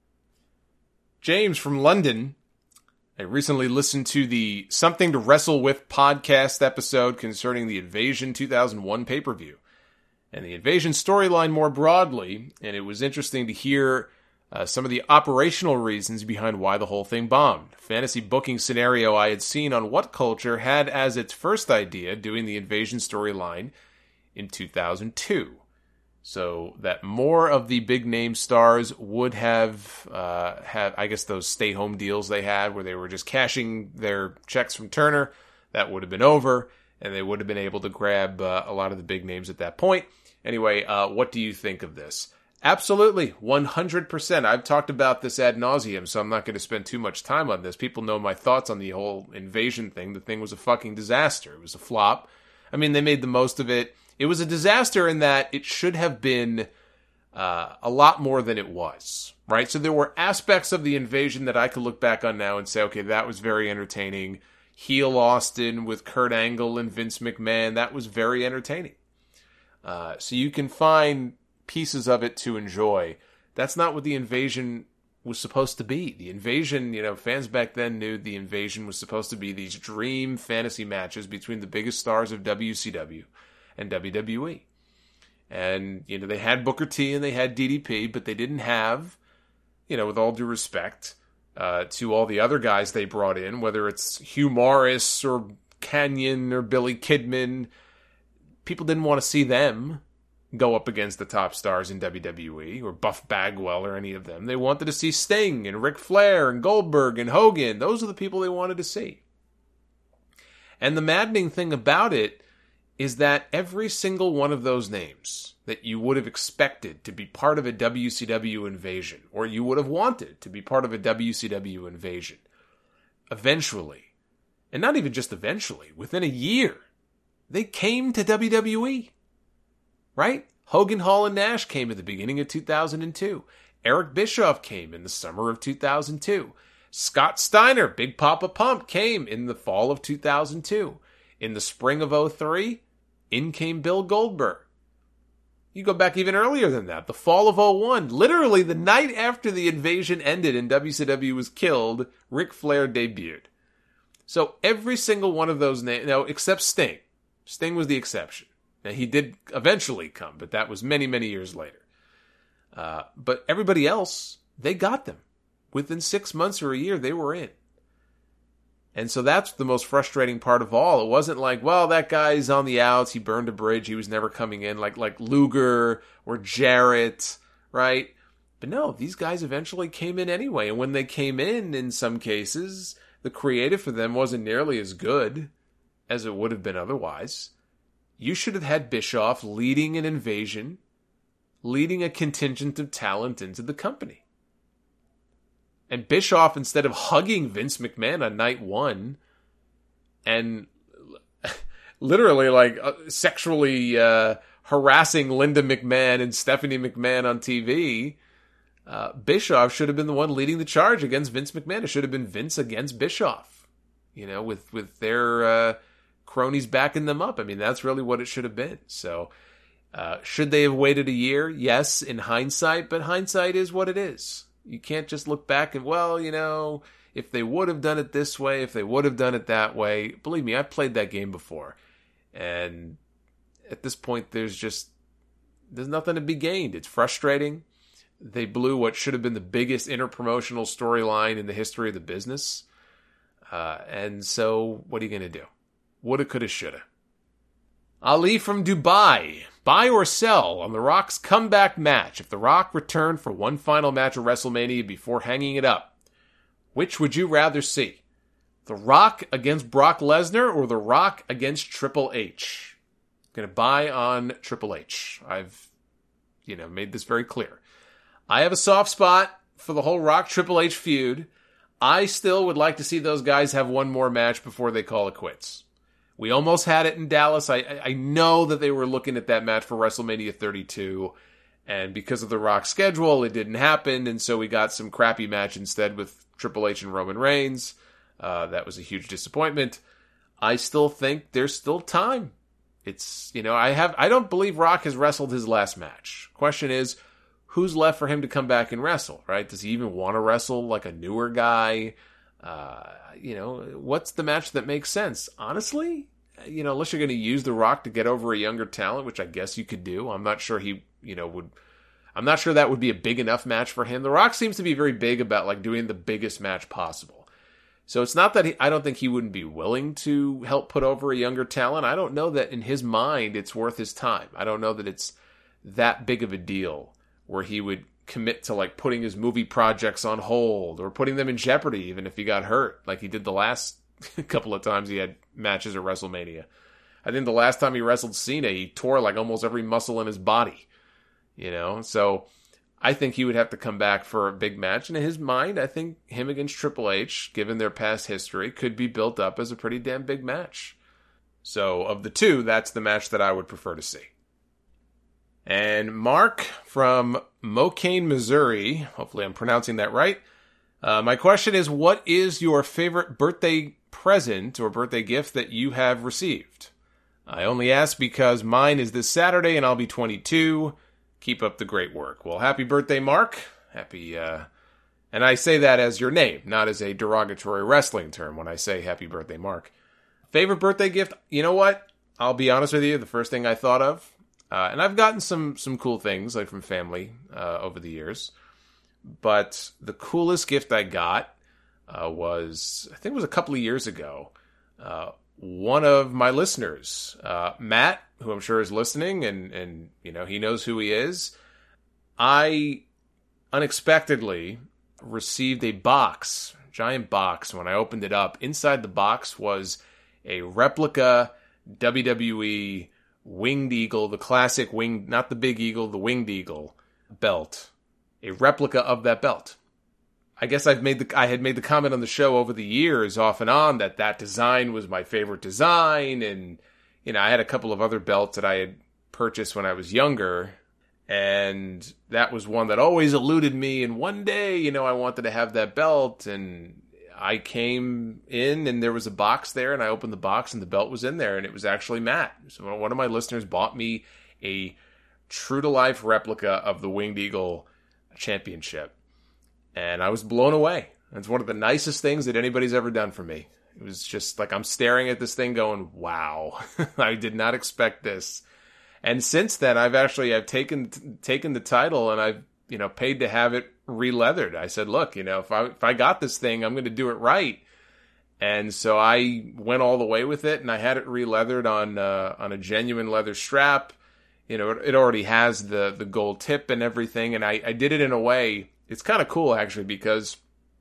James from London. I recently listened to the Something to Wrestle With podcast episode concerning the Invasion two thousand one pay-per-view and the Invasion storyline more broadly, and it was interesting to hear uh, some of the operational reasons behind why the whole thing bombed. Fantasy booking scenario I had seen on What Culture had as its first idea doing the Invasion storyline in two thousand two. So that more of the big name stars would have, uh, have, I guess those stay home deals they had where they were just cashing their checks from Turner, that would have been over and they would have been able to grab uh, a lot of the big names at that point. Anyway, uh, what do you think of this? Absolutely, one hundred percent. I've talked about this ad nauseum, so I'm not going to spend too much time on this. People know my thoughts on the whole Invasion thing. The thing was a fucking disaster. It was a flop. I mean, they made the most of it. It was a disaster in that it should have been uh, a lot more than it was, right? So there were aspects of the Invasion that I could look back on now and say, okay, that was very entertaining. Heel Austin with Kurt Angle and Vince McMahon, that was very entertaining. Uh, so you can find pieces of it to enjoy. That's not what the Invasion was supposed to be. The Invasion, you know, fans back then knew the Invasion was supposed to be these dream fantasy matches between the biggest stars of W C W and W W E. And, you know, they had Booker T and they had D D P, but they didn't have, you know, with all due respect uh, to all the other guys they brought in, whether it's Hugh Morris or Kanyon or Billy Kidman, people didn't want to see them go up against the top stars in W W E or Buff Bagwell or any of them. They wanted to see Sting and Ric Flair and Goldberg and Hogan. Those are the people they wanted to see. And the maddening thing about it is that every single one of those names that you would have expected to be part of a W C W invasion, or you would have wanted to be part of a W C W invasion, eventually, and not even just eventually, within a year, they came to W W E. Right? Hogan, Hall, and Nash came at the beginning of two thousand two. Eric Bischoff came in the summer of two thousand two. Scott Steiner, Big Papa Pump, came in the fall of two thousand two. In the spring of oh three, in came Bill Goldberg. You go back even earlier than that, the fall of oh one. Literally the night after the invasion ended and W C W was killed, Ric Flair debuted. So every single one of those names, no, except Sting. Sting was the exception. Now, he did eventually come, but that was many, many years later. Uh, but everybody else, they got them. Within six months or a year, they were in. And so that's the most frustrating part of all. It wasn't like, well, that guy's on the outs. He burned a bridge. He was never coming in, like like Luger or Jarrett, right? But no, these guys eventually came in anyway. And when they came in, in some cases, the creative for them wasn't nearly as good as it would have been otherwise. You should have had Bischoff leading an invasion, leading a contingent of talent into the company. And Bischoff, instead of hugging Vince McMahon on night one and literally like uh, sexually uh, harassing Linda McMahon and Stephanie McMahon on T V, uh, Bischoff should have been the one leading the charge against Vince McMahon. It should have been Vince against Bischoff, you know, with, with their uh, cronies backing them up. I mean, that's really what it should have been. So uh, should they have waited a year? Yes, in hindsight, but hindsight is what it is. You can't just look back and, well, you know, if they would have done it this way, if they would have done it that way. Believe me, I've played that game before. And at this point, there's just, there's nothing to be gained. It's frustrating. They blew what should have been the biggest interpromotional storyline in the history of the business. Uh, and so, what are you going to do? Woulda, coulda, shoulda. Ali from Dubai. Buy or sell on The Rock's comeback match if The Rock returned for one final match at WrestleMania before hanging it up. Which would you rather see? The Rock against Brock Lesnar or The Rock against Triple H? Gonna buy on Triple H. I've, you know, made this very clear. I have a soft spot for the whole Rock Triple H feud. I still would like to see those guys have one more match before they call it quits. We almost had it in Dallas. I I know that they were looking at that match for WrestleMania thirty-two, and because of the Rock schedule, it didn't happen, and so we got some crappy match instead with Triple H and Roman Reigns. Uh, that was a huge disappointment. I still think there's still time. It's, you know, I have I don't believe Rock has wrestled his last match. Question is, who's left for him to come back and wrestle, right? Does he even want to wrestle like a newer guy? Uh, you know, what's the match that makes sense? Honestly, you know, unless you're going to use The Rock to get over a younger talent, which I guess you could do. I'm not sure he, you know, would, I'm not sure that would be a big enough match for him. The Rock seems to be very big about like doing the biggest match possible. So it's not that he, I don't think he wouldn't be willing to help put over a younger talent. I don't know that in his mind it's worth his time. I don't know that it's that big of a deal where he would commit to like putting his movie projects on hold or putting them in jeopardy even if he got hurt like he did the last couple of times he had matches at WrestleMania. I think the last time he wrestled Cena, he tore like almost every muscle in his body, you know? So I think he would have to come back for a big match. And in his mind, I think him against Triple H, given their past history, could be built up as a pretty damn big match. So of the two, that's the match that I would prefer to see. And Mark from Mocaine, Missouri, hopefully I'm pronouncing that right. Uh, my question is, what is your favorite birthday present or birthday gift that you have received? I only ask because mine is this Saturday and I'll be twenty-two. Keep up the great work. Well, happy birthday, Mark. Happy, uh, and I say that as your name, not as a derogatory wrestling term when I say happy birthday, Mark. Favorite birthday gift? You know what? I'll be honest with you. The first thing I thought of, Uh, and I've gotten some some cool things like from family uh, over the years. But the coolest gift I got uh, was, I think it was a couple of years ago. Uh, one of my listeners, uh, Matt, who I'm sure is listening, and, and you know he knows who he is. I unexpectedly received a box, giant box. When I opened it up, inside the box was a replica W W E Winged Eagle, the classic winged, not the big eagle, the Winged Eagle belt, a replica of that belt. I guess I've made the I had made the comment on the show over the years, off and on, that that design was my favorite design, and you know I had a couple of other belts that I had purchased when I was younger, and that was one that always eluded me. And one day, you know, I wanted to have that belt, and I came in and there was a box there, and I opened the box and the belt was in there, and it was actually Matt. So one of my listeners bought me a true-to-life replica of the Winged Eagle Championship, and I was blown away. It's one of the nicest things that anybody's ever done for me. It was just like I'm staring at this thing going, wow, I did not expect this. And since then, I've actually I've taken taken the title and I've you know paid to have it re-leathered. I said, look, you know, if I if I got this thing, I'm going to do it right. And so I went all the way with it, and I had it re-leathered on uh, on a genuine leather strap. You know, it, it already has the the gold tip and everything, and I, I did it in a way. It's kind of cool actually because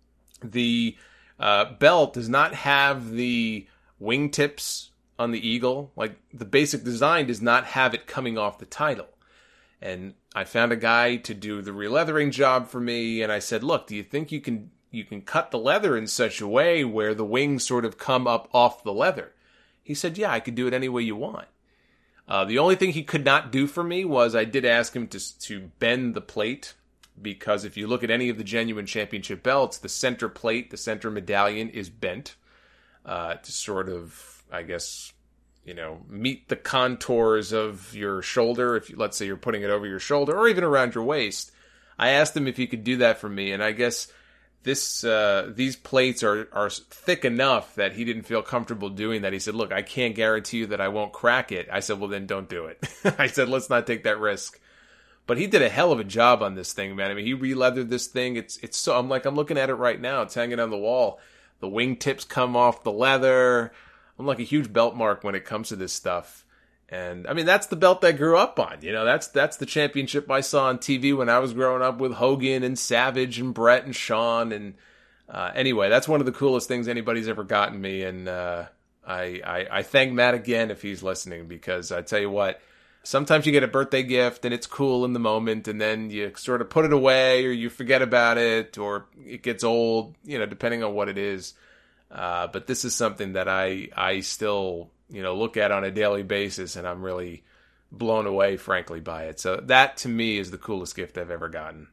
the uh, belt does not have the wingtips on the eagle. Like the basic design does not have it coming off the title. And I found a guy to do the re-leathering job for me, and I said, look, do you think you can you can cut the leather in such a way where the wings sort of come up off the leather? He said, yeah, I could do it any way you want. Uh, the only thing he could not do for me was I did ask him to to bend the plate, because if you look at any of the genuine championship belts, the center plate, the center medallion is bent uh, to sort of, I guess, you know, meet the contours of your shoulder. If you, let's say you're putting it over your shoulder or even around your waist. I asked him if he could do that for me, and I guess this uh, these plates are, are thick enough that he didn't feel comfortable doing that. He said, look, I can't guarantee you that I won't crack it. I said, well, then don't do it. I said, let's not take that risk. But he did a hell of a job on this thing, man. I mean, he re-leathered this thing. It's it's so, I'm like, I'm looking at it right now. It's hanging on the wall. The wingtips come off the leather. I'm like a huge belt mark when it comes to this stuff. And I mean, that's the belt I grew up on. You know, that's that's the championship I saw on T V when I was growing up with Hogan and Savage and Brett and Shawn. And uh, anyway, that's one of the coolest things anybody's ever gotten me. And uh, I, I I thank Matt again if he's listening, because I tell you what, sometimes you get a birthday gift and it's cool in the moment, and then you sort of put it away or you forget about it or it gets old, you know, depending on what it is. Uh, but this is something that I I still, you know, look at on a daily basis, and I'm really blown away, frankly, by it. So that, to me, is the coolest gift I've ever gotten.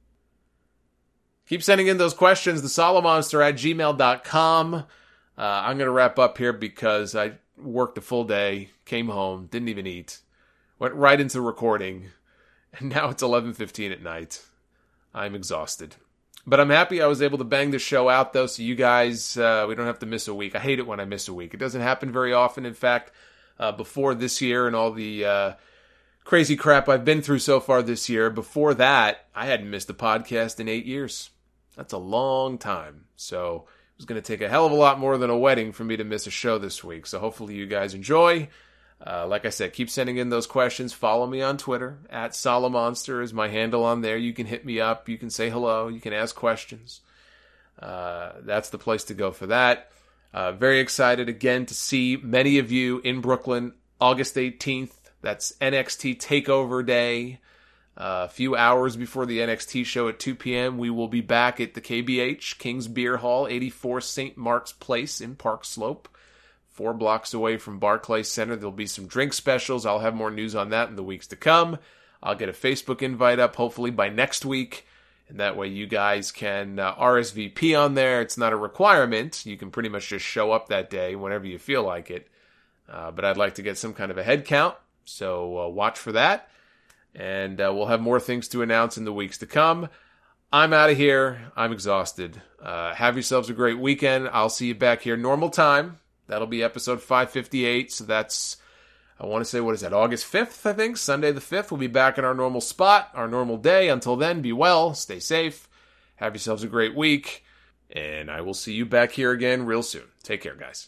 Keep sending in those questions, the solomonster at gmail dot com. Uh, I'm going to wrap up here because I worked a full day, came home, didn't even eat, went right into recording, and now it's eleven fifteen at night. I'm exhausted. But I'm happy I was able to bang the show out, though, so you guys, uh, we don't have to miss a week. I hate it when I miss a week. It doesn't happen very often. In fact, uh, before this year and all the uh, crazy crap I've been through so far this year, before that, I hadn't missed a podcast in eight years. That's a long time. So it was going to take a hell of a lot more than a wedding for me to miss a show this week. So hopefully you guys enjoy. Uh, like I said, keep sending in those questions. Follow me on Twitter. At Solomonster is my handle on there. You can hit me up. You can say hello. You can ask questions. Uh, that's the place to go for that. Uh, very excited again to see many of you in Brooklyn, August eighteenth. That's N X T TakeOver Day. Uh, a few hours before the N X T show at two p.m., we will be back at the K B H, King's Beer Hall, eighty-four Saint Mark's Place in Park Slope. Four blocks away from Barclays Center. There'll be some drink specials. I'll have more news on that in the weeks to come. I'll get a Facebook invite up hopefully by next week. And that way you guys can uh, R S V P on there. It's not a requirement. You can pretty much just show up that day whenever you feel like it. Uh, but I'd like to get some kind of a head count. So uh, watch for that. And uh, we'll have more things to announce in the weeks to come. I'm out of here. I'm exhausted. Uh, have yourselves a great weekend. I'll see you back here normal time. That'll be episode five fifty-eight, so that's, I want to say, what is that, August fifth, I think? Sunday the fifth, we'll be back in our normal spot, our normal day. Until then, be well, stay safe, have yourselves a great week, and I will see you back here again real soon. Take care, guys.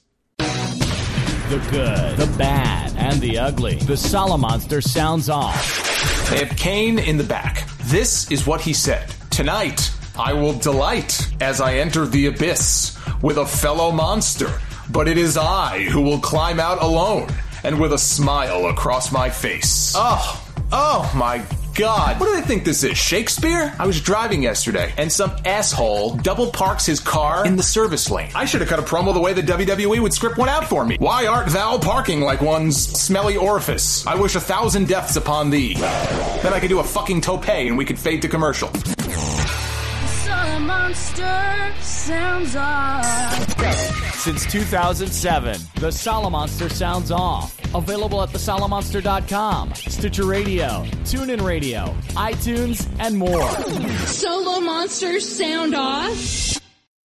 The good, the bad, and the ugly. The Solomonster sounds off. They have Kane in the back. This is what he said. Tonight, I will delight as I enter the abyss with a fellow monster. But it is I who will climb out alone and with a smile across my face. Oh, oh my God. What do they think this is, Shakespeare? I was driving yesterday and some asshole double parks his car in the service lane. I should have cut a promo the way the W W E would script one out for me. Why art thou parking like one's smelly orifice? I wish a thousand deaths upon thee. Then I could do a fucking tope and we could fade to commercial. Monster sounds off. Since two thousand seven, the Solomonster sounds off. Available at the solomonster dot com, Stitcher Radio, TuneIn Radio, iTunes, and more. Solo Monsters sound off.